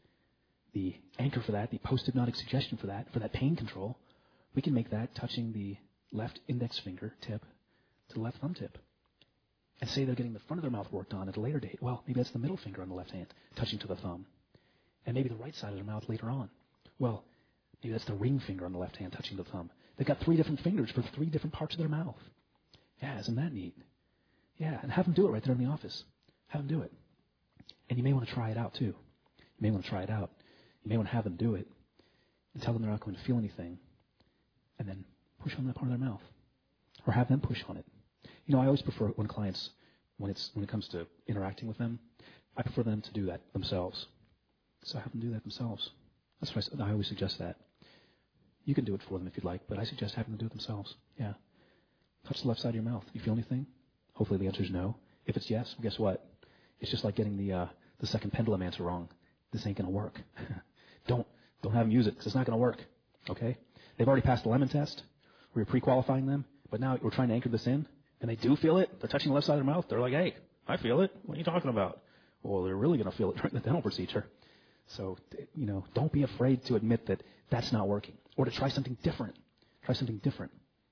the anchor for that, the post-hypnotic suggestion for that pain control. We can make that touching the left index finger tip to the left thumb tip. And say they're getting the front of their mouth worked on at a later date. Well, maybe that's the middle finger on the left hand touching to the thumb. And maybe the right side of their mouth later on. Well, maybe that's the ring finger on the left hand touching the thumb. They've got 3 different fingers for 3 different parts of their mouth. Yeah, isn't that neat? Yeah, and have them do it right there in the office. Have them do it. And you may want to try it out, too. You may want to try it out. You may want to have them do it and tell them they're not going to feel anything and then push on that part of their mouth or have them push on it. You know, I always prefer when clients, when it comes to interacting with them, I prefer them to do that themselves. So have them do that themselves. That's why I always suggest that. You can do it for them if you'd like, but I suggest having them do it themselves. Yeah. Touch the left side of your mouth. You feel anything? Hopefully the answer is no. If it's yes, well, guess what? It's just like getting the second pendulum answer wrong. This ain't going to work. Don't have them use it because it's not going to work. Okay? They've already passed the lemon test. We were pre-qualifying them, but now we're trying to anchor this in, and they do feel it. They're touching the left side of their mouth. They're like, hey, I feel it. What are you talking about? Well, they're really going to feel it during the dental procedure. So, don't be afraid to admit that that's not working or to try something different. Try something different.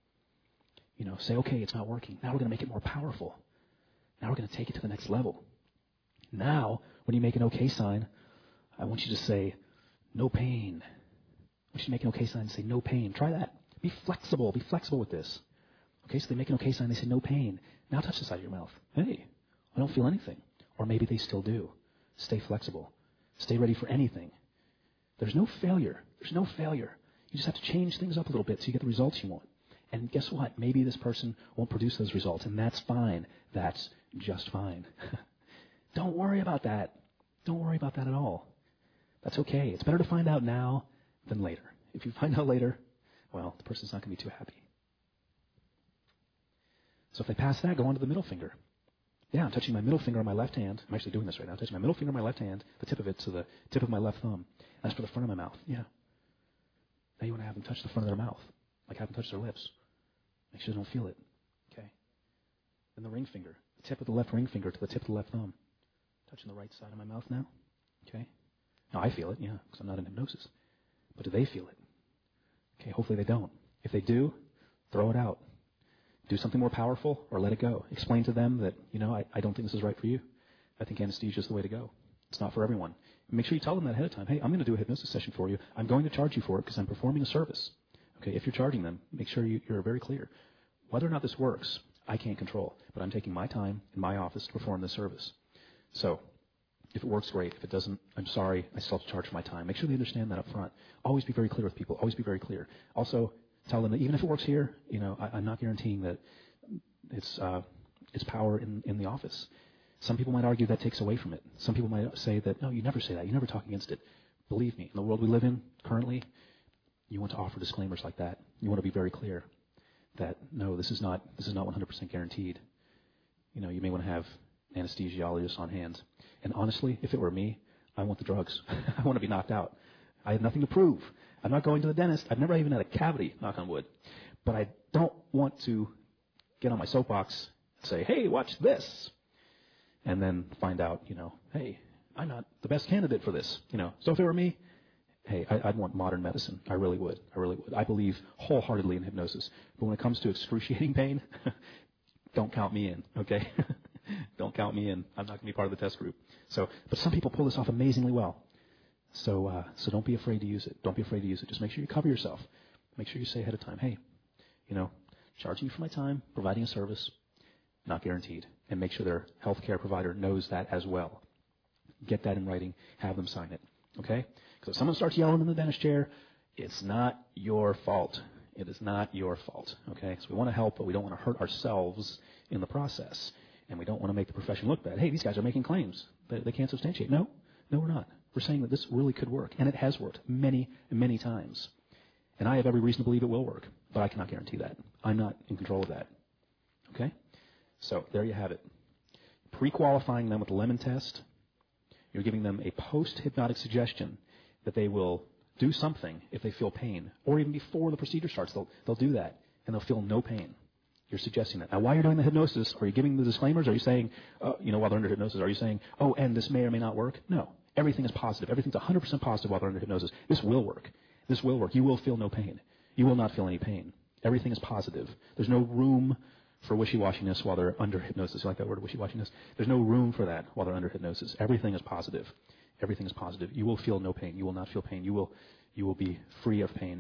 Say, okay, it's not working. Now we're going to make it more powerful. Now we're going to take it to the next level. Now, when you make an okay sign, I want you to say, no pain. I want you to make an okay sign and say, no pain. Try that. Be flexible. Be flexible with this. Okay, so they make an okay sign. They say, no pain. Now touch the side of your mouth. Hey, I don't feel anything. Or maybe they still do. Stay flexible. Stay ready for anything. There's no failure. There's no failure. You just have to change things up a little bit so you get the results you want. And guess what? Maybe this person won't produce those results, and that's fine. That's just fine. Don't worry about that. Don't worry about that at all. That's okay. It's better to find out now than later. If you find out later, well, the person's not going to be too happy. So if they pass that, go on to the middle finger. Yeah, I'm touching my middle finger on my left hand. I'm actually doing this right now. I'm touching my middle finger on my left hand, the tip of it to the tip of my left thumb. That's for the front of my mouth. Yeah. Now you want to have them touch the front of their mouth, like have them touch their lips. Make sure they don't feel it. Okay. Then the ring finger, the tip of the left ring finger to the tip of the left thumb. Touching the right side of my mouth now. Okay. Now I feel it, yeah, because I'm not in hypnosis. But do they feel it? Okay, hopefully they don't. If they do, throw it out. Do something more powerful or let it go. Explain to them that, I don't think this is right for you. I think anesthesia is the way to go. It's not for everyone. Make sure you tell them that ahead of time. Hey, I'm going to do a hypnosis session for you. I'm going to charge you for it because I'm performing a service. Okay, if you're charging them, make sure you're very clear. Whether or not this works, I can't control. But I'm taking my time in my office to perform this service. So, if it works, great. If it doesn't, I'm sorry. I still have to charge for my time. Make sure they understand that up front. Always be very clear with people. Always be very clear. Also, tell them that even if it works here, I'm not guaranteeing that it's power in the office. Some people might argue that takes away from it. Some people might say that, no, you never say that. You never talk against it. Believe me, in the world we live in currently, you want to offer disclaimers like that. You want to be very clear that, no, this is not 100% guaranteed. You may want to have an anesthesiologist on hand. And honestly, if it were me, I want the drugs. I want to be knocked out. I have nothing to prove. I'm not going to the dentist. I've never even had a cavity, knock on wood. But I don't want to get on my soapbox and say, hey, watch this. and then find out, hey, I'm not the best candidate for this. So if it were me, hey, I'd want modern medicine. I really would. I believe wholeheartedly in hypnosis. But when it comes to excruciating pain, don't count me in, okay? Don't count me in. I'm not going to be part of the test group. But some people pull this off amazingly well. So don't be afraid to use it. Don't be afraid to use it. Just make sure you cover yourself. Make sure you say ahead of time, hey, charging you for my time, providing a service, not guaranteed. And make sure their healthcare provider knows that as well. Get that in writing. Have them sign it. Okay? Because if someone starts yelling in the dentist chair, it's not your fault. It is not your fault. Okay? So we want to help, but we don't want to hurt ourselves in the process. And we don't want to make the profession look bad. Hey, these guys are making claims that they can't substantiate. No, we're not. We're saying that this really could work. And it has worked many, many times. And I have every reason to believe it will work. But I cannot guarantee that. I'm not in control of that. Okay? So there you have it. Pre-qualifying them with the lemon test. You're giving them a post-hypnotic suggestion that they will do something if they feel pain. Or even before the procedure starts, they'll do that. And they'll feel no pain. You're suggesting that. Now, while you're doing the hypnosis, are you giving the disclaimers? Are you saying, while they're under hypnosis, are you saying, and this may or may not work? No. Everything is positive. Everything's 100% positive while they're under hypnosis. This will work. This will work. You will feel no pain. You will not feel any pain. Everything is positive. There's no room for wishy-washiness while they're under hypnosis. You like that word, wishy-washiness? There's no room for that while they're under hypnosis. Everything is positive. Everything is positive. You will feel no pain. You will not feel pain. You will be free of pain.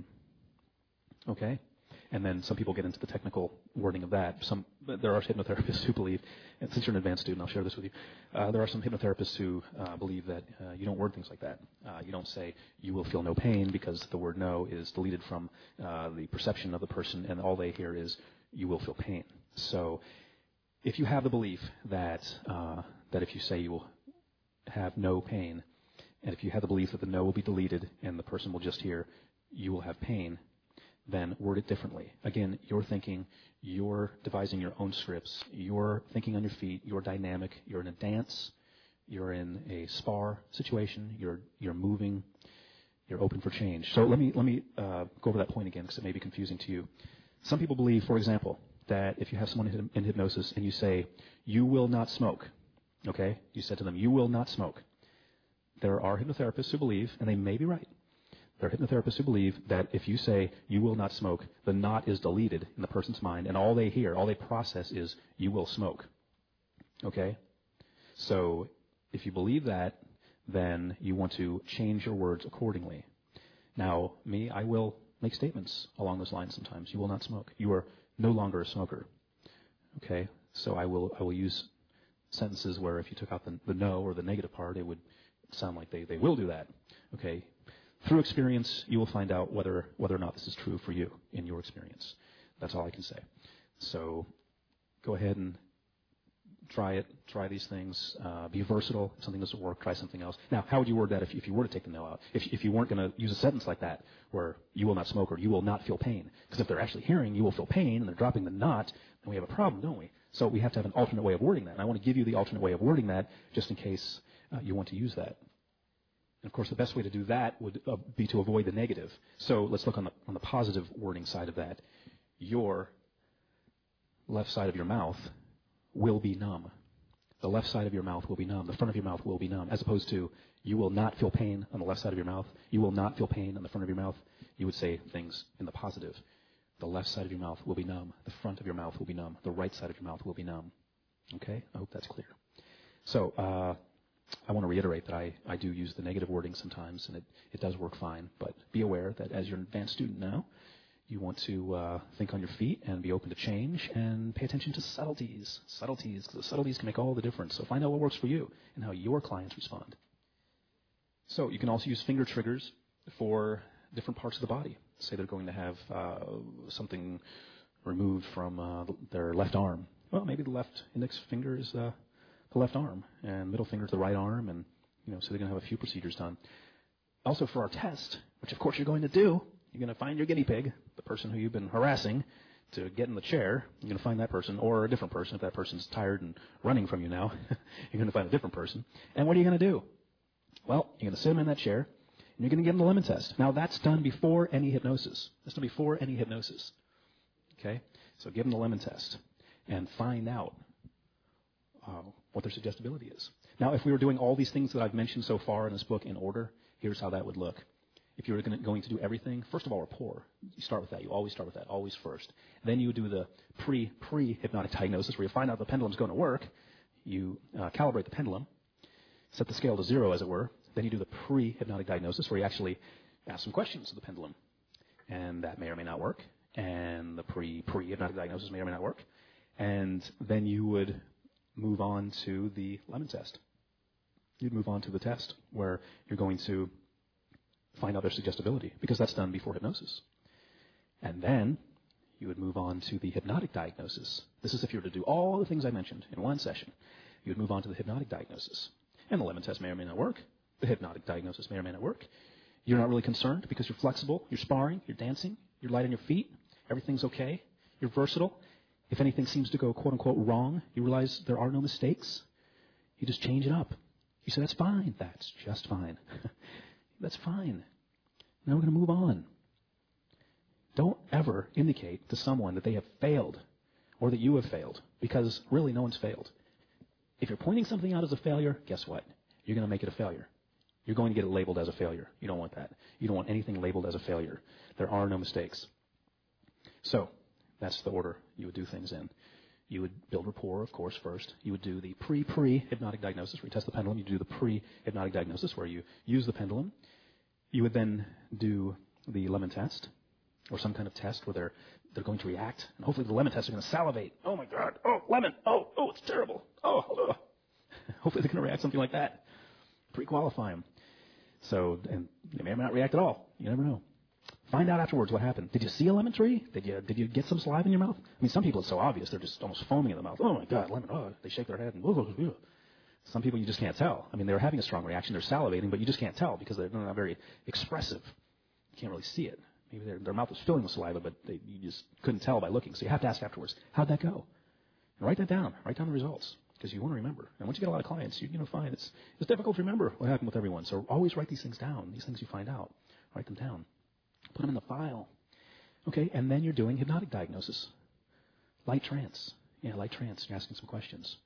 Okay? And then some people get into the technical wording of that. There are hypnotherapists who believe, and since you're an advanced student, I'll share this with you. There are some hypnotherapists who believe that you don't word things like that. You don't say, you will feel no pain, because the word no is deleted from the perception of the person, and all they hear is, you will feel pain. So if you have the belief that if you say you will have no pain, and if you have the belief that the no will be deleted and the person will just hear, you will have pain, then word it differently. Again, you're thinking, you're devising your own scripts, you're thinking on your feet, you're dynamic, you're in a dance, you're in a spar situation, you're moving, you're open for change. So let me go over that point again, because it may be confusing to you. Some people believe, for example, that if you have someone in hypnosis and you say, you will not smoke, okay? You said to them, you will not smoke. There are hypnotherapists who believe, and they may be right, there are hypnotherapists who believe that if you say, you will not smoke, the not is deleted in the person's mind, and all they hear, all they process is, you will smoke. Okay? So if you believe that, then you want to change your words accordingly. Now, I will make statements along those lines sometimes. You will not smoke. You are no longer a smoker. Okay? So I will use sentences where if you took out the no or the negative part, it would sound like they will do that. Okay? Through experience, you will find out whether or not this is true for you in your experience. That's all I can say. So go ahead and try it. Try these things. Be versatile. If something doesn't work, try something else. Now, how would you word that if you were to take the no out? If you weren't going to use a sentence like that where you will not smoke or you will not feel pain. Because if they're actually hearing you will feel pain and they're dropping the not, then we have a problem, don't we? So we have to have an alternate way of wording that. And I want to give you the alternate way of wording that just in case you want to use that. And of course, the best way to do that would be to avoid the negative. So let's look on the positive wording side of that. Your left side of your mouth will be numb. The left side of your mouth will be numb. The front of your mouth will be numb. As opposed to, you will not feel pain on the left side of your mouth. You will not feel pain on the front of your mouth. You would say things in the positive. The left side of your mouth will be numb. The front of your mouth will be numb. The right side of your mouth will be numb. Okay? I hope that's clear. So, I want to reiterate that I do use the negative wording sometimes, and it does work fine. But be aware that as you're an advanced student now, you want to think on your feet and be open to change and pay attention to subtleties. Subtleties, because the subtleties can make all the difference. So find out what works for you and how your clients respond. So you can also use finger triggers for different parts of the body. Say they're going to have something removed from their left arm. Well, maybe the left index finger is the left arm, and middle finger to the right arm, and so they're going to have a few procedures done. Also for our test, which of course you're going to do, you're going to find your guinea pig, the person who you've been harassing to get in the chair. You're going to find that person, or a different person if that person's tired and running from you now. You're going to find a different person. And what are you going to do? Well, you're going to sit them in that chair, and you're going to give them the lemon test. Now that's done before any hypnosis. That's done before any hypnosis. Okay? So give them the lemon test and find out what their suggestibility is. Now, if we were doing all these things that I've mentioned so far in this book in order, here's how that would look. If you were going to do everything, first of all, rapport. You start with that. You always start with that, always first. Then you would do the pre-hypnotic diagnosis, where you find out the pendulum's going to work. You calibrate the pendulum, set the scale to 0, as it were. Then you do the pre-hypnotic diagnosis, where you actually ask some questions of the pendulum. And that may or may not work. And the pre-hypnotic diagnosis may or may not work. And then you would move on to the lemon test. You'd move on to the test where you're going to find out their suggestibility, because that's done before hypnosis. And then you would move on to the hypnotic diagnosis. This is if you were to do all the things I mentioned in one session. You would move on to the hypnotic diagnosis. And the lemon test may or may not work. The hypnotic diagnosis may or may not work. You're not really concerned because you're flexible, you're sparring, you're dancing, you're light on your feet, everything's okay, you're versatile. If anything seems to go, quote-unquote, wrong, you realize there are no mistakes. You just change it up. You say, that's fine. That's just fine. That's fine. Now we're going to move on. Don't ever indicate to someone that they have failed or that you have failed, because really no one's failed. If you're pointing something out as a failure, guess what? You're going to make it a failure. You're going to get it labeled as a failure. You don't want that. You don't want anything labeled as a failure. There are no mistakes. So that's the order you would do things in. You would build rapport, of course, first. You would do the pre-hypnotic diagnosis, where you test the pendulum. You do the pre-hypnotic diagnosis, where you use the pendulum. You would then do the lemon test, or some kind of test where they're going to react. And hopefully the lemon test are going to salivate. Oh, my God. Oh, lemon. Oh, it's terrible. Oh. Hopefully they're going to react something like that. Pre-qualify them. So, and they may or may not react at all. You never know. Find out afterwards what happened. Did you see a lemon tree? Did you get some saliva in your mouth? I mean, some people it's so obvious they're just almost foaming in the mouth. Oh my God, lemon! Oh, they shake their head and. Some people you just can't tell. I mean, they're having a strong reaction. They're salivating, but you just can't tell because they're not very expressive. You can't really see it. Maybe their mouth was filling with saliva, but you just couldn't tell by looking. So you have to ask afterwards, how'd that go? And write that down. Write down the results, because you want to remember. And once you get a lot of clients, you're going to find it's difficult to remember what happened with everyone. So always write these things down. These things you find out, write them down. Put them in the file. Okay, and then you're doing hypnotic diagnosis. Light trance. Yeah, light trance. You're asking some questions.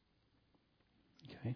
Okay.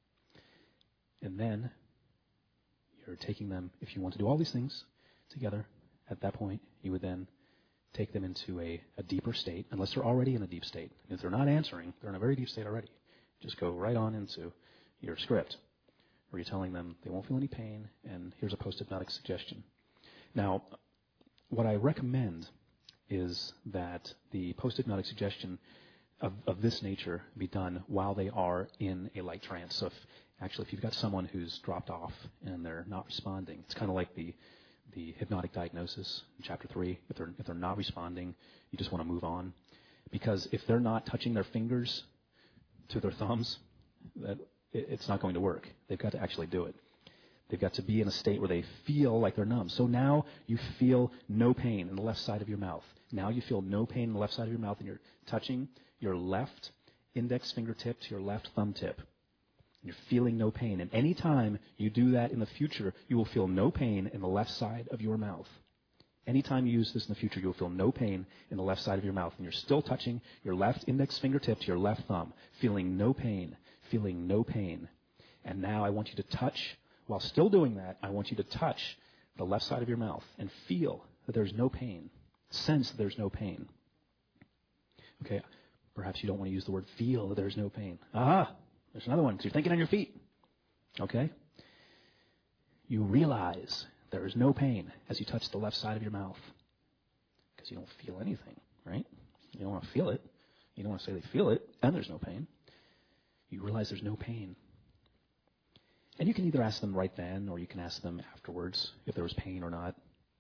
And then you're taking them, if you want to do all these things together, at that point, you would then take them into a deeper state, unless they're already in a deep state. If they're not answering, they're in a very deep state already. Just go right on into your script, where you're telling them they won't feel any pain, and here's a post-hypnotic suggestion. Now, what I recommend is that the post-hypnotic suggestion of this nature be done while they are in a light trance. So if you've got someone who's dropped off and they're not responding, it's kind of like the hypnotic diagnosis in Chapter 3. If they're not responding, you just want to move on. Because if they're not touching their fingers to their thumbs, it's not going to work. They've got to actually do it. They've got to be in a state where they feel like they're numb. So now you feel no pain in the left side of your mouth. Now you feel no pain in the left side of your mouth, and you're touching your left index fingertip to your left thumb tip. You're feeling no pain. And any time you do that in the future, you will feel no pain in the left side of your mouth. Anytime you use this in the future, you'll feel no pain in the left side of your mouth. And you're still touching your left index fingertip to your left thumb, feeling no pain, feeling no pain. And now I want you to touch. While still doing that, I want you to touch the left side of your mouth and feel that there's no pain. Sense that there's no pain. Okay, perhaps you don't want to use the word feel that there's no pain. There's another one, because you're thinking on your feet. Okay? You realize there is no pain as you touch the left side of your mouth, because you don't feel anything, right? You don't want to feel it. You don't want to say they feel it, and there's no pain. You realize there's no pain. And you can either ask them right then, or you can ask them afterwards if there was pain or not.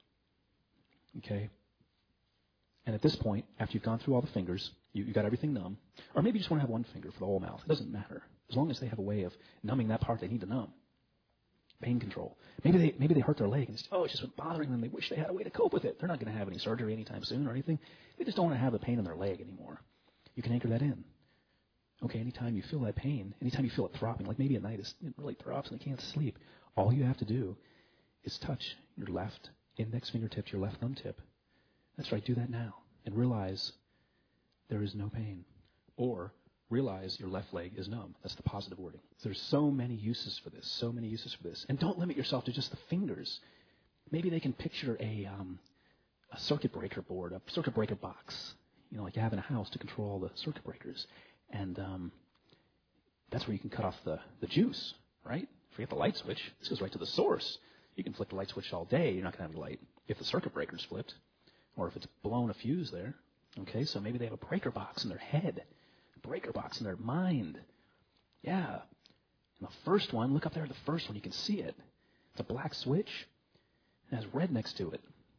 Okay? And at this point, after you've gone through all the fingers, you got everything numb, or maybe you just want to have one finger for the whole mouth. It doesn't matter. As long as they have a way of numbing that part they need to numb. Pain control. Maybe they hurt their leg and it's just been bothering them. They wish they had a way to cope with it. They're not going to have any surgery anytime soon or anything. They just don't want to have the pain in their leg anymore. You can anchor that in. Okay, anytime you feel that pain, anytime you feel it throbbing, like maybe at night it really throbs and they can't sleep, all you have to do is touch your left index fingertip to your left thumb tip. That's right, do that now. And realize there is no pain. Or realize your left leg is numb. That's the positive wording. So there's so many uses for this, so many uses for this. And don't limit yourself to just the fingers. Maybe they can picture a circuit breaker board, a circuit breaker box, like you have in a house to control all the circuit breakers. And that's where you can cut off the juice, right? Forget the light switch. This goes right to the source. You can flick the light switch all day. You're not going to have any light if the circuit breaker's flipped or if it's blown a fuse there. Okay, so maybe they have a breaker box in their head, a breaker box in their mind. Yeah. And the first one, look up there at the first one. You can see it. It's a black switch. It has red next to it.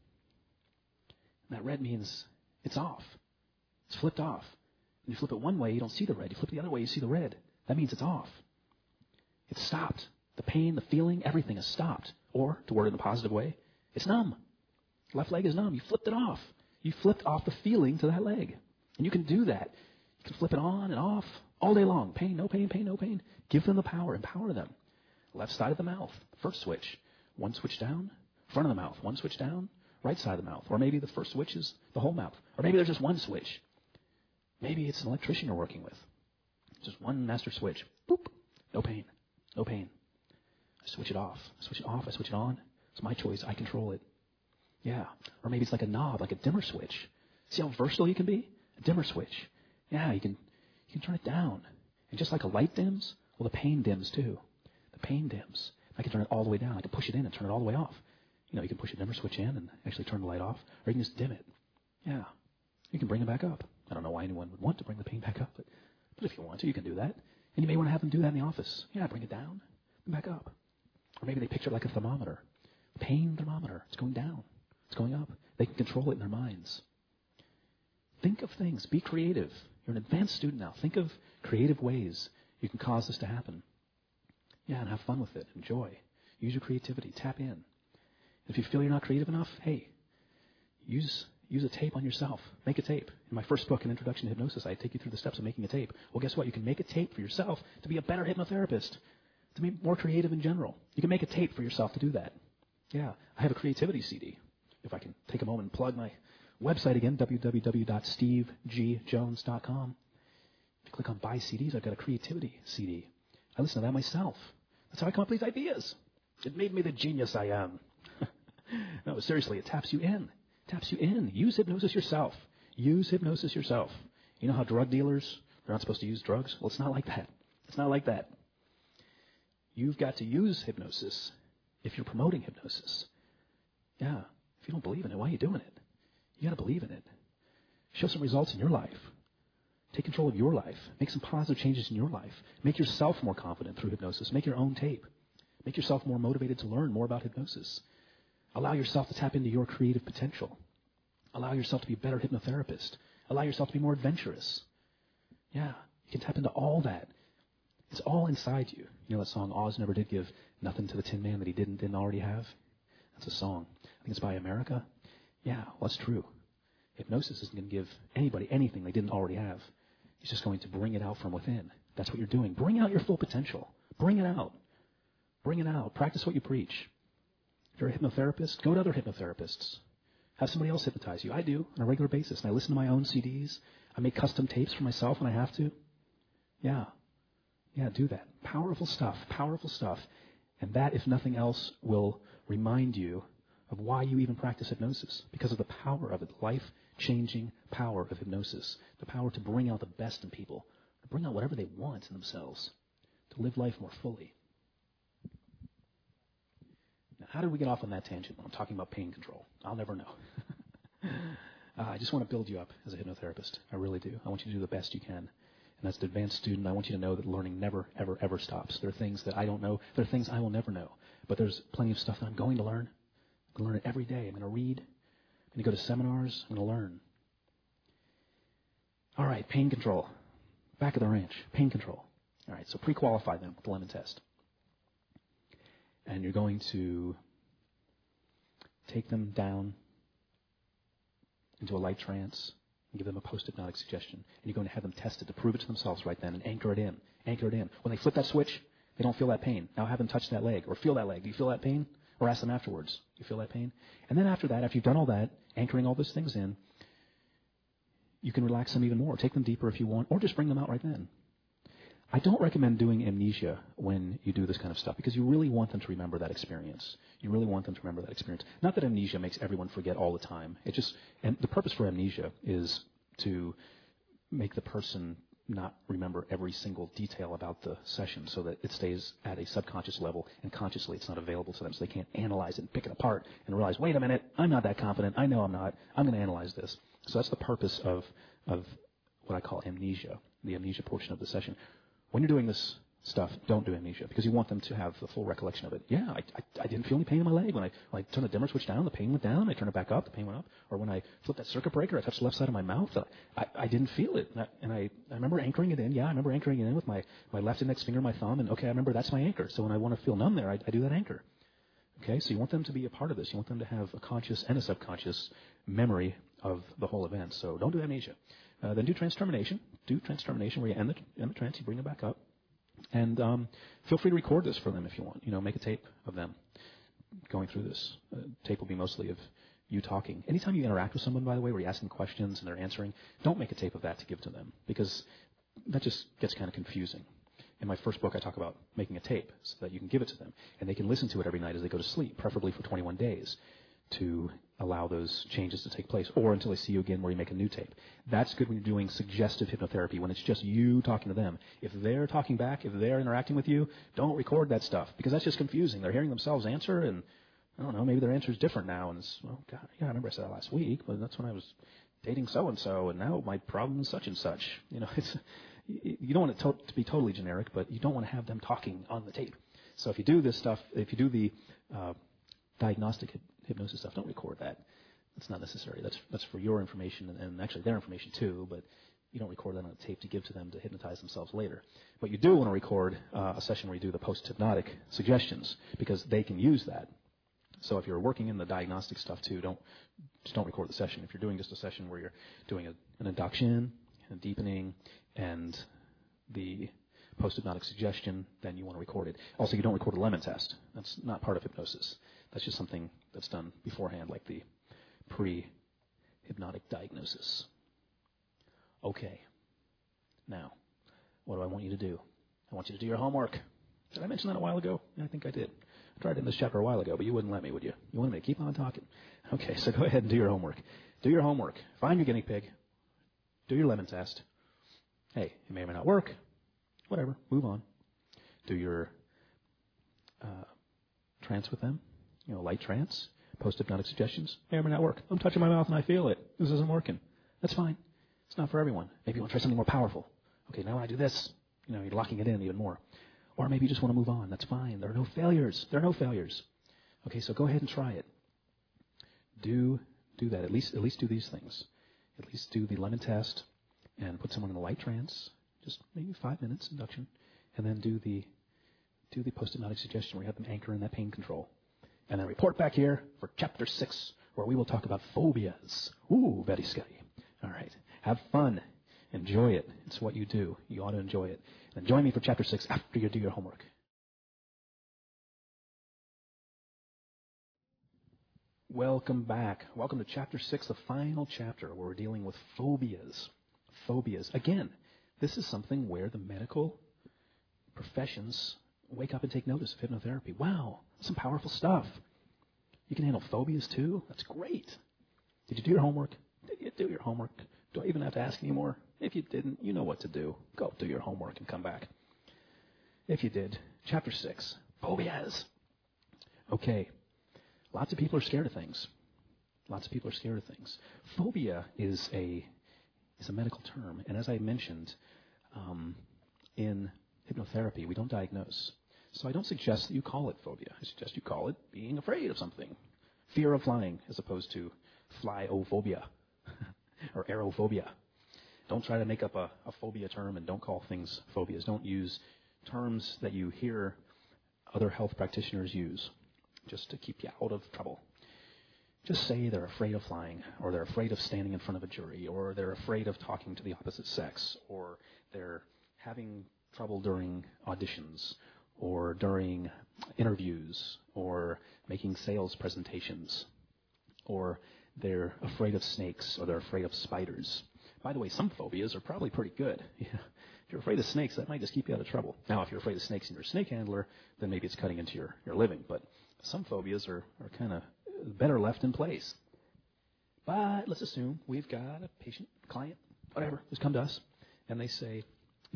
And that red means it's off. It's flipped off. And you flip it one way, you don't see the red. You flip it the other way, you see the red. That means it's off. It's stopped. The pain, the feeling, everything is stopped. Or, to word it in a positive way, it's numb. Left leg is numb. You flipped it off. You flipped off the feeling to that leg. And you can do that. You can flip it on and off all day long. Pain, no pain, pain, no pain. Give them the power. Empower them. Left side of the mouth, first switch. One switch down. Front of the mouth, one switch down. Right side of the mouth. Or maybe the first switch is the whole mouth. Or maybe there's just one switch. Maybe it's an electrician you're working with. Just one master switch. Boop. No pain. No pain. I switch it off. I switch it off. I switch it on. It's my choice. I control it. Yeah. Or maybe it's like a knob, like a dimmer switch. See how versatile you can be? A dimmer switch. Yeah, you can turn it down. And just like a light dims, well, the pain dims too. The pain dims. I can turn it all the way down. I can push it in and turn it all the way off. You can push a dimmer switch in and actually turn the light off. Or you can just dim it. Yeah. You can bring it back up. I don't know why anyone would want to bring the pain back up, but if you want to, you can do that. And you may want to have them do that in the office. Yeah, bring it down and back up. Or maybe they picture it like a thermometer. Pain thermometer. It's going down. It's going up. They can control it in their minds. Think of things. Be creative. You're an advanced student now. Think of creative ways you can cause this to happen. Yeah, and have fun with it. Enjoy. Use your creativity. Tap in. If you feel you're not creative enough, hey, use a tape on yourself. Make a tape. In my first book, An Introduction to Hypnosis, I take you through the steps of making a tape. Well, guess what? You can make a tape for yourself to be a better hypnotherapist, to be more creative in general. You can make a tape for yourself to do that. Yeah, I have a creativity CD. If I can take a moment and plug my website again, www.stevegjones.com. If you click on Buy CDs, I've got a creativity CD. I listen to that myself. That's how I come up with these ideas. It made me the genius I am. No, seriously, it taps you in. It taps you in. Use hypnosis yourself. Use hypnosis yourself. You know how drug dealers, they're not supposed to use drugs? Well, it's not like that. It's not like that. You've got to use hypnosis if you're promoting hypnosis. Yeah. If you don't believe in it, why are you doing it? You got to believe in it. Show some results in your life. Take control of your life. Make some positive changes in your life. Make yourself more confident through hypnosis. Make your own tape. Make yourself more motivated to learn more about hypnosis. Allow yourself to tap into your creative potential. Allow yourself to be a better hypnotherapist. Allow yourself to be more adventurous. Yeah, you can tap into all that. It's all inside you. You know that song, Oz Never Did Give Nothing to the Tin Man that he didn't already have? That's a song. I think it's by America. Yeah, well, that's true. Hypnosis isn't going to give anybody anything they didn't already have. It's just going to bring it out from within. That's what you're doing. Bring out your full potential. Bring it out. Bring it out. Practice what you preach. If you're a hypnotherapist, go to other hypnotherapists. Have somebody else hypnotize you. I do on a regular basis. And I listen to my own CDs. I make custom tapes for myself when I have to. Yeah. Yeah, do that. Powerful stuff. Powerful stuff. And that, if nothing else, will remind you of why you even practice hypnosis. Because of the power of it. Life-changing power of hypnosis. The power to bring out the best in people. To bring out whatever they want in themselves. To live life more fully. Now, how did we get off on that tangent when I'm talking about pain control? I'll never know. I just want to build you up as a hypnotherapist. I really do. I want you to do the best you can. And as an advanced student, I want you to know that learning never, ever, ever stops. There are things that I don't know. There are things I will never know. But there's plenty of stuff that I'm going to learn. I'm going to learn it every day. I'm going to read. I'm going to go to seminars. I'm going to learn. All right, pain control. Back of the ranch, pain control. All right, so pre-qualify them with the lemon test. And you're going to take them down into a light trance and give them a post-hypnotic suggestion. And you're going to have them test it to prove it to themselves right then and anchor it in. Anchor it in. When they flip that switch, they don't feel that pain. Now have them touch that leg or feel that leg. Do you feel that pain? Or ask them afterwards. Do you feel that pain? And then after that, after you've done all that, anchoring all those things in, you can relax them even more. Take them deeper if you want, or just bring them out right then. I don't recommend doing amnesia when you do this kind of stuff because you really want them to remember that experience. You really want them to remember that experience. Not that amnesia makes everyone forget all the time. And the purpose for amnesia is to make the person not remember every single detail about the session so that it stays at a subconscious level and consciously it's not available to them so they can't analyze it and pick it apart and realize, wait a minute, I'm not that confident. I know I'm not. I'm going to analyze this. So that's the purpose of what I call amnesia, the amnesia portion of the session. When you're doing this stuff, don't do amnesia because you want them to have the full recollection of it. Yeah, I didn't feel any pain in my leg. When I turned the dimmer switch down, the pain went down. I turned it back up, the pain went up. Or when I flipped that circuit breaker, I touched the left side of my mouth. I didn't feel it. And I remember anchoring it in. Yeah, I remember anchoring it in with my left index finger and my thumb. And, okay, I remember that's my anchor. So when I want to feel numb there, I do that anchor. Okay, so you want them to be a part of this. You want them to have a conscious and a subconscious memory of the whole event. So don't do amnesia. Then do trance termination. Do trance termination where you end the trance, you bring them back up. And feel free to record this for them if you want. Make a tape of them going through this. Tape will be mostly of you talking. Anytime you interact with someone, by the way, where you're asking questions and they're answering, don't make a tape of that to give to them because that just gets kind of confusing. In my first book, I talk about making a tape so that you can give it to them. And they can listen to it every night as they go to sleep, preferably for 21 days, to allow those changes to take place, or until they see you again where you make a new tape. That's good when you're doing suggestive hypnotherapy, when it's just you talking to them. If they're talking back, if they're interacting with you, don't record that stuff, because that's just confusing. They're hearing themselves answer, and I don't know, maybe their answer is different now, and it's, well, God, yeah, I remember I said that last week, but that's when I was dating so-and-so, and now my problem is such and such. You don't want it to be totally generic, but you don't want to have them talking on the tape. So if you do this stuff, if you do the diagnostic hypnosis stuff, don't record that. That's not necessary. That's for your information and actually their information too, but you don't record that on a tape to give to them to hypnotize themselves later. But you do want to record a session where you do the post-hypnotic suggestions because they can use that. So if you're working in the diagnostic stuff too, just don't record the session. If you're doing just a session where you're doing an induction, a deepening, and the post-hypnotic suggestion, then you want to record it. Also, you don't record a lemon test. That's not part of hypnosis. That's just something that's done beforehand, like the pre-hypnotic diagnosis. Okay. Now, what do I want you to do? I want you to do your homework. Did I mention that a while ago? Yeah, I think I did. I tried it in this chapter a while ago, but you wouldn't let me, would you? You wanted me to keep on talking. Okay, so go ahead and do your homework. Do your homework. Find your guinea pig. Do your lemon test. Hey, it may or may not work. Whatever. Move on. Do your trance with them. Light trance. Post-hypnotic suggestions. May or may not work. I'm touching my mouth and I feel it. This isn't working. That's fine. It's not for everyone. Maybe you want to try something more powerful. Okay, now when I do this, you're locking it in even more. Or maybe you just want to move on. That's fine. There are no failures. There are no failures. Okay, so go ahead and try it. Do that. At least do these things. At least do the lemon test and put someone in a light trance. Just maybe 5 minutes induction. And then do the post-hypnotic suggestion where you have them anchor in that pain control. And then report back here for Chapter 6, where we will talk about phobias. Ooh, very scary. All right. Have fun. Enjoy it. It's what you do. You ought to enjoy it. And join me for Chapter 6 after you do your homework. Welcome back. Welcome to Chapter 6, the final chapter, where we're dealing with phobias. Phobias. Again, this is something where the medical professions wake up and take notice of hypnotherapy. Wow, some powerful stuff. You can handle phobias too? That's great. Did you do your homework? Did you do your homework? Do I even have to ask anymore? If you didn't, you know what to do. Go do your homework and come back. If you did, Chapter 6, phobias. Okay, lots of people are scared of things. Lots of people are scared of things. Phobia is a medical term, and as I mentioned, in hypnotherapy, we don't diagnose. So I don't suggest that you call it phobia. I suggest you call it being afraid of something. Fear of flying, as opposed to flyophobia or aerophobia. Don't try to make up a phobia term, and don't call things phobias. Don't use terms that you hear other health practitioners use just to keep you out of trouble. Just say they're afraid of flying, or they're afraid of standing in front of a jury, or they're afraid of talking to the opposite sex, or they're having trouble during auditions, or during interviews, or making sales presentations, or they're afraid of snakes, or they're afraid of spiders. By the way, some phobias are probably pretty good. If you're afraid of snakes, that might just keep you out of trouble. Now, if you're afraid of snakes and you're a snake handler, then maybe it's cutting into your living. But some phobias are kind of better left in place. But let's assume we've got a patient, client, whatever, who's come to us, and they say,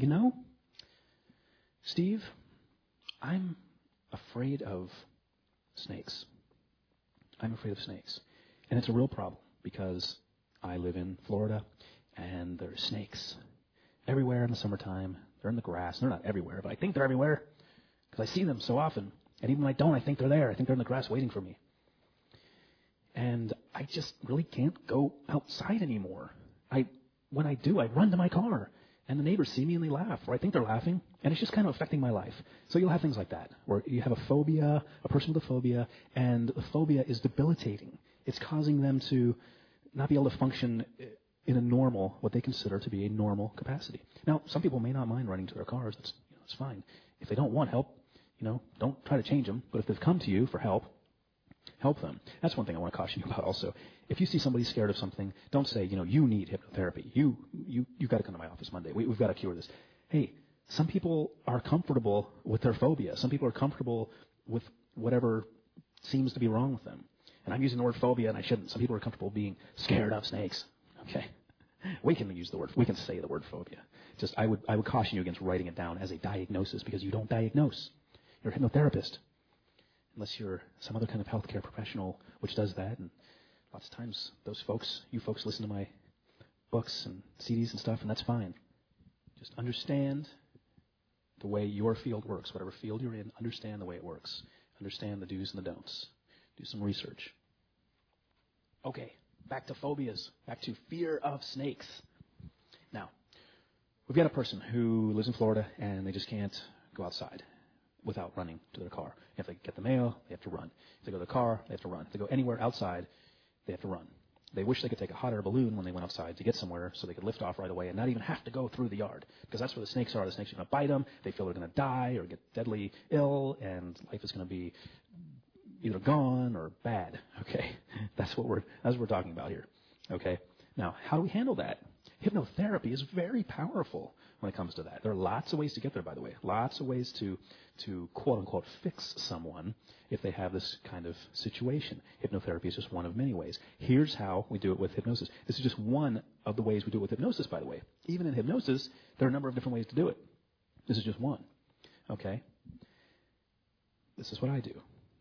Steve, I'm afraid of snakes. I'm afraid of snakes. And it's a real problem because I live in Florida, and there are snakes everywhere in the summertime. They're in the grass. They're not everywhere, but I think they're everywhere because I see them so often. And even when I don't, I think they're there. I think they're in the grass waiting for me. And I just really can't go outside anymore. When I do, I run to my car, and the neighbors see me and they laugh, or I think they're laughing, and it's just kind of affecting my life. So you'll have things like that, where you have a phobia, a person with a phobia, and the phobia is debilitating. It's causing them to not be able to function in a normal, what they consider to be a normal capacity. Now, some people may not mind running to their cars. It's fine. If they don't want help, don't try to change them. But if they've come to you for help them. That's one thing I want to caution you about also. If you see somebody scared of something, don't say, you need hypnotherapy. You got to come to my office Monday. We've got to cure this. Hey, some people are comfortable with their phobia. Some people are comfortable with whatever seems to be wrong with them. And I'm using the word phobia, and I shouldn't. Some people are comfortable being scared of snakes. Okay? We can say the word phobia. Just I would caution you against writing it down as a diagnosis because you don't diagnose. You're a hypnotherapist. Unless you're some other kind of healthcare professional which does that. And lots of times you folks listen to my books and CDs and stuff, and that's fine. Just understand the way your field works. Whatever field you're in, understand the way it works. Understand the do's and the don'ts. Do some research. Okay, back to phobias. Back to fear of snakes. Now, we've got a person who lives in Florida, and they just can't go outside without running to their car. If they get the mail, they have to run. If they go to the car, they have to run. If they go anywhere outside, they have to run. They wish they could take a hot air balloon when they went outside to get somewhere so they could lift off right away and not even have to go through the yard. Because that's where the snakes are. The snakes are going to bite them. They feel they're going to die or get deadly ill, and life is going to be either gone or bad. Okay? That's what we're talking about here. Okay? Now, how do we handle that? Hypnotherapy is very powerful when it comes to that. There are lots of ways to get there, by the way. Lots of ways to quote-unquote fix someone if they have this kind of situation. Hypnotherapy is just one of many ways. Here's how we do it with hypnosis. This is just one of the ways we do it with hypnosis, by the way. Even in hypnosis, there are a number of different ways to do it. This is just one. Okay? This is what I do.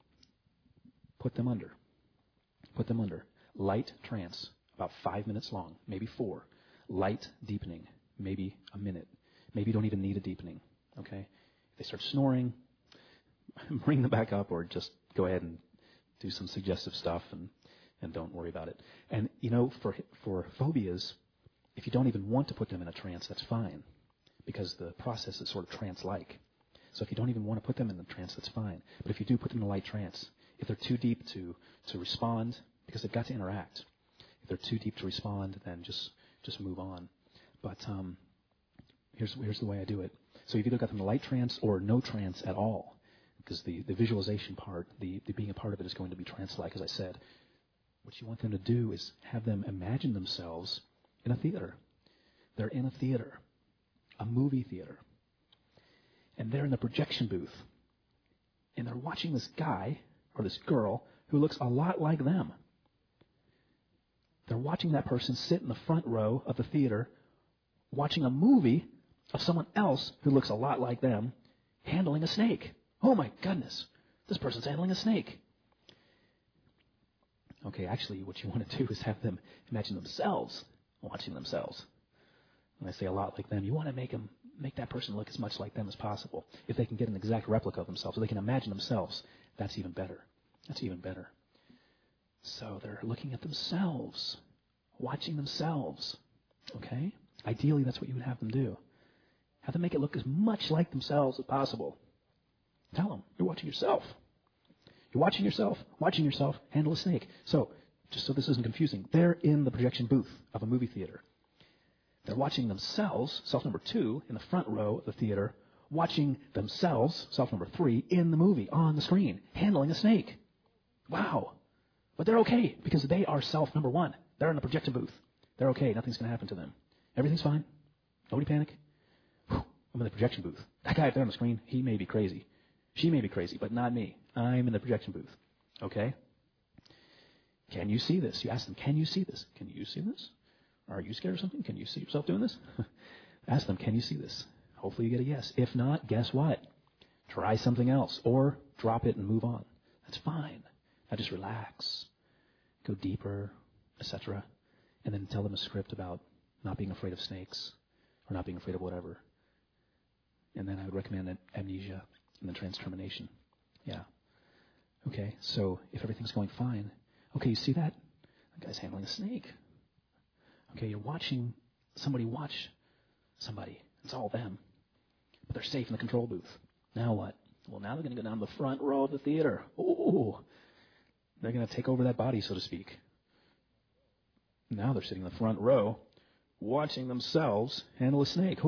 Put them under. Put them under. Light trance, about 5 minutes long, maybe 4. Light deepening, maybe a minute. Maybe you don't even need a deepening, okay? If they start snoring, bring them back up or just go ahead and do some suggestive stuff and don't worry about it. And, for phobias, if you don't even want to put them in a trance, that's fine because the process is sort of trance-like. So if you don't even want to put them in the trance, that's fine. But if you do put them in a light trance, if they're too deep to respond, because they've got to interact, if they're too deep to respond, then just move on. But here's the way I do it. So you've either got them in a light trance or no trance at all, because the visualization part, the being a part of it is going to be trance-like, as I said. What you want them to do is have them imagine themselves in a theater. They're in a theater, a movie theater. And they're in the projection booth. And they're watching this guy or this girl who looks a lot like them. They're watching that person sit in the front row of the theater, watching a movie of someone else who looks a lot like them, handling a snake. Oh my goodness, this person's handling a snake. Okay, actually what you want to do is have them imagine themselves watching themselves. When I say a lot like them, you want to make that person look as much like them as possible. If they can get an exact replica of themselves, so they can imagine themselves, that's even better. That's even better. So they're looking at themselves, watching themselves, okay? Ideally, that's what you would have them do. Have them make it look as much like themselves as possible. Tell them, you're watching yourself. You're watching yourself handle a snake. So, just so this isn't confusing, they're in the projection booth of a movie theater. They're watching themselves, self number 2, in the front row of the theater, watching themselves, self number 3, in the movie, on the screen, handling a snake. Wow. But they're okay because they are self number 1. They're in the projection booth. They're okay. Nothing's going to happen to them. Everything's fine. Nobody panic. Whew, I'm in the projection booth. That guy up there on the screen, he may be crazy. She may be crazy, but not me. I'm in the projection booth. Okay? Can you see this? You ask them, can you see this? Can you see this? Are you scared of something? Can you see yourself doing this? Ask them, can you see this? Hopefully you get a yes. If not, guess what? Try something else or drop it and move on. That's fine. Now just relax. Go deeper, etc. And then tell them a script about not being afraid of snakes or not being afraid of whatever. And then I would recommend amnesia and then transtermination. Yeah. Okay, so if everything's going fine, okay, you see that? That guy's handling a snake. Okay, you're watching somebody watch somebody. It's all them. But they're safe in the control booth. Now what? Well, now they're going to go down the front row of the theater. Oh, they're going to take over that body, so to speak. Now they're sitting in the front row watching themselves handle a snake.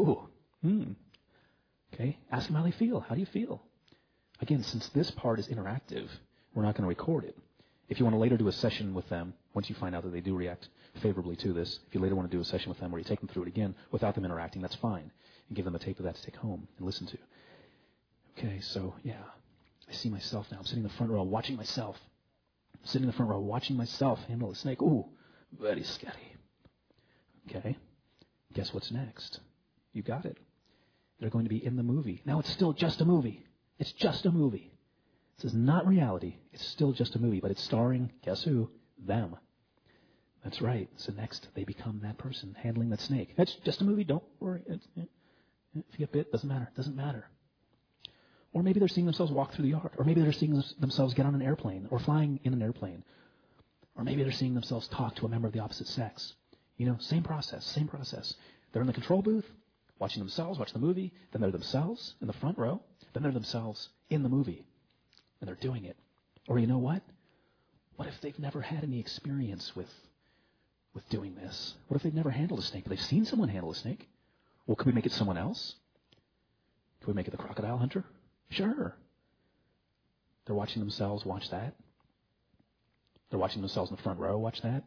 Okay, ask them how they feel. How do you feel? Again, since this part is interactive, we're not going to record it. If you want to later do a session with them, once you find out that they do react favorably to this, if you later want to do a session with them where you take them through it again without them interacting, that's fine. And give them a tape of that to take home and listen to. Okay, so, yeah. I see myself now. I'm sitting in the front row watching myself. I'm sitting in the front row watching myself handle a snake. Ooh, very scary. Okay. Guess what's next? You got it. They're going to be in the movie. Now it's still just a movie. It's just a movie. This is not reality. It's still just a movie, but it's starring, guess who? Them. That's right. So next, they become that person handling that snake. That's just a movie. Don't worry. If you get bit, doesn't matter. Doesn't matter. Or maybe they're seeing themselves walk through the yard. Or maybe they're seeing themselves get on an airplane or flying in an airplane. Or maybe they're seeing themselves talk to a member of the opposite sex. You know, same process, same process. They're in the control booth, watching themselves, watch the movie. Then they're themselves in the front row. Then they're themselves in the movie. And they're doing it. Or you know what? What if they've never had any experience with doing this? What if they've never handled a snake, but they've seen someone handle a snake? Well, could we make it someone else? Could we make it the crocodile hunter? Sure. They're watching themselves watch that. They're watching themselves in the front row watch that.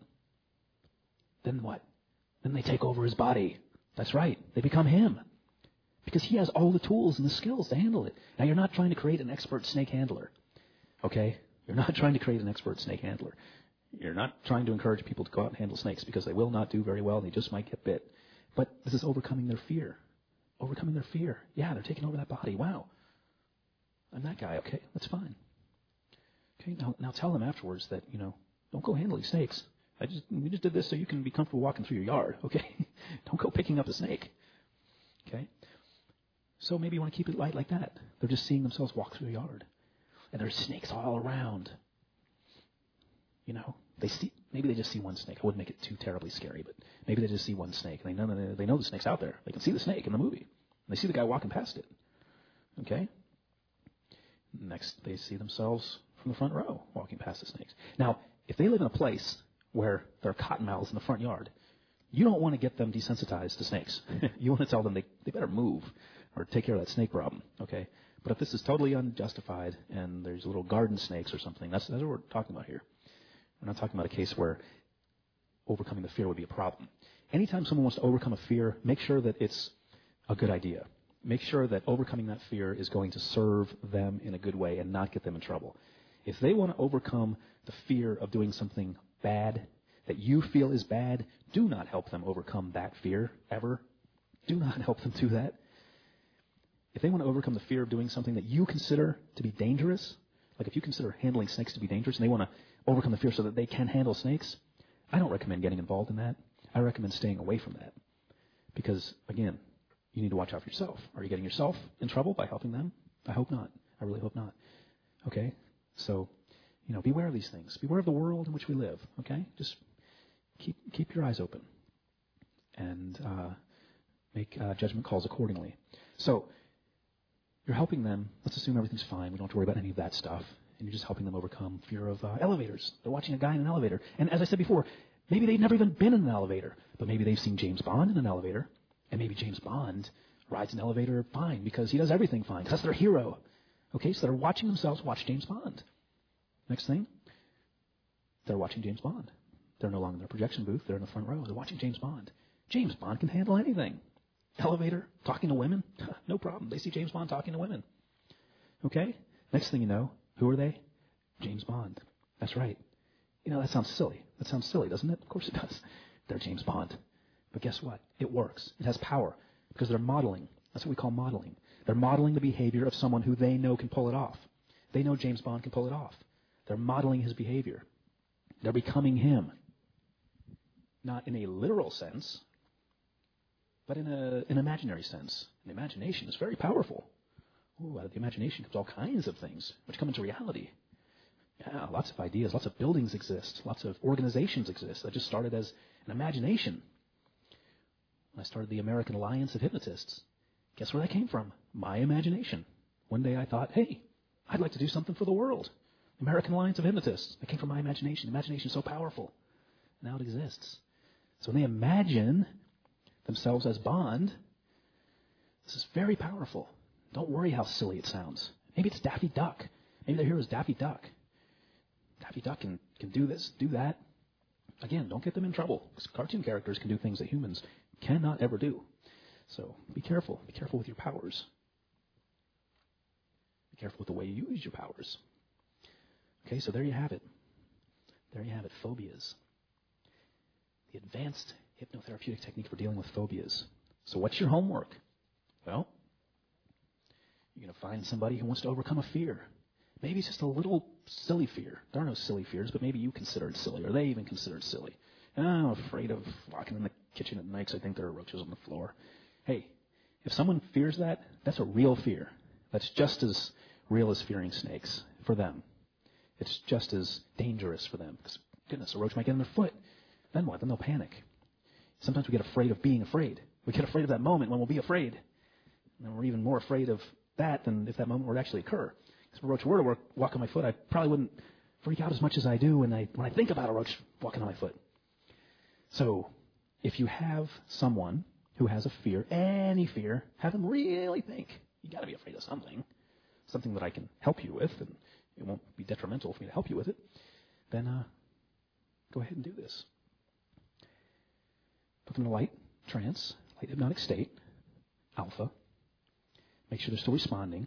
Then what? Then they take over his body. That's right. They become him. Because he has all the tools and the skills to handle it. Now, you're not trying to create an expert snake handler. Okay? You're not trying to create an expert snake handler. You're not trying to encourage people to go out and handle snakes because they will not do very well and they just might get bit. But this is overcoming their fear. Overcoming their fear. Yeah, they're taking over that body. Wow. I'm that guy. Okay, that's fine. Okay, now tell them afterwards that, don't go handling snakes. We just did this so you can be comfortable walking through your yard. Okay? Don't go picking up a snake. Okay? So maybe you want to keep it light like that. They're just seeing themselves walk through the yard. And there's snakes all around. Maybe they just see one snake. I wouldn't make it too terribly scary, but maybe they just see one snake. And they know the snake's out there. They can see the snake in the movie. And they see the guy walking past it. Okay? Next, they see themselves from the front row walking past the snakes. Now, if they live in a place where there are cottonmouths in the front yard, you don't want to get them desensitized to snakes. You want to tell them they better move or take care of that snake problem, okay? But if this is totally unjustified and there's little garden snakes or something, that's what we're talking about here. We're not talking about a case where overcoming the fear would be a problem. Anytime someone wants to overcome a fear, make sure that it's a good idea. Make sure that overcoming that fear is going to serve them in a good way and not get them in trouble. If they want to overcome the fear of doing something bad that you feel is bad, do not help them overcome that fear, ever. Do not help them do that. If they want to overcome the fear of doing something that you consider to be dangerous, like if you consider handling snakes to be dangerous and they want to overcome the fear so that they can handle snakes, I don't recommend getting involved in that. I recommend staying away from that. Because, again, you need to watch out for yourself. Are you getting yourself in trouble by helping them? I hope not. I really hope not. Okay? So, beware of these things. Beware of the world in which we live. Okay? Just keep your eyes open and make judgment calls accordingly. So, you're helping them. Let's assume everything's fine. We don't have to worry about any of that stuff. And you're just helping them overcome fear of elevators. They're watching a guy in an elevator. And as I said before, maybe they've never even been in an elevator. But maybe they've seen James Bond in an elevator. And maybe James Bond rides an elevator fine because he does everything fine. Because that's their hero. Okay, so they're watching themselves watch James Bond. Next thing, they're watching James Bond. They're no longer in their projection booth. They're in the front row. They're watching James Bond. James Bond can handle anything. Elevator, talking to women, no problem. They see James Bond talking to women. Okay? Next thing you know, who are they? James Bond. That's right. That sounds silly. That sounds silly, doesn't it? Of course it does. They're James Bond. But guess what? It works. It has power because they're modeling. That's what we call modeling. They're modeling the behavior of someone who they know can pull it off. They know James Bond can pull it off. They're modeling his behavior. They're becoming him. Not in a literal sense, but in an imaginary sense. And imagination is very powerful. Ooh, out of the imagination comes all kinds of things which come into reality. Yeah, lots of ideas, lots of buildings exist, lots of organizations exist that just started as an imagination. When I started the American Alliance of Hypnotists, guess where that came from? My imagination. One day I thought, hey, I'd like to do something for the world. American Alliance of Hypnotists. That came from my imagination. Imagination is so powerful. Now it exists. So when they imagine themselves as Bond, this is very powerful. Don't worry how silly it sounds. Maybe it's Daffy Duck. Maybe their hero is Daffy Duck. Daffy Duck can do this, do that. Again, don't get them in trouble, because cartoon characters can do things that humans cannot ever do. So be careful. Be careful with your powers. Be careful with the way you use your powers. Okay, so there you have it. There you have it, phobias. The advanced hypnotherapeutic technique for dealing with phobias. So what's your homework? Well, you're going to find somebody who wants to overcome a fear. Maybe it's just a little silly fear. There are no silly fears, but maybe you consider it silly, or they even consider it silly. I'm afraid of walking in the kitchen at night because I think there are roaches on the floor. Hey, if someone fears that, that's a real fear. That's just as real as fearing snakes for them. It's just as dangerous for them. Because, goodness, a roach might get in their foot. Then what? Then they'll panic. Sometimes we get afraid of being afraid. We get afraid of that moment when we'll be afraid. And then we're even more afraid of that than if that moment were to actually occur. If a roach were to walk on my foot, I probably wouldn't freak out as much as I do when I think about a roach walking on my foot. So, if you have someone who has a fear, any fear, have them really think, you got to be afraid of something that I can help you with, and it won't be detrimental for me to help you with it, then go ahead and do this. Put them in a light trance, light hypnotic state, alpha. Make sure they're still responding.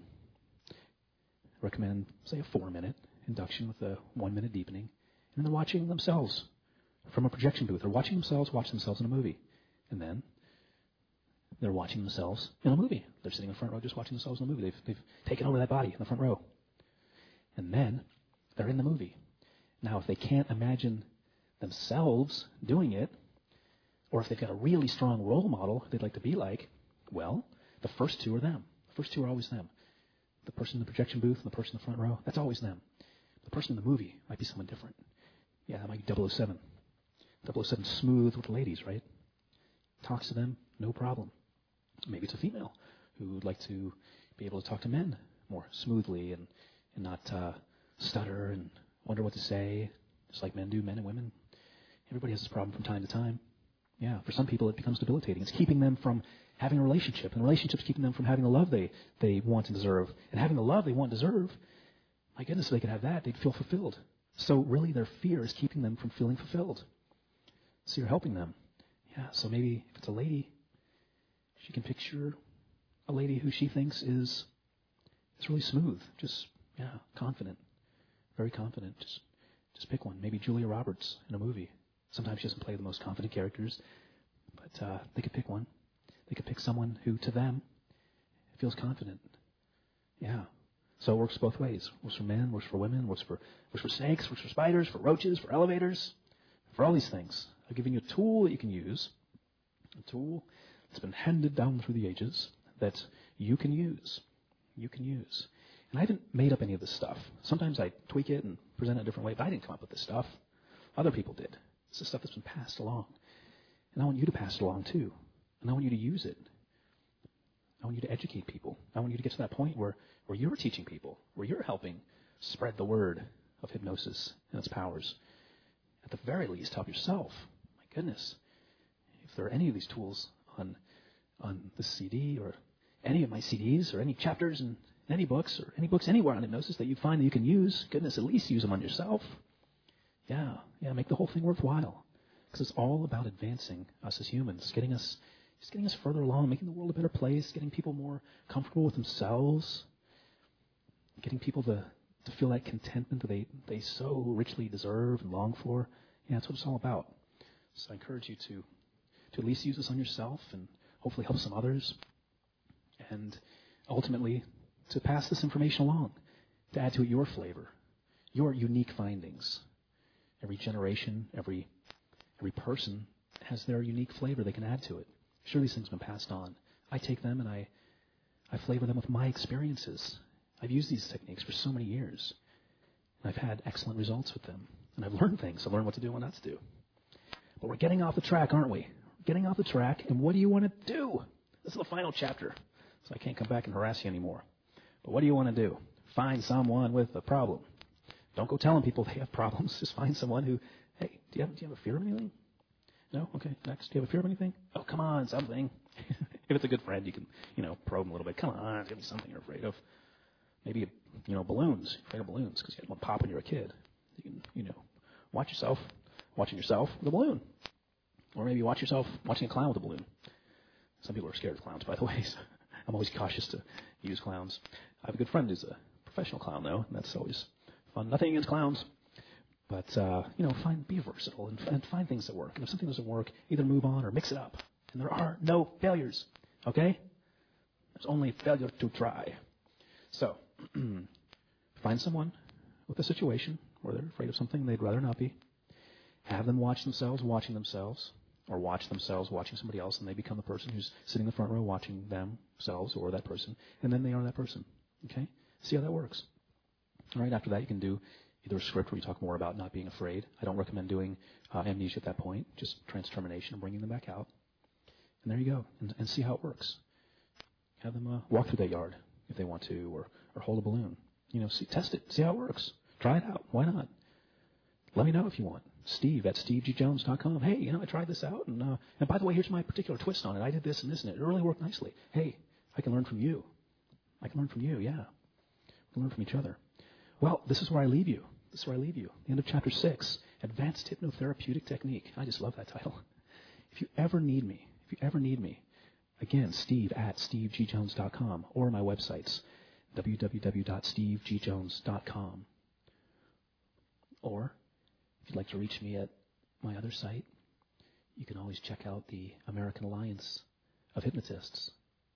Recommend, say, a 4-minute induction with a 1-minute deepening. And then they're watching themselves from a projection booth. They're watching themselves watch themselves in a movie. And then they're watching themselves in a movie. They're sitting in the front row just watching themselves in a movie. They've taken over that body in the front row. And then they're in the movie. Now, if they can't imagine themselves doing it, or if they've got a really strong role model they'd like to be like, well, the first two are them. The first two are always them. The person in the projection booth and the person in the front row, that's always them. The person in the movie might be someone different. Yeah, that might be 007. 007 smooth with the ladies, right? Talks to them, no problem. Maybe it's a female who would like to be able to talk to men more smoothly and not stutter and wonder what to say, just like men do, men and women. Everybody has this problem from time to time. Yeah, for some people it becomes debilitating. It's keeping them from having a relationship, and the relationship's keeping them from having the love they want and deserve. And having the love they want and deserve, my goodness, if they could have that, they'd feel fulfilled. So really their fear is keeping them from feeling fulfilled. So you're helping them. Yeah, so maybe if it's a lady, she can picture a lady who she thinks is really smooth, just, confident, very confident. Just pick one. Maybe Julia Roberts in a movie. Sometimes she doesn't play the most confident characters, but they could pick one. They could pick someone who, to them, feels confident. Yeah. So it works both ways. Works for men, works for women, works for snakes, works for spiders, for roaches, for elevators, for all these things. I'm giving you a tool that you can use, a tool that's been handed down through the ages that you can use. You can use. And I haven't made up any of this stuff. Sometimes I tweak it and present it a different way, but I didn't come up with this stuff. Other people did. It's the stuff that's been passed along. And I want you to pass it along too. And I want you to use it. I want you to educate people. I want you to get to that point where you're teaching people, where you're helping spread the word of hypnosis and its powers. At the very least, help yourself. My goodness. If there are any of these tools on this CD or any of my CDs or any chapters in any books or any books anywhere on hypnosis that you find that you can use, goodness, at least use them on yourself. Yeah, make the whole thing worthwhile. Because it's all about advancing us as humans, getting us further along, making the world a better place, getting people more comfortable with themselves, getting people to feel that contentment that they so richly deserve and long for. Yeah, that's what it's all about. So I encourage you to at least use this on yourself and hopefully help some others. And ultimately, to pass this information along, to add to it your flavor, your unique findings. Every generation, every person has their unique flavor they can add to it. Sure, these things have been passed on. I take them and I flavor them with my experiences. I've used these techniques for so many years. And I've had excellent results with them. And I've learned things. I've learned what to do and what not to do. But we're getting off the track, aren't we? We're getting off the track, and what do you want to do? This is the final chapter, so I can't come back and harass you anymore. But what do you want to do? Find someone with a problem. Don't go telling people they have problems. Just find someone who, hey, do you have a fear of anything? No? Okay, next. Do you have a fear of anything? Oh, come on, something. If it's a good friend, you can, probe them a little bit. Come on, there's going to be something you're afraid of. Maybe, balloons. You're afraid of balloons because you had one pop when you were a kid. You can, watching yourself with a balloon. Or maybe watch yourself watching a clown with a balloon. Some people are scared of clowns, by the way, so I'm always cautious to use clowns. I have a good friend who's a professional clown, though, and that's always fun. Nothing against clowns. But, be versatile and find things that work. And if something doesn't work, either move on or mix it up. And there are no failures, okay? There's only failure to try. So, find someone with a situation where they're afraid of something they'd rather not be. Have them watch themselves watching themselves, or watch themselves watching somebody else, and they become the person who's sitting in the front row watching themselves or that person, and then they are that person, okay? See how that works. All right, after that, you can do either a script where you talk more about not being afraid. I don't recommend doing amnesia at that point, just transtermination and bringing them back out. And there you go, and see how it works. Have them walk through that yard if they want to, or hold a balloon. Test it, see how it works. Try it out. Why not? Let me know if you want. Steve at stevegjones.com. Hey, I tried this out, and by the way, here's my particular twist on it. I did this and this, and it really worked nicely. Hey, I can learn from you. I can learn from you, yeah. We can learn from each other. Well, this is where I leave you. The end of chapter 6, Advanced Hypnotherapeutic Technique. I just love that title. If you ever need me, again, Steve at stevegjones.com, or my websites, www.stevegjones.com. Or, if you'd like to reach me at my other site, you can always check out the American Alliance of Hypnotists.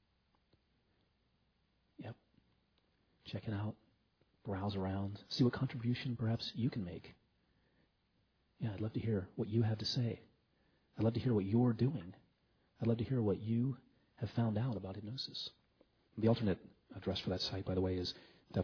Yep. Check it out. Browse around. See what contribution perhaps you can make. Yeah, I'd love to hear what you have to say. I'd love to hear what you're doing. I'd love to hear what you have found out about hypnosis. The alternate address for that site, by the way, is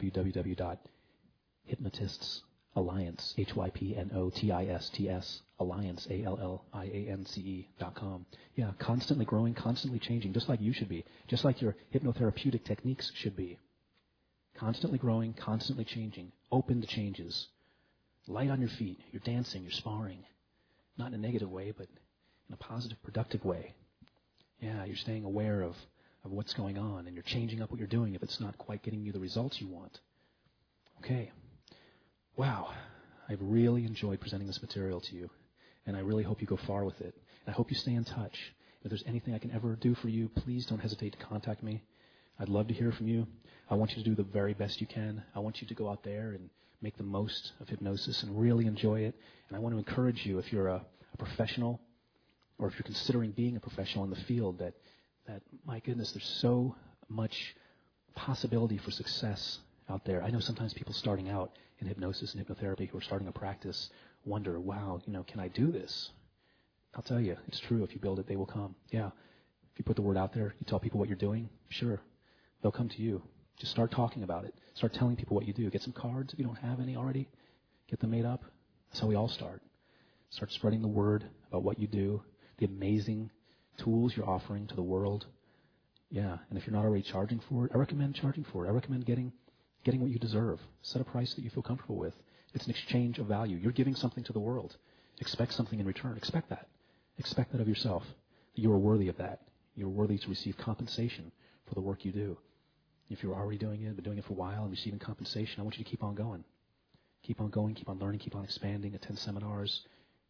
www.hypnotistsalliance, HYPNOTISTS, Alliance, ALLIANCE.com. Yeah, constantly growing, constantly changing, just like you should be, just like your hypnotherapeutic techniques should be. Constantly growing, constantly changing, open to changes. Light on your feet. You're dancing, you're sparring. Not in a negative way, but in a positive, productive way. Yeah, you're staying aware of what's going on, and you're changing up what you're doing if it's not quite getting you the results you want. Okay. Wow. I've really enjoyed presenting this material to you, and I really hope you go far with it. And I hope you stay in touch. If there's anything I can ever do for you, please don't hesitate to contact me. I'd love to hear from you. I want you to do the very best you can. I want you to go out there and make the most of hypnosis and really enjoy it. And I want to encourage you, if you're a professional, or if you're considering being a professional in the field, that my goodness, there's so much possibility for success out there. I know sometimes people starting out in hypnosis and hypnotherapy who are starting a practice wonder, wow, can I do this? I'll tell you, it's true. If you build it, they will come. Yeah. If you put the word out there, you tell people what you're doing, sure, they'll come to you. Just start talking about it. Start telling people what you do. Get some cards if you don't have any already. Get them made up. That's how we all start. Start spreading the word about what you do, the amazing tools you're offering to the world. Yeah, and if you're not already charging for it, I recommend charging for it. I recommend getting what you deserve. Set a price that you feel comfortable with. It's an exchange of value. You're giving something to the world. Expect something in return. Expect that. Expect that of yourself, that you are worthy of that. You're worthy to receive compensation for the work you do. If you're already doing it, been doing it for a while and receiving compensation, I want you to keep on going. Keep on going, keep on learning, keep on expanding, attend seminars,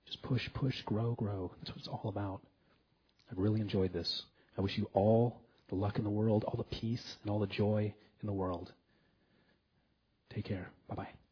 Just push, push, grow, grow. That's what it's all about. I've really enjoyed this. I wish you all the luck in the world, all the peace and all the joy in the world. Take care. Bye-bye.